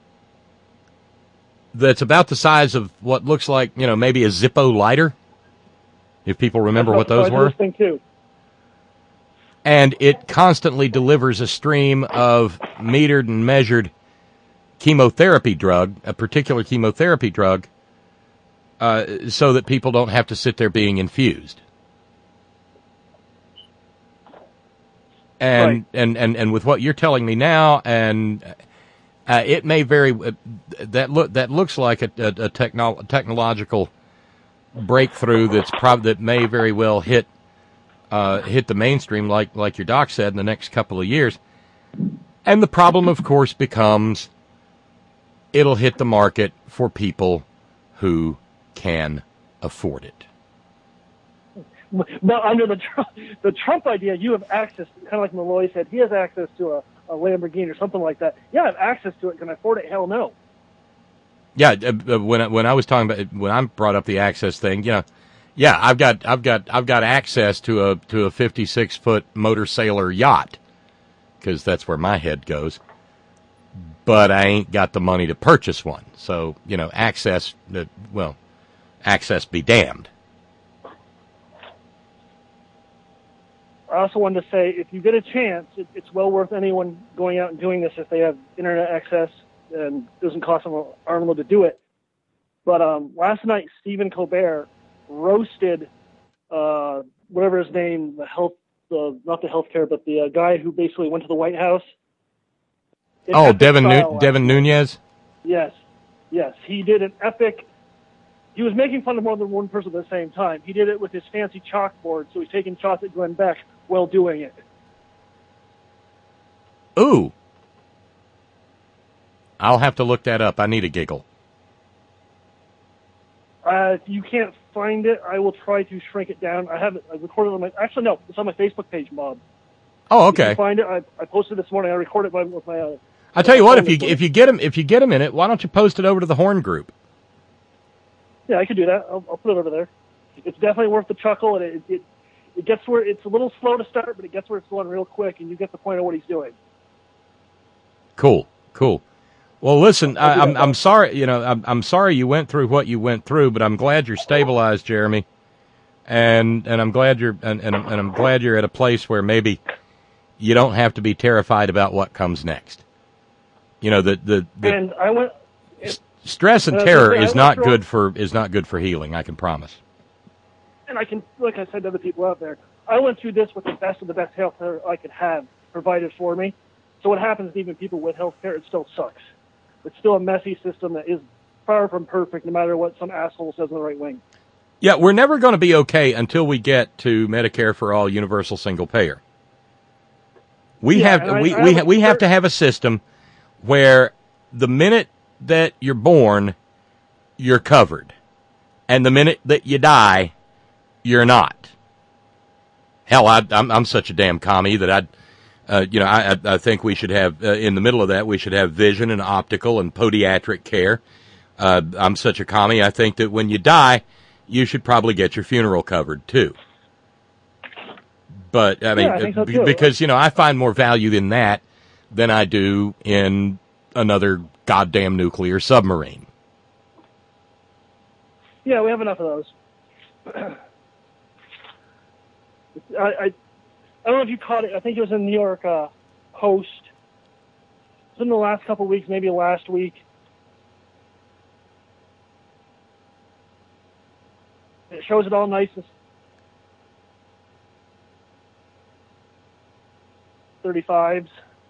Speaker 3: that's about the size of what looks like, you know, maybe a Zippo lighter. If people remember what those were.
Speaker 10: Thing too.
Speaker 3: And it constantly delivers a stream of metered and measured chemotherapy drug, a particular chemotherapy drug, uh, so that people don't have to sit there being infused. And, right. and, and, and with what you're telling me now, and uh, it may very uh, that look that looks like a, a, a techno- technological breakthrough that's prob- that may very well hit. Uh, hit the mainstream, like like your doc said, in the next couple of years. And the problem, of course, becomes it'll hit the market for people who can afford it.
Speaker 10: Well, under the Trump, the Trump idea, you have access, kind of like Malloy said, he has access to a, a Lamborghini or something like that. Yeah, I have access to it. Can I afford it? Hell no.
Speaker 3: Yeah, uh, when I, when I was talking about when I brought up the access thing, you know. Yeah, I've got I've got I've got access to a to a fifty-six foot motor sailor yacht, because that's where my head goes. But I ain't got the money to purchase one, so you know, access. Uh, well, access be damned.
Speaker 10: I also wanted to say, if you get a chance, it, it's well worth anyone going out and doing this if they have internet access and it doesn't cost them an arm and a leg to do it. But um, last night, Stephen Colbert roasted uh, whatever his name, the health, the not the healthcare, but the uh, guy who basically went to the White House. It
Speaker 3: oh, Devin Nu- Devin Nunes.
Speaker 10: Yes, yes, he did an epic. He was making fun of more than one person at the same time. He did it with his fancy chalkboard, so he's taking shots at Glenn Beck while doing it.
Speaker 3: Ooh, I'll have to look that up. I need a giggle.
Speaker 10: Uh, if you can't find it, I will try to shrink it down. I have it I recorded it on my... Actually, no. It's on my Facebook page, Bob.
Speaker 3: Oh, okay.
Speaker 10: If you find it, I, I posted it this morning. I recorded it by, with my... Uh,
Speaker 3: I tell you what, if you if you get them if you get them in it, why don't you post it over to the Horn Group?
Speaker 10: Yeah, I could do that. I'll, I'll put it over there. It's definitely worth the chuckle, and it, it it gets where it's a little slow to start, but it gets where it's going real quick, and you get the point of what he's doing.
Speaker 3: Cool, cool. Well, listen, I, I'm I'm sorry, you know, I'm I'm sorry you went through what you went through, but I'm glad you're stabilized, Jeremy, and and I'm glad you're and and I'm, and I'm glad you're at a place where maybe you don't have to be terrified about what comes next. You know, the the, the
Speaker 10: and I went.
Speaker 3: It, stress and terror is not good for is not good for healing. I can promise.
Speaker 10: And I can, like I said to other people out there, I went through this with the best of the best health care I could have provided for me. So what happens to even people with health care? It still sucks. It's still a messy system that is far from perfect, no matter what some asshole says on the right wing.
Speaker 3: Yeah, we're never going to be okay until we get to Medicare for all, universal single payer. We
Speaker 10: Yeah,
Speaker 3: have
Speaker 10: and I-
Speaker 3: we
Speaker 10: I
Speaker 3: we
Speaker 10: have
Speaker 3: ha-
Speaker 10: a
Speaker 3: we have
Speaker 10: cert-
Speaker 3: to have a system where the minute that you're born, you're covered, and the minute that you die, you're not. Hell, I, I'm I'm such a damn commie that I'd. Uh, you know, I, I think we should have, uh, in the middle of that, we should have vision and optical and podiatric care. Uh, I'm such a commie, I think that when you die, you should probably get your funeral covered, too. But, I mean,
Speaker 10: Yeah, I think so,
Speaker 3: b-
Speaker 10: too.
Speaker 3: because, you know, I find more value in that than I do in another goddamn nuclear submarine.
Speaker 10: Yeah, we have enough of those. I, I I don't know if you caught it. I think it was in the New York uh, Post. It was in the last couple of weeks, maybe last week. It shows it all nice and thirty-fives.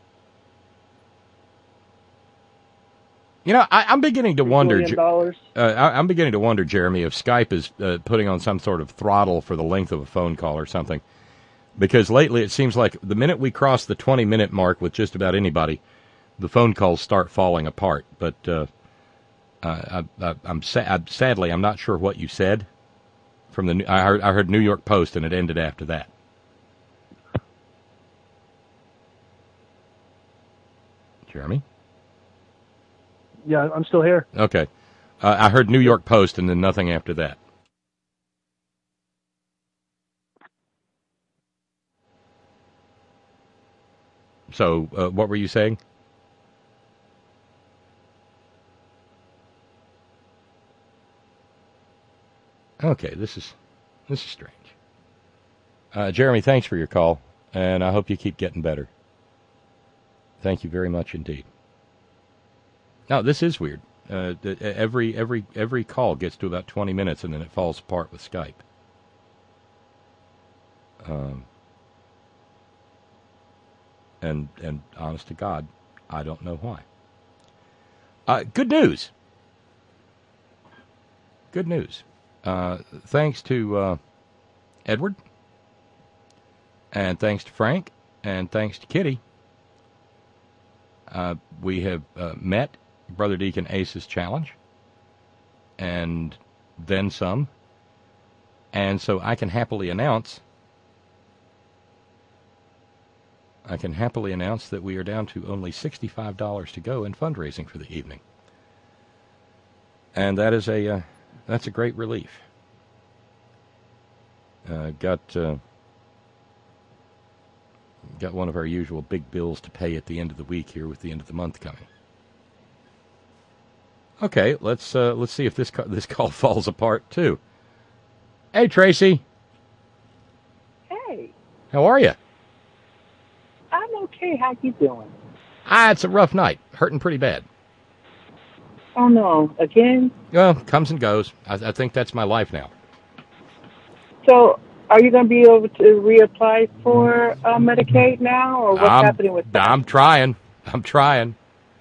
Speaker 3: You know, I, I'm beginning to wonder.
Speaker 10: billion dollars.
Speaker 3: Uh, I, I'm beginning to wonder, Jeremy, if Skype is uh, putting on some sort of throttle for the length of a phone call or something. Because lately it seems like the minute we cross the twenty-minute mark with just about anybody, the phone calls start falling apart. But uh, uh, I, I, I'm, sa- I'm sadly I'm not sure what you said. From the I heard I heard New York Post and it ended after that. Jeremy?
Speaker 10: Yeah, I'm still here.
Speaker 3: Okay. Uh, I heard New York Post and then nothing after that. So, uh, what were you saying? Okay, this is this is strange. Uh, Jeremy, thanks for your call, and I hope you keep getting better. Thank you very much indeed. Now, this is weird. Uh, every every every call gets to about twenty minutes, and then it falls apart with Skype. Um, and and honest to God, I don't know why. Uh, good news. Good news. Uh, thanks to uh, Edward, and thanks to Frank, and thanks to Kitty, uh, we have uh, met Brother Deacon Ace's challenge, and then some, and so I can happily announce, I can happily announce that we are down to only sixty-five dollars to go in fundraising for the evening, and that is a uh, that's a great relief. Uh, got uh, got one of our usual big bills to pay at the end of the week here with the end of the month coming. Okay, let's uh, let's see if this ca- this call falls apart too. Hey, Tracy.
Speaker 11: Hey.
Speaker 3: How are you?
Speaker 11: I'm okay. How you doing?
Speaker 3: Ah, it's a rough night. Hurting pretty bad.
Speaker 11: Oh, no. Again?
Speaker 3: Well, comes and goes. I, I think that's my life now.
Speaker 11: So, are you going to be able to reapply for uh, Medicaid now, or what's
Speaker 3: I'm,
Speaker 11: happening with that?
Speaker 3: I'm trying. I'm trying.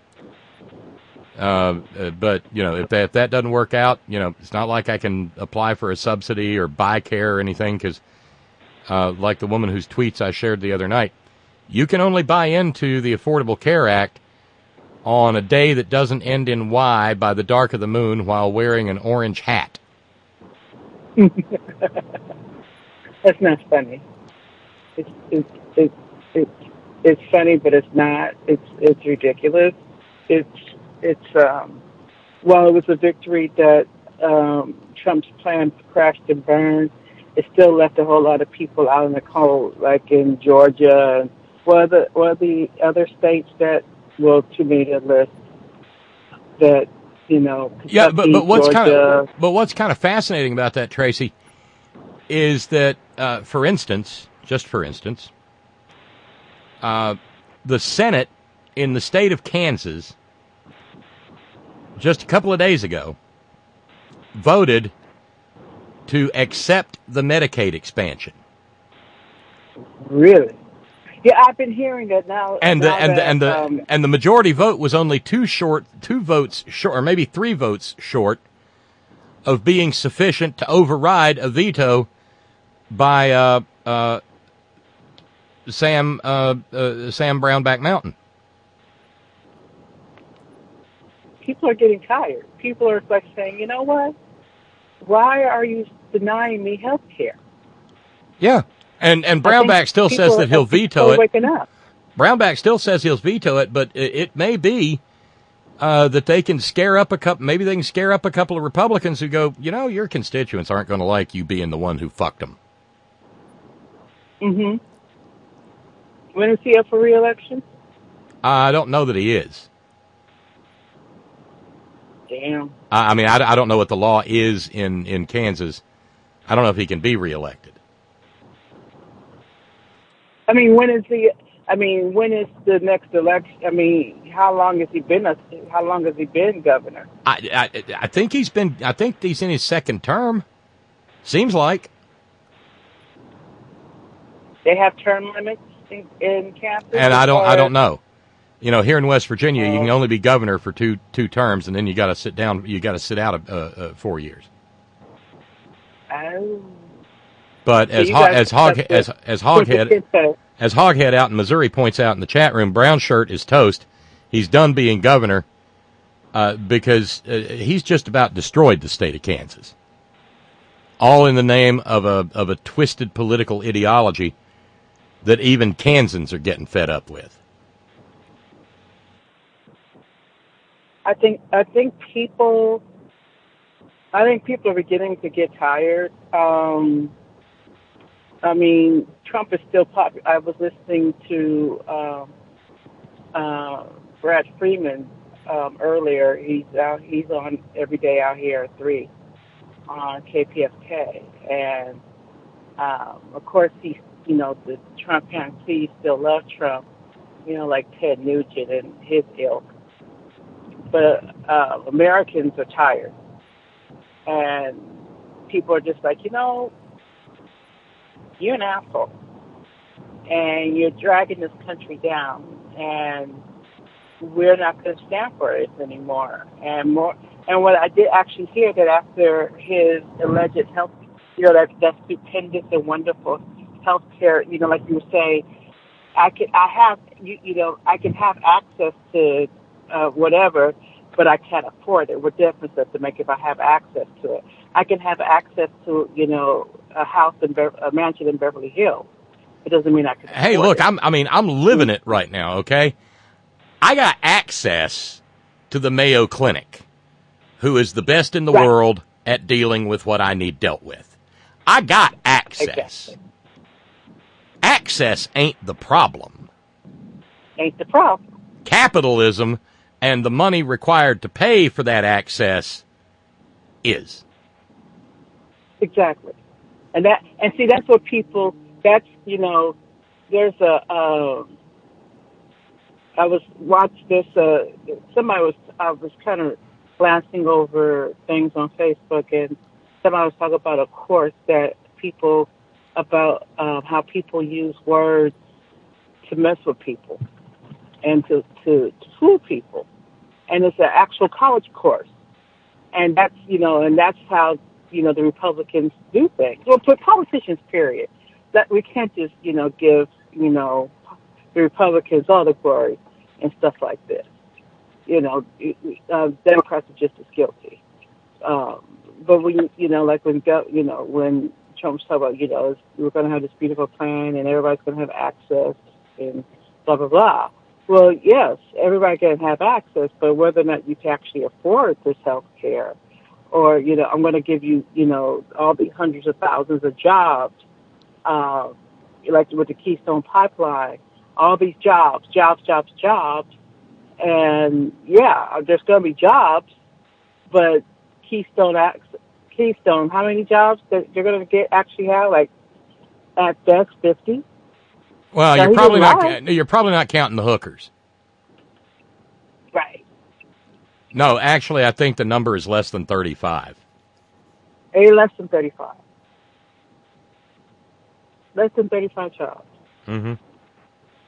Speaker 3: Uh, uh, but, you know, if that, if that doesn't work out, you know, it's not like I can apply for a subsidy or buy care or anything, because uh, like the woman whose tweets I shared the other night, you can only buy into the Affordable Care Act on a day that doesn't end in Y by the dark of the moon while wearing an orange hat.
Speaker 11: That's not funny. It's it's it's it's it's funny, but it's not. It's it's ridiculous. It's it's um. While it was a victory that um, Trump's plan crashed and burned, it still left a whole lot of people out in the cold, like in Georgia and what the what the other states that, well, to me, the list that, you know, Kentucky,
Speaker 3: yeah, but but what's kind
Speaker 11: Georgia,
Speaker 3: of but what's kind of fascinating about that, Tracy, is that uh, for instance, just for instance, uh, the Senate in the state of Kansas just a couple of days ago voted to accept the Medicaid expansion.
Speaker 11: Really? Yeah, I've been hearing that now.
Speaker 3: And the
Speaker 11: now
Speaker 3: and the
Speaker 11: that,
Speaker 3: and the
Speaker 11: um,
Speaker 3: and the majority vote was only two short, two votes short, or maybe three votes short of being sufficient to override a veto by uh, uh, Sam uh, uh, Sam Brownback Mountain.
Speaker 11: People are getting tired. People are like saying, you know what? Why are you denying me health care?
Speaker 3: Yeah, and and Brownback still says that he'll veto it.
Speaker 11: Waking up.
Speaker 3: Brownback still says he'll veto it, but it, it may be uh, that they can scare up a couple. Maybe they can scare up a couple of Republicans who go, you know, your constituents aren't going to like you being the one who fucked them.
Speaker 11: Mm-hmm. When is he up for re-election?
Speaker 3: I don't know that he is.
Speaker 11: Damn.
Speaker 3: I, I mean, I, I don't know what the law is in, in Kansas. I don't know if he can be reelected.
Speaker 11: I mean, when is the? I mean, when is the next election? I mean, how long has he been? A, how long has he been governor?
Speaker 3: I, I I think he's been. I think he's in his second term. Seems like
Speaker 11: they have term limits in, in Kansas.
Speaker 3: And I don't.
Speaker 11: or?
Speaker 3: I don't know. You know, here in West Virginia, you can
Speaker 11: Oh.
Speaker 3: only be governor for two two terms, and then you got to sit down. You got to sit out uh, uh, four years.
Speaker 11: Oh.
Speaker 3: But
Speaker 11: So
Speaker 3: as
Speaker 11: you
Speaker 3: ho-
Speaker 11: guys
Speaker 3: as hog
Speaker 11: have to
Speaker 3: as as
Speaker 11: push it
Speaker 3: hoghead
Speaker 11: to-
Speaker 3: as hoghead out in Missouri points out in the chat room, Brown Shirt is toast. He's done being governor uh, because uh, he's just about destroyed the state of Kansas, all in the name of a of a twisted political ideology that even Kansans are getting fed up with.
Speaker 11: I think I think people I think people are beginning to get tired. Um, I mean, Trump is still popular. I was listening to um, uh, Brad Freeman um, earlier. He's out. He's on every day out here at three on K P F K, and um, of course he's you know the Trump fans still love Trump. You know, like Ted Nugent and his ilk. But uh, Americans are tired, and people are just like, you know, you're an asshole, and you're dragging this country down, and we're not going to stand for it anymore. And more, and what I did actually hear that after his alleged health, you know, that that stupendous and wonderful health care, you know, like you were saying, I could, I have, you, you know, I can have access to. Uh, whatever, but I can't afford it. What difference does it make if I have access to it? I can have access to, you know, a house in Be- a mansion in Beverly Hills. It doesn't mean I can.
Speaker 3: Hey, look, it. I'm, I mean, I'm living it right now. Okay, I got access to the Mayo Clinic, who is the best in the right. world at dealing with what I need dealt with. I got access.
Speaker 11: Exactly.
Speaker 3: Access ain't the problem.
Speaker 11: Ain't the problem.
Speaker 3: Capitalism and the money required to pay for that access is.
Speaker 11: Exactly. And that, and see, that's what people, that's, you know, there's a, uh, I was watching this, uh, somebody was, I was kind of glancing over things on Facebook, and somebody was talking about a course that people, about um, how people use words to mess with people and to, to, to fool people. And it's an actual college course. And that's, you know, and that's how, you know, the Republicans do things. Well, for politicians, period. That we can't just, you know, give, you know, the Republicans all the glory and stuff like this. You know, uh, Democrats are just as guilty. Um, but when, you know, like when, you know, when Trump's talking about, you know, we're going to have this beautiful plan and everybody's going to have access and blah, blah, blah. Well, yes, everybody can have access, but whether or not you can actually afford this health care, or, you know, I'm going to give you, you know, all these hundreds of thousands of jobs, uh, like with the Keystone Pipeline, all these jobs, jobs, jobs, jobs, and yeah, there's going to be jobs, but Keystone, Keystone, how many jobs that you're going to get actually have? Like at best fifty.
Speaker 3: Well,
Speaker 11: now,
Speaker 3: you're probably not. You're probably not counting the hookers.
Speaker 11: Right.
Speaker 3: No, actually, I think the number is less than thirty-five.
Speaker 11: A less than thirty-five. Less than thirty-five jobs.
Speaker 3: Mm-hmm.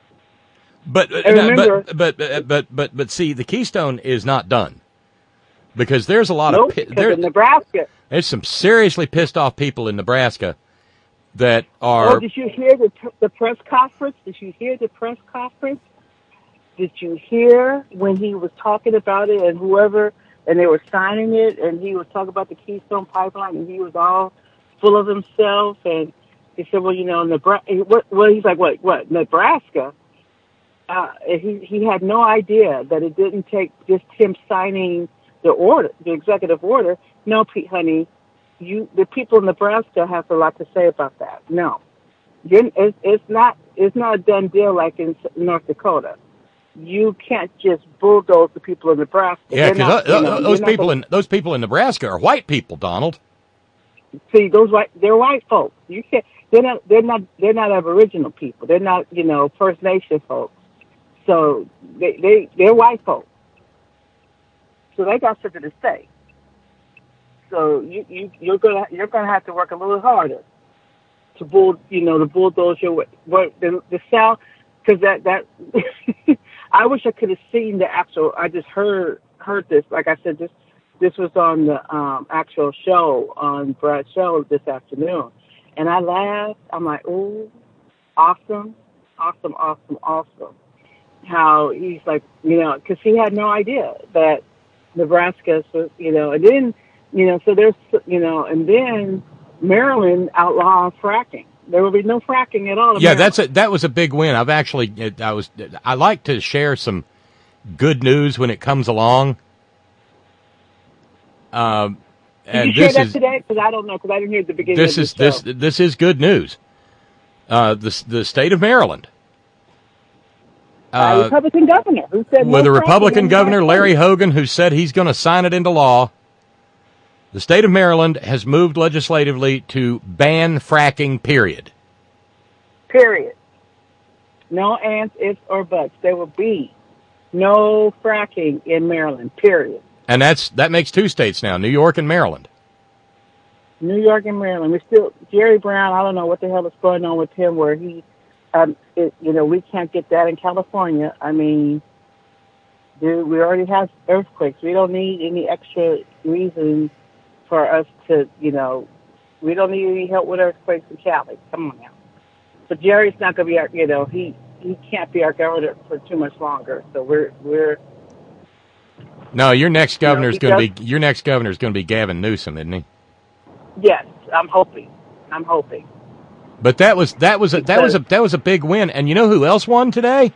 Speaker 3: But,
Speaker 11: remember,
Speaker 3: but, but, but, but, but, but, see, the Keystone is not done. Because there's a lot
Speaker 11: nope,
Speaker 3: of... Pi-
Speaker 11: because
Speaker 3: there,
Speaker 11: in Nebraska...
Speaker 3: There's some seriously pissed off people in Nebraska that are...
Speaker 11: Oh, did you hear the, the press conference? Did you hear the press conference? Did you hear when he was talking about it and whoever... And they were signing it, and he was talking about the Keystone Pipeline, and he was all full of himself. And he said, "Well, you know, Nebraska." Well, he's like, "What? What? Nebraska?" Uh, he he had no idea that it didn't take just him signing the order, the executive order. No, Pete, honey, you the people in Nebraska have a lot to say about that. No, You're, it's, it's not. It's not a done deal like in North Dakota. You can't just bulldoze the people in Nebraska.
Speaker 3: Yeah, because
Speaker 11: you know,
Speaker 3: those people
Speaker 11: gonna,
Speaker 3: in those people in Nebraska are white people, Donald.
Speaker 11: See, those white they're white folks. You can't. They're not. They're not. They're not Aboriginal people. They're not. You know, First Nation folks. So they they they're white folks. So they got something to say. So you you you're gonna you're gonna have to work a little harder to bull you know to bulldoze your way. But the the South, because that that. I wish I could have seen the actual. I just heard heard this. Like I said, this this was on the um, actual show on Brad's show this afternoon, and I laughed. I'm like, "Ooh, awesome, awesome, awesome, awesome!" How he's like, you know, because he had no idea that Nebraska, so, you know, and then, you know, so there's, you know, and then Maryland outlawed fracking. There will be no fracking at all.
Speaker 3: Yeah, that's a, that was a big win. I've actually, I was, I like to share some good news when it comes along. Um,
Speaker 11: Did
Speaker 3: and
Speaker 11: you share
Speaker 3: this
Speaker 11: that
Speaker 3: is,
Speaker 11: today? Because I don't know. Because I didn't hear the beginning.
Speaker 3: This
Speaker 11: of
Speaker 3: is
Speaker 11: the show.
Speaker 3: this this is good news. Uh, the the state of Maryland,
Speaker 11: uh,
Speaker 3: uh,
Speaker 11: Republican governor who said
Speaker 3: with
Speaker 11: no
Speaker 3: a Republican
Speaker 11: fracking
Speaker 3: governor,
Speaker 11: in
Speaker 3: Larry Hogan, who said he's going to sign it into law. The state of Maryland has moved legislatively to ban fracking, period.
Speaker 11: Period. No ands, ifs, or buts. There will be no fracking in Maryland, period.
Speaker 3: And that's that makes two states now, New York and Maryland.
Speaker 11: New York and Maryland. We still, Jerry Brown, I don't know what the hell is going on with him where he, um, it, you know, we can't get that in California. I mean, dude, we already have earthquakes. We don't need any extra reason for us to, you know, we don't need any help with earthquakes in Cali. Come on now. But Jerry's not going to be our, you know, he, he can't be our governor for too much longer. So we're, we're.
Speaker 3: No, your next governor is
Speaker 11: you know,
Speaker 3: going to be, your next governor is going to be Gavin Newsom, isn't he?
Speaker 11: Yes, I'm hoping. I'm hoping.
Speaker 3: But that was, that was a, that was a, that was a big win. And you know who else won today?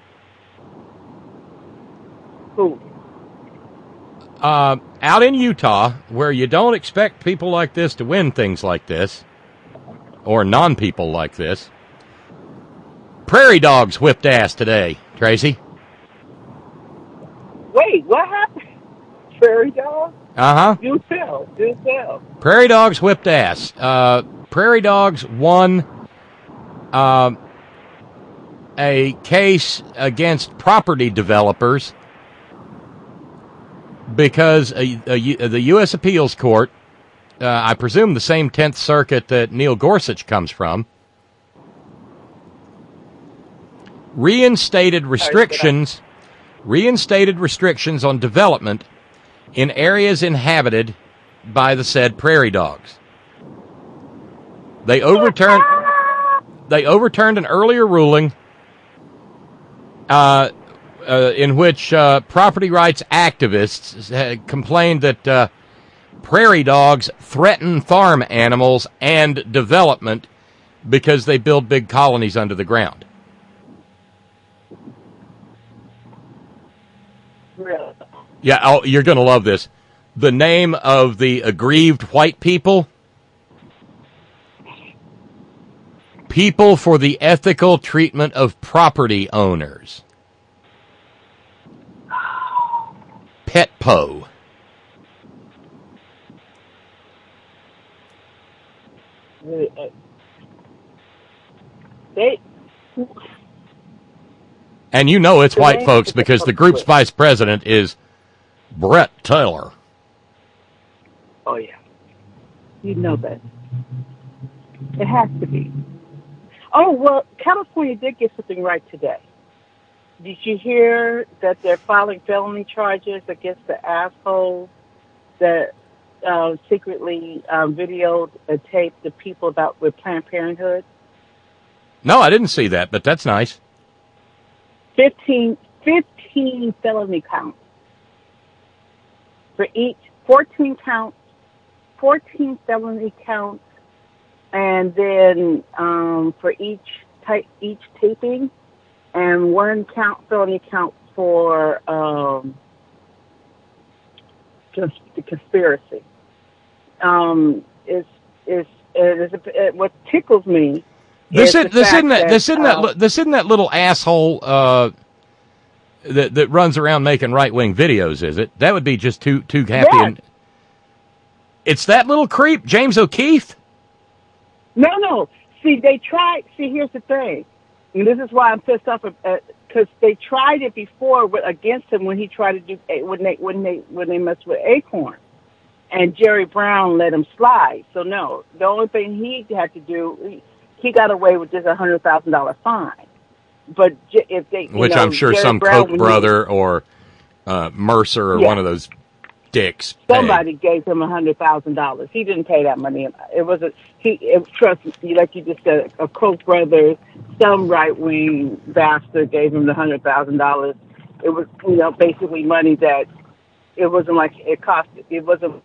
Speaker 11: Who?
Speaker 3: Uh, out in Utah, where you don't expect people like this to win things like this, or non-people like this, Prairie Dogs whipped ass today, Tracy.
Speaker 11: Wait, what happened? Prairie Dogs?
Speaker 3: Uh-huh.
Speaker 11: Do tell. Do tell.
Speaker 3: Prairie Dogs whipped ass. Uh, Prairie Dogs won uh, a case against property developers because a, a, the U S Appeals Court, uh, I presume the same tenth Circuit that Neil Gorsuch comes from, reinstated restrictions, reinstated restrictions on development in areas inhabited by the said prairie dogs. They overturned they overturned an earlier ruling uh, uh, in which uh, property rights activists had complained that uh, prairie dogs threaten farm animals and development because they build big colonies under the ground.
Speaker 11: Really?
Speaker 3: Yeah, oh, you're going to love this. The name of the aggrieved white people? People for the Ethical Treatment of Property Owners. PETPO.
Speaker 11: They...
Speaker 3: And you know it's white folks because the group's vice president is Brett Taylor.
Speaker 11: Oh, yeah. You know that. It has to be. Oh, well, California did get something right today. Did you hear that they're filing felony charges against the asshole that uh, secretly um, videoed and taped the people about with Planned Parenthood?
Speaker 3: No, I didn't see that, but that's nice.
Speaker 11: fifteen, fifteen felony counts for each, fourteen counts, fourteen felony counts, and then um, for each type, each taping, and one count felony count for um, just the conspiracy. Um, is is it is it, what tickles me.
Speaker 3: This is this isn't that,
Speaker 11: that
Speaker 3: this isn't
Speaker 11: uh,
Speaker 3: that this isn't that little asshole uh, that that runs around making right wing videos, is it? That would be just too too happy.
Speaker 11: Yes.
Speaker 3: And it's that little creep, James O'Keefe.
Speaker 11: No, no. See, they tried. See, here's the thing, and this is why I'm pissed off because they tried it before with, against him when he tried to do when they when they when they messed with Acorn, and Jerry Brown let him slide. So no, the only thing he had to do, he, he got away with just a hundred thousand dollar fine. But j- if they, you
Speaker 3: Which
Speaker 11: know,
Speaker 3: I'm sure
Speaker 11: Jerry
Speaker 3: some
Speaker 11: Brown,
Speaker 3: Koch brother he, or uh, Mercer or
Speaker 11: yeah.
Speaker 3: one of those dicks paid.
Speaker 11: Somebody gave him a hundred thousand dollars. He didn't pay that money. It was a he. It, trust me, like you just said, a Koch brother, some right wing bastard gave him the hundred thousand dollars. It was, you know, basically money that it wasn't like it cost. It wasn't.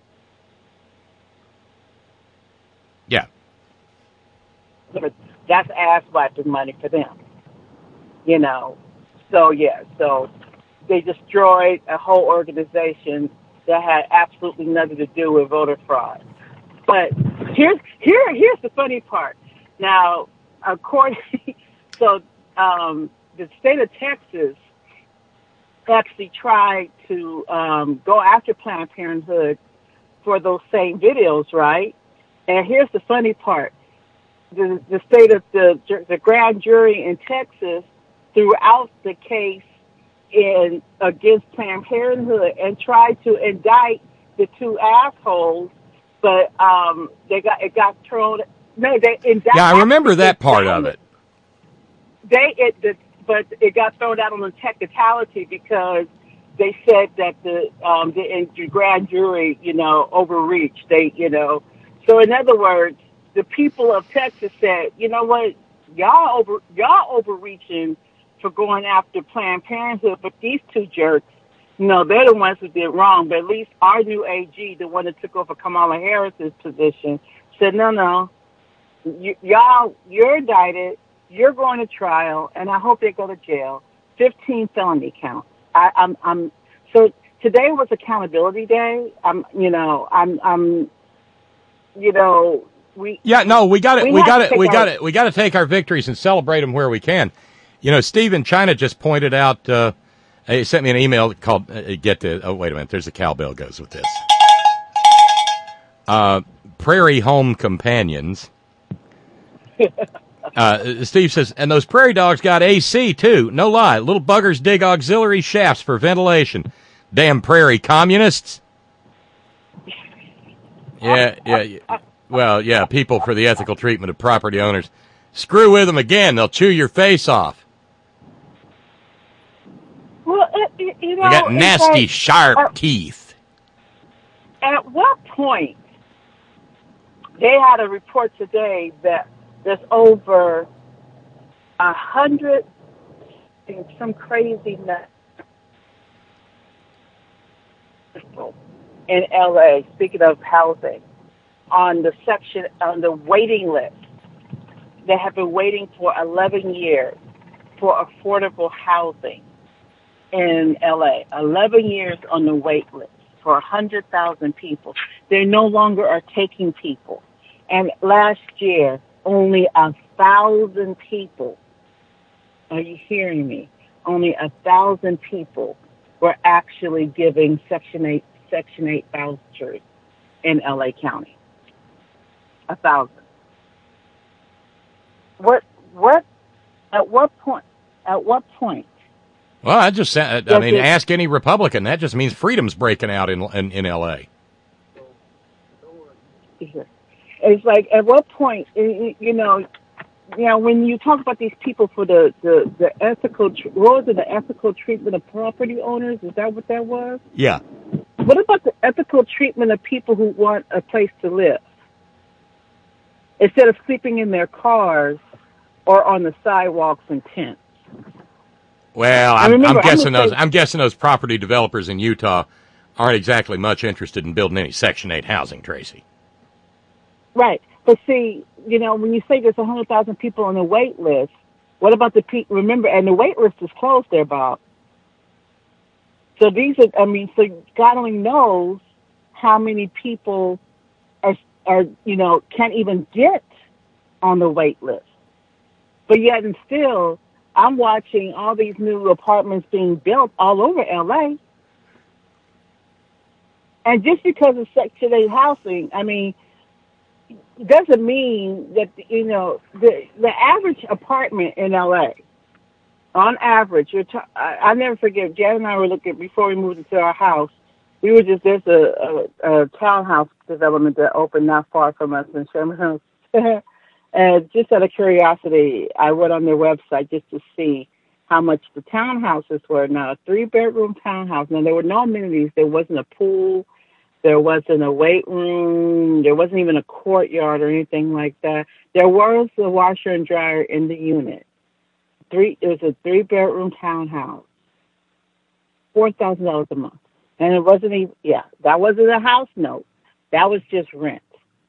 Speaker 3: Yeah.
Speaker 11: That's ass wiping money for them. You know. So yeah. So they destroyed a whole organization that had absolutely nothing to do with voter fraud. But here's here here's the funny part. Now, according so um, the state of Texas actually tried to um, go after Planned Parenthood for those same videos, right? And here's the funny part: the the state of the the grand jury in Texas threw out the case in against Planned Parenthood and tried to indict the two assholes, but um, they got it got thrown. No, they indicted.
Speaker 3: Yeah, I remember that part of it.
Speaker 11: They it, the, but it got thrown out on the technicality because they said that the um, the, the grand jury, you know, overreached. They, you know, so in other words, the people of Texas said, you know what, y'all over y'all overreaching for going after Planned Parenthood, but these two jerks, you know, they're the ones who did wrong. But at least our new A G, the one that took over Kamala Harris's position, said, no, no, y- y'all, you're indicted, you're going to trial, and I hope they go to jail. fifteen felony counts. I, I'm, I'm, so today was Accountability Day. I'm, you know, I'm, I'm, you know, we.
Speaker 3: Yeah, no, we got it. We,
Speaker 11: we
Speaker 3: got it. We
Speaker 11: our,
Speaker 3: got it. We got to take our victories and celebrate them where we can. You know, Steve in China just pointed out, uh, he sent me an email called, uh, get to, oh, wait a minute, there's a cowbell goes with this. Uh, Prairie Home Companions. Uh, Steve says, and those prairie dogs got A C too. No lie. Little buggers dig auxiliary shafts for ventilation. Damn prairie communists. Yeah, yeah, yeah. Well, yeah, people for the ethical treatment of property owners. Screw with them again. They'll chew your face off.
Speaker 11: Well, it, it, you know,
Speaker 3: They got nasty, like, sharp
Speaker 11: uh,
Speaker 3: teeth.
Speaker 11: At what point they had a report today that there's over a hundred, some crazy nut in L A, speaking of housing, on the section, on the waiting list. They have been waiting for eleven years for affordable housing in L A. eleven years on the wait list for one hundred thousand people. They no longer are taking people. And last year, only a thousand people, are you hearing me? Only a thousand people were actually giving Section eight, Section eight vouchers in L A County. A thousand. What, what, at what point, at what point?
Speaker 3: Well, I just, I mean, ask any Republican. That just means freedom's breaking out in in, in L A.
Speaker 11: It's like, at what point, you know, you know, when you talk about these people for the, the, the ethical, what was it, the ethical treatment of property owners? Is that what that was?
Speaker 3: Yeah.
Speaker 11: what about the ethical treatment of people who want a place to live? Instead of sleeping in their cars or on the sidewalks in tents.
Speaker 3: Well, I'm,
Speaker 11: remember,
Speaker 3: I'm guessing
Speaker 11: I'm
Speaker 3: those. I'm guessing those property developers in Utah aren't exactly much interested in building any Section eight housing, Tracy.
Speaker 11: Right, but see, you know, when you say there's one hundred thousand people on the wait list, what about the people? Remember, and the wait list is closed there, Bob. So these are, I mean, so God only knows how many people are, are you know, can't even get on the wait list. But yet and still, I'm watching all these new apartments being built all over L A. And just because of Section eight housing, I mean, doesn't mean that, you know, the the average apartment in L A, on average, you're t- I, I never forget, Jan and I were looking, before we moved into our house, we were just, there's a, a, a townhouse development that opened not far from us in Sherman Hills. And just out of curiosity, I went on their website just to see how much the townhouses were. Now, a three-bedroom townhouse. Now, there were no amenities. There wasn't a pool. There wasn't a weight room. There wasn't even a courtyard or anything like that. There was a washer and dryer in the unit. Three. It was a three-bedroom townhouse. four thousand dollars a month. And it wasn't even, yeah, that wasn't a house note. That was just rent.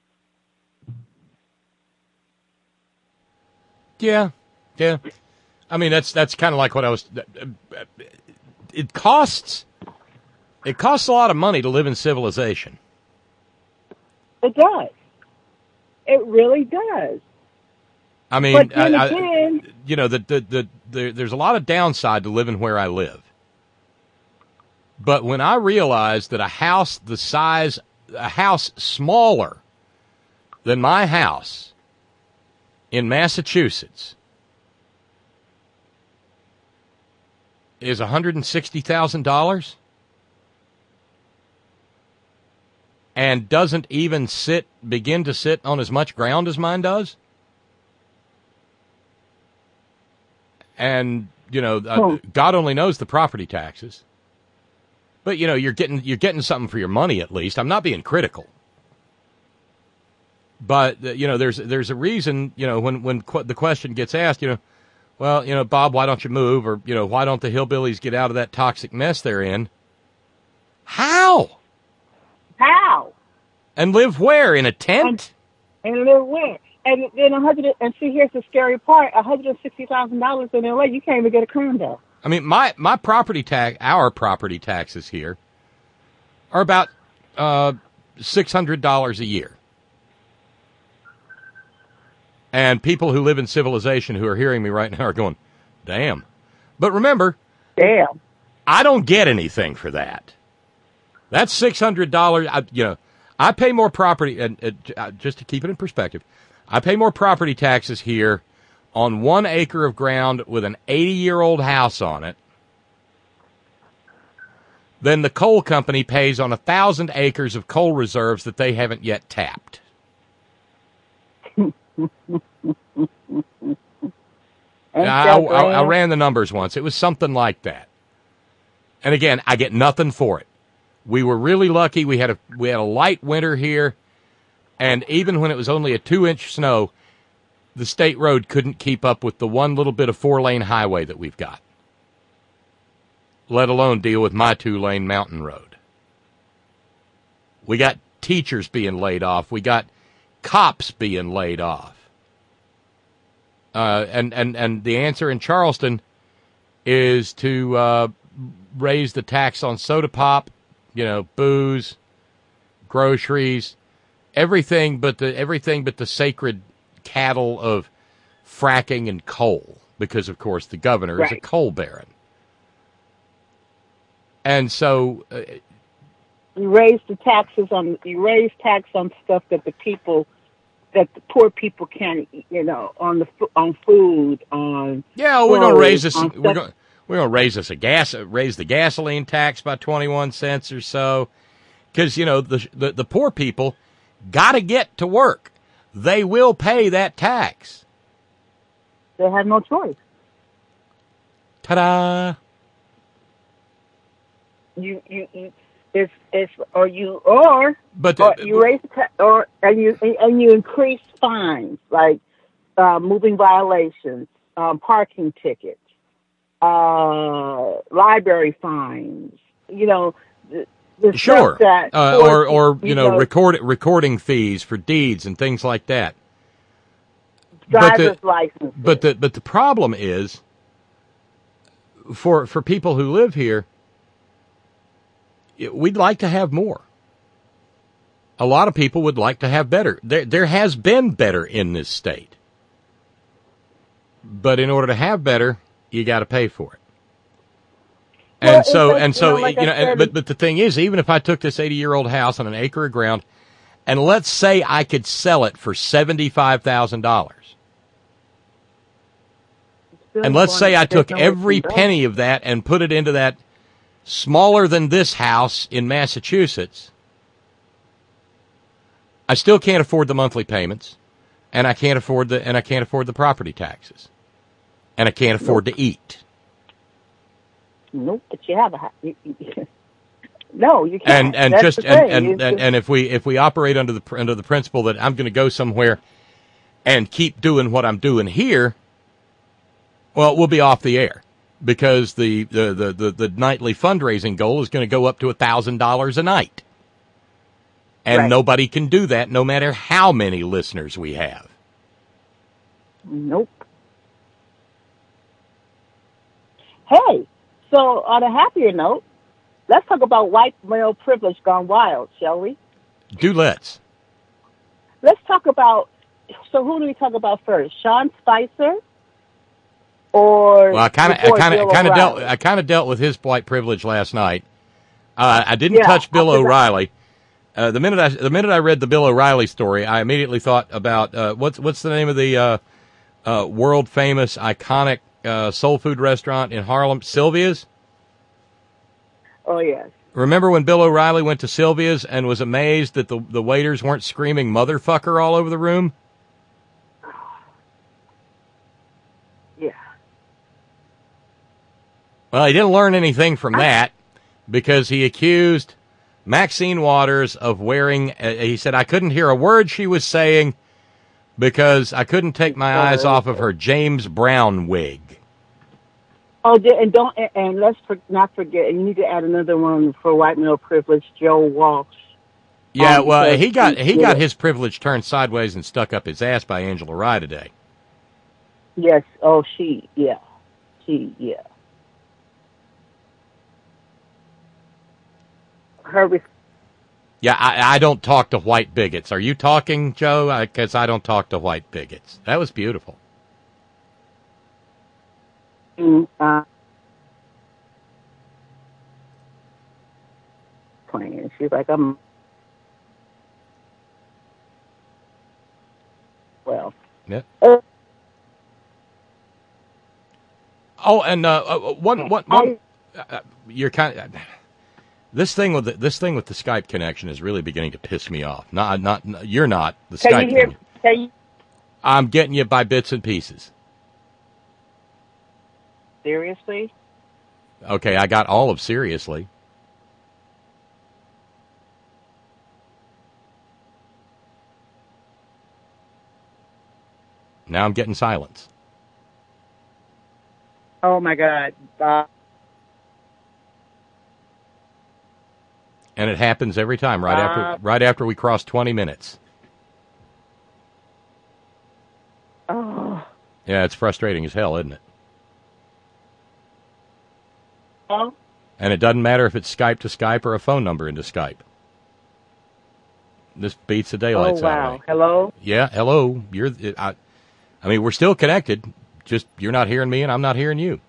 Speaker 3: Yeah, yeah. I mean, that's that's kind of like what I was. It costs. It costs a lot of money to live in civilization.
Speaker 11: It does. It really does.
Speaker 3: I mean,
Speaker 11: but then
Speaker 3: I,
Speaker 11: again,
Speaker 3: I, you know, the, the the the there's a lot of downside to living where I live. But when I realized that a house the size, a house smaller than my house in Massachusetts is one hundred sixty thousand dollars and doesn't even sit, begin to sit on as much ground as mine does. And, you know, uh, God only knows the property taxes. But, you know, you're getting you're getting something for your money at least. I'm not being critical. But, you know, there's there's a reason, you know, when, when qu- the question gets asked, you know, well, you know, Bob, why don't you move? Or, you know, why don't the hillbillies get out of that toxic mess they're in? How?
Speaker 11: How?
Speaker 3: And live where? In a tent?
Speaker 11: And, and live where? And then a hundred. And see, here's the scary part: one hundred sixty thousand dollars in L A, you can't even get a condo.
Speaker 3: I mean, my my property tax, our property taxes here, are about uh, six hundred dollars a year. And people who live in civilization who are hearing me right now are going, damn. But remember,
Speaker 11: damn,
Speaker 3: I don't get anything for that. That's six hundred dollars. I, you know, I pay more property, and uh, just to keep it in perspective, I pay more property taxes here on one acre of ground with an eighty-year-old house on it than the coal company pays on a thousand acres of coal reserves that they haven't yet tapped. I, I, I ran the numbers once. It was something like that. And again, I get nothing for it. We were really lucky. We had a we had a light winter here, and even when it was only a two-inch snow, the state road couldn't keep up with the one little bit of four-lane highway that we've got, let alone deal with my two-lane mountain road. We got teachers being laid off. We got cops being laid off. Uh, and, and, and the answer in Charleston is to uh, raise the tax on soda pop, you know, booze, groceries, everything but the everything but the sacred cattle of fracking and coal, because of course the governor right. is a coal baron. And so uh,
Speaker 11: you raise the taxes on you raise tax on stuff that the people that the poor people can't, you know, on the on food, on
Speaker 3: yeah, we're going to raise this. We're going we're going to raise this a gas raise the gasoline tax by twenty-one cents or so, because you know the, the the poor people got to get to work. They will pay that tax.
Speaker 11: They have no choice.
Speaker 3: Ta-da!
Speaker 11: You you you, It's it's or you or
Speaker 3: But
Speaker 11: or you raise the ta- or and you and you increase fines like uh, moving violations, um, parking tickets, uh, library fines. You know, the, the
Speaker 3: Sure,
Speaker 11: stuff that
Speaker 3: uh,
Speaker 11: forces,
Speaker 3: or or you,
Speaker 11: you
Speaker 3: know,
Speaker 11: know
Speaker 3: record recording fees for deeds and things like that.
Speaker 11: driver's
Speaker 3: but the,
Speaker 11: license.
Speaker 3: But the but the problem is for for people who live here, we'd like to have more. A lot of people would like to have better. There there has been better in this state, but in order to have better, you got to pay for it. And
Speaker 11: Well,
Speaker 3: so,
Speaker 11: it's-
Speaker 3: and so,
Speaker 11: you know, like
Speaker 3: you
Speaker 11: I
Speaker 3: know, and,
Speaker 11: said,
Speaker 3: but, but the thing is, even if I took this eighty-year-old house on an acre of ground, and let's say I could sell it for seventy-five thousand dollars, and let's say I took every penny of that and put it into that smaller than this house in Massachusetts, I still can't afford the monthly payments, and I can't afford the and I can't afford the property taxes, and I can't afford
Speaker 11: Nope.
Speaker 3: to eat.
Speaker 11: Nope, but you have a house. You, you, no, you can't.
Speaker 3: And and
Speaker 11: That's
Speaker 3: just
Speaker 11: the
Speaker 3: and
Speaker 11: thing.
Speaker 3: and,
Speaker 11: It's
Speaker 3: and,
Speaker 11: just-
Speaker 3: and if we if we operate under the under the principle that I'm going to go somewhere and keep doing what I'm doing here, well, we'll be off the air because the the the the, the nightly fundraising goal is going to go up to a thousand dollars a night, and
Speaker 11: Right.
Speaker 3: nobody can do that, no matter how many listeners we have.
Speaker 11: Nope. Hey, so on a happier note, let's talk about white male privilege gone wild, shall we?
Speaker 3: Do let's.
Speaker 11: Let's talk about. So who do we talk about first? Sean Spicer, or
Speaker 3: Well, I kind of,
Speaker 11: your
Speaker 3: I
Speaker 11: boy
Speaker 3: kind of,
Speaker 11: Bill
Speaker 3: kind of dealt,
Speaker 11: O'Reilly?
Speaker 3: I kind of dealt with his white privilege last night. Uh, I didn't
Speaker 11: Yeah,
Speaker 3: touch Bill
Speaker 11: I forgot.
Speaker 3: O'Reilly. Uh, the minute I, the minute I read the Bill O'Reilly story, I immediately thought about uh, what's what's the name of the uh, uh, world famous iconic uh, soul food restaurant in Harlem, Sylvia's.
Speaker 11: Oh yes.
Speaker 3: Remember when Bill O'Reilly went to Sylvia's and was amazed that the the waiters weren't screaming "motherfucker" all over the room?
Speaker 11: Yeah.
Speaker 3: Well, he didn't learn anything from that because he accused Maxine Waters of wearing, uh, he said, I couldn't hear a word she was saying because I couldn't take my eyes off of her James Brown wig.
Speaker 11: Oh, di- and don't and- and let's for, not forget. And you need to add another one for white male privilege. Joe Walsh.
Speaker 3: Yeah,
Speaker 11: Um,
Speaker 3: well,
Speaker 11: because
Speaker 3: he got he
Speaker 11: yeah.
Speaker 3: got his privilege turned sideways and stuck up his ass by Angela Rye today.
Speaker 11: Yes. Oh, she. Yeah. She. Yeah. Her. Re-
Speaker 3: Yeah, I, I don't talk to white bigots. Are you talking, Joe? Because I, I don't talk to white bigots. That was beautiful.
Speaker 11: uh, playing. She's like, I'm. Well.
Speaker 3: Yeah.
Speaker 11: Uh,
Speaker 3: Oh, and uh, uh, one, one, one, uh, you're kind of this thing with the, this thing with the Skype connection is really beginning to piss me off. Not, not, not you're not the
Speaker 11: Can
Speaker 3: Skype
Speaker 11: you hear?
Speaker 3: thing.
Speaker 11: Can you
Speaker 3: I'm getting you by bits and pieces.
Speaker 11: seriously?
Speaker 3: Okay, I got all of seriously. Now I'm getting silence.
Speaker 11: Oh my God. Uh,
Speaker 3: And it happens every time, right
Speaker 11: Uh,
Speaker 3: after right after we cross twenty minutes.
Speaker 11: oh.
Speaker 3: Yeah, it's frustrating as hell, isn't it?
Speaker 11: Oh.
Speaker 3: And it doesn't matter if it's Skype to Skype or a phone number into Skype. This beats the
Speaker 11: Oh
Speaker 3: daylights out of
Speaker 11: wow.
Speaker 3: me.
Speaker 11: Hello.
Speaker 3: Yeah, hello. You're. I, I mean, we're still connected. Just you're not hearing me, and I'm not hearing you.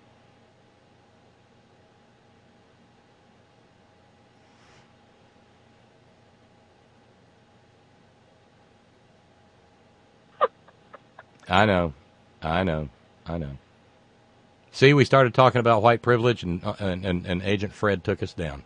Speaker 3: I know, I know, I know. See, we started talking about white privilege, and uh, and, and, and Agent Fred took us down.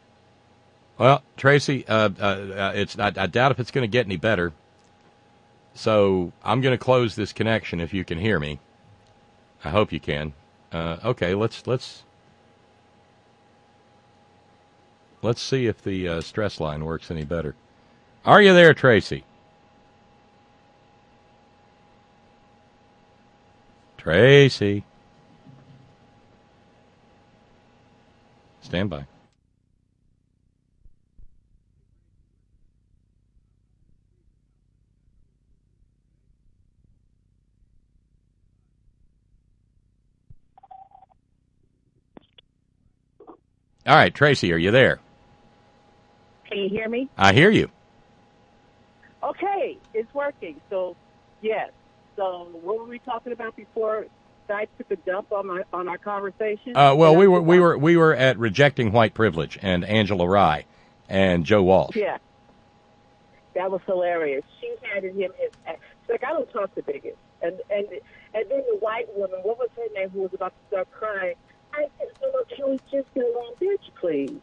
Speaker 3: Well, Tracy, uh, uh, uh, it's I, I doubt if it's going to get any better. So I'm going to close this connection if you can hear me. I hope you can. Uh, okay, let's let's let's see if the uh, stress line works any better. Are you there, Tracy? Tracy. Stand by. All right, Tracy, are you there?
Speaker 12: Can you hear me?
Speaker 3: I hear you.
Speaker 12: Okay, it's working. So, yes. So, what were we talking about before I took a dump on my on our conversation?
Speaker 3: Uh, well, we were we were we were at rejecting white privilege and Angela Rye and Joe Walsh.
Speaker 12: Yeah, that was hilarious. She handed him his. She's like, I don't talk to bigots. And and and then the white woman, what was her name, who was about to start crying? I said, you know, can we just get along, bitch, please?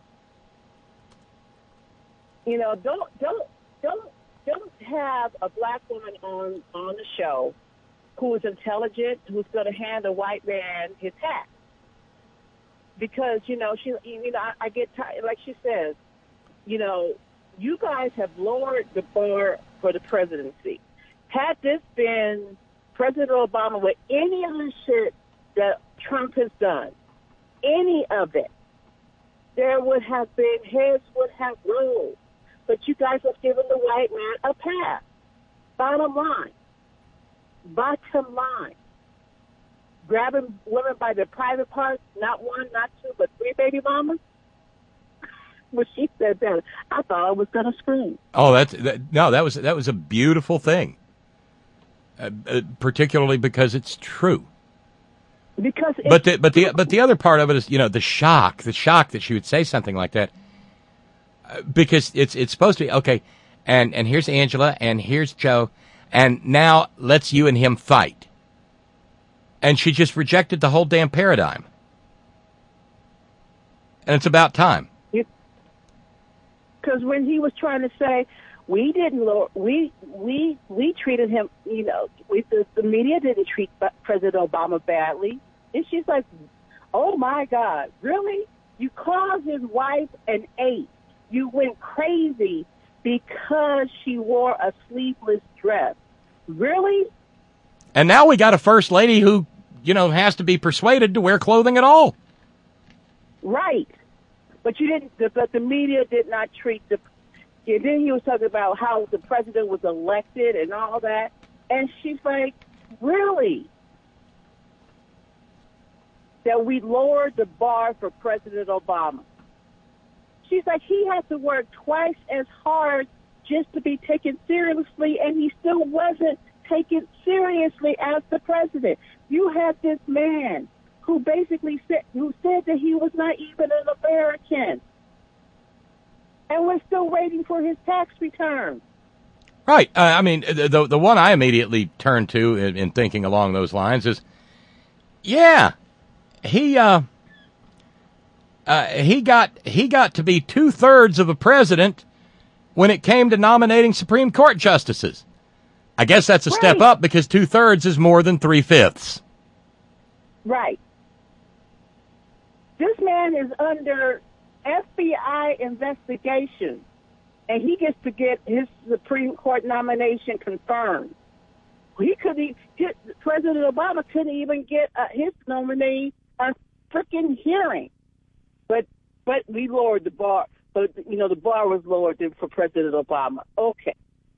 Speaker 12: You know, don't don't don't don't have a black woman on on the show who is intelligent, who's going to hand a white man his hat. Because, you know, she, you know, I, I get tired, like she says, you know, you guys have lowered the bar for the presidency. Had this been President Obama with any of the shit that Trump has done, any of it, there would have been, heads would have rolled. But you guys have given the white man a pass. Bottom line. Bottom line. Grabbing women by their private parts, not one, not two, but three baby mamas. When she said that, I thought I was going to scream.
Speaker 3: Oh, that's that, no, that was that was a beautiful thing. Uh, uh, particularly because it's true.
Speaker 12: Because it's
Speaker 3: but the but the but the other part of it is, you know, the shock, the shock that she would say something like that. Uh, because it's it's supposed to be okay, and and here's Angela, and here's Joe, and now let's you and him fight. And she just rejected the whole damn paradigm. And it's about time.
Speaker 12: Because when he was trying to say, we didn't, we we we treated him, you know, we, the, the media didn't treat President Obama badly. And she's like, oh my God, really? You called his wife an ape. You went crazy because she wore a sleeveless dress. Really?
Speaker 3: And now we got a first lady who, you know, has to be persuaded to wear clothing at all.
Speaker 12: Right. But you didn't, but the media did not treat the, and then he was talking about how the president was elected and all that. And she's like, really? That we lowered the bar for President Obama. She's like, he had to work twice as hard just to be taken seriously, and he still wasn't taken seriously as the president. You had this man who basically said, who said that he was not even an American, and we're still waiting for his tax return.
Speaker 3: Right. Uh, I mean, the the one I immediately turned to in, in thinking along those lines is, yeah, he uh, uh, he got he got to be two thirds of a president when it came to nominating Supreme Court justices. I guess that's a
Speaker 12: right.
Speaker 3: step up because two thirds is more than three fifths.
Speaker 12: Right. This man is under F B I investigation, and he gets to get his Supreme Court nomination confirmed. He couldn't. President Obama couldn't even get uh, his nominee a freaking hearing. But but we lowered the bar. But you know the bar was lowered for President Obama. Okay.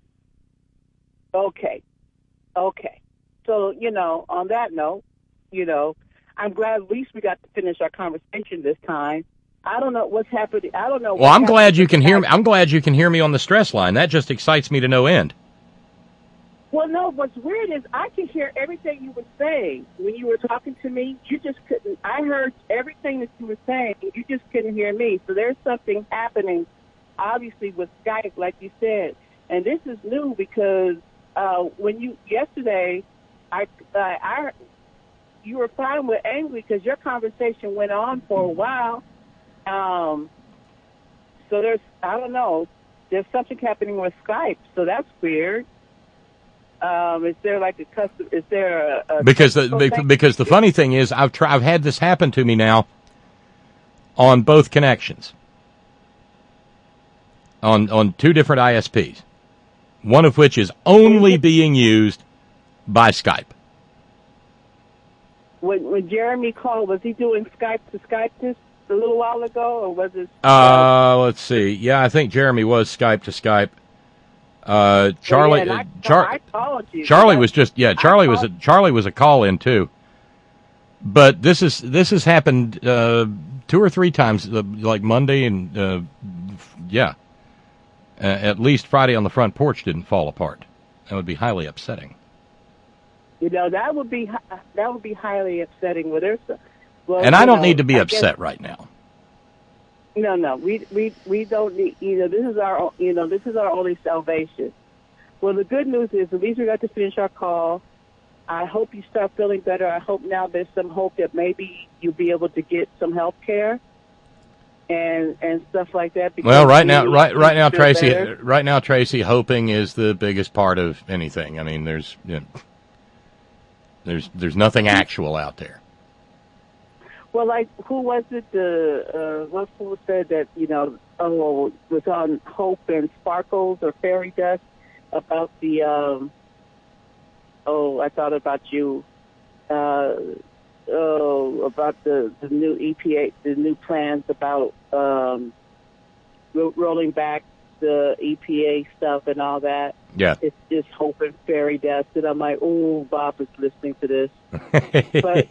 Speaker 12: Okay. Okay. So you know, on that note, you know, I'm glad at least we got to finish our conversation this time. I don't know what's happening. I don't know.
Speaker 3: Well, I'm glad you can hear me. I'm glad you can hear me on the stress line. That just excites me to no end.
Speaker 12: Well, no, what's weird is I could hear everything you were saying when you were talking to me. You just couldn't. I heard everything that you were saying. You just couldn't hear me. So there's something happening, obviously, with Skype, like you said. And this is new because uh, when you yesterday, I, uh, I, you were fine with angry because your conversation went on for a while. Um, so there's, I don't know, there's something happening with Skype. So that's weird.
Speaker 11: Um, is there like a custom? Is there a, a
Speaker 3: because the
Speaker 11: thing?
Speaker 3: because the funny thing is I've tried I've had this happen to me now on both connections on on two different I S Ps, one of which is only being used by Skype.
Speaker 11: When when Jeremy called, was he doing Skype to Skype this a little while ago, or was it?
Speaker 3: Uh, let's see. Yeah, I think Jeremy was Skype to Skype. Uh, Charlie,
Speaker 11: well, yeah, I,
Speaker 3: Char-
Speaker 11: I called you.
Speaker 3: Charlie was just yeah. Charlie was a, Charlie was a call in too. But this is this has happened uh, two or three times, uh, like Monday and uh, yeah, uh, at least Friday on the front porch didn't fall apart. That would be highly upsetting.
Speaker 11: You know, that would be that would be highly upsetting. Well, there's, well,
Speaker 3: and I don't
Speaker 11: know,
Speaker 3: need to be
Speaker 11: I
Speaker 3: upset
Speaker 11: guess,
Speaker 3: right now.
Speaker 11: No, no, we we we don't need. You know, this is our you know this is our only salvation. Well, the good news is at least we got to finish our call. I hope you start feeling better. I hope now there's some hope that maybe you'll be able to get some health care and and stuff like that.
Speaker 3: Well, right now, right right now,
Speaker 11: feel
Speaker 3: Tracy,
Speaker 11: better.
Speaker 3: right now, Tracy, hoping is the biggest part of anything. I mean, there's you know, there's there's nothing actual out there.
Speaker 11: Well, like, who was it? The uh, what fool said that, you know, oh, was on Hope and Sparkles or Fairy Dust about the, um, oh, I thought about you, uh, oh, about the, the new E P A, the new plans about um, ro- rolling back the E P A stuff and all that.
Speaker 3: Yeah.
Speaker 11: It's just Hope and Fairy Dust. And I'm like, oh, Bob is listening to this. But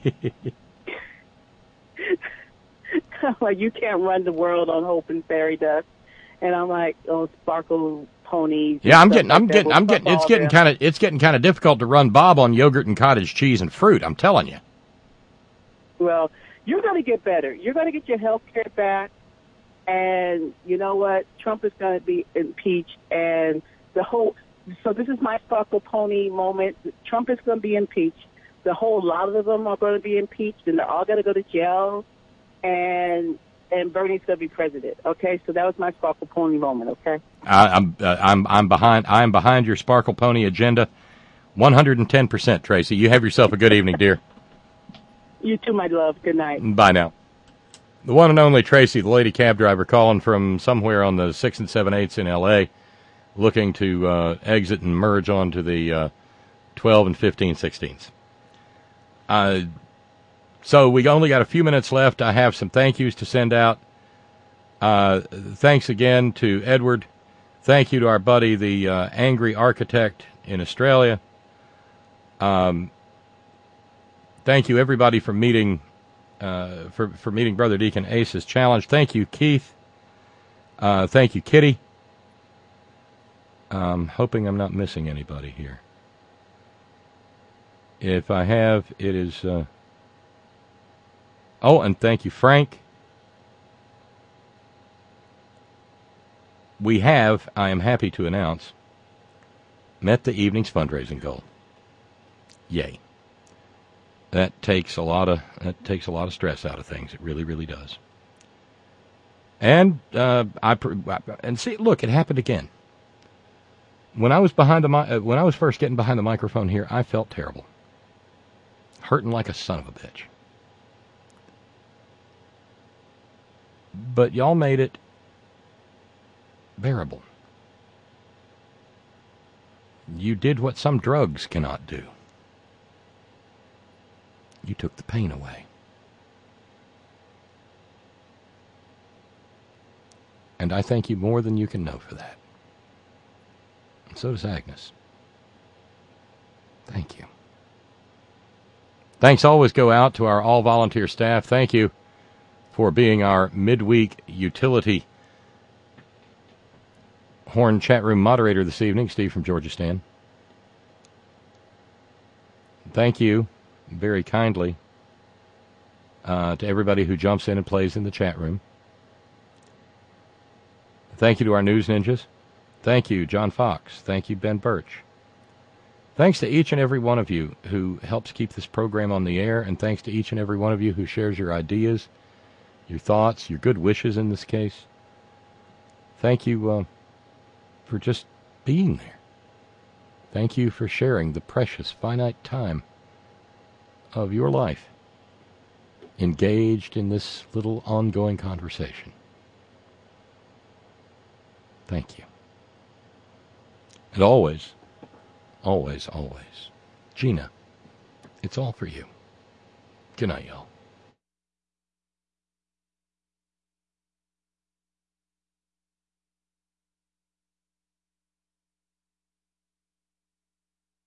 Speaker 11: like, you can't run the world on Hope and Fairy Dust. And I'm like, oh, Sparkle Ponies.
Speaker 3: Yeah, I'm getting,
Speaker 11: like
Speaker 3: I'm
Speaker 11: that.
Speaker 3: getting,
Speaker 11: We'll
Speaker 3: I'm getting.
Speaker 11: fuck
Speaker 3: It's
Speaker 11: all
Speaker 3: getting
Speaker 11: them.
Speaker 3: kind of, it's getting kind of difficult to run Bob on yogurt and cottage cheese and fruit. I'm telling you.
Speaker 11: Well, you're going to get better. You're going to get your health care back. And you know what? Trump is going to be impeached. And the whole, so this is my Sparkle Pony moment. Trump is going to be impeached. The whole lot of them are going to be impeached, and they're all going to go to jail. And and Bernie's going to be president. Okay, so that was my Sparkle Pony moment. Okay.
Speaker 3: I, I'm, uh, I'm, I'm behind. I'm behind your Sparkle Pony agenda, one hundred ten percent. Tracy, you have yourself a good evening, dear.
Speaker 11: You too, my love. Good night.
Speaker 3: Bye now. The one and only Tracy, the lady cab driver, calling from somewhere on the six and seven eighths in L A, looking to uh, exit and merge onto the uh, twelve and fifteen sixteenths. Uh, so we only got a few minutes left. I have some thank yous to send out. Uh, thanks again to Edward. Thank you to our buddy, the uh, Angry Architect in Australia. Um, thank you, everybody, for meeting uh, for for meeting Brother Deacon Ace's challenge. Thank you, Keith. Uh, thank you, Kitty. I'm hoping I'm not missing anybody here. If I have, it is... Uh... Oh, and thank you, Frank. We have, I am happy to announce, met the evening's fundraising goal. Yay. That takes a lot of that takes a lot of stress out of things. It really, really does. And uh, I and see, look, it happened again. When I was behind the mi- when I was first getting behind the microphone here, I felt terrible, hurting like a son of a bitch. But y'all made it bearable. You did what some drugs cannot do. You took the pain away. And I thank you more than you can know for that. And so does Agnes. Thank you. Thanks always go out to our all-volunteer staff. Thank you for being our midweek utility Horn chat room moderator this evening, Steve from Georgia Stan. Thank you very kindly uh, to everybody who jumps in and plays in the chat room. Thank you to our news ninjas. Thank you, John Fox. Thank you, Ben Birch. Thanks to each and every one of you who helps keep this program on the air, and thanks to each and every one of you who shares your ideas, your thoughts, your good wishes in this case. Thank you uh, for just being there. Thank you for sharing the precious, finite time of your life engaged in this little ongoing conversation. Thank you. And always, always, always, Gina, it's all for you. Good night, y'all.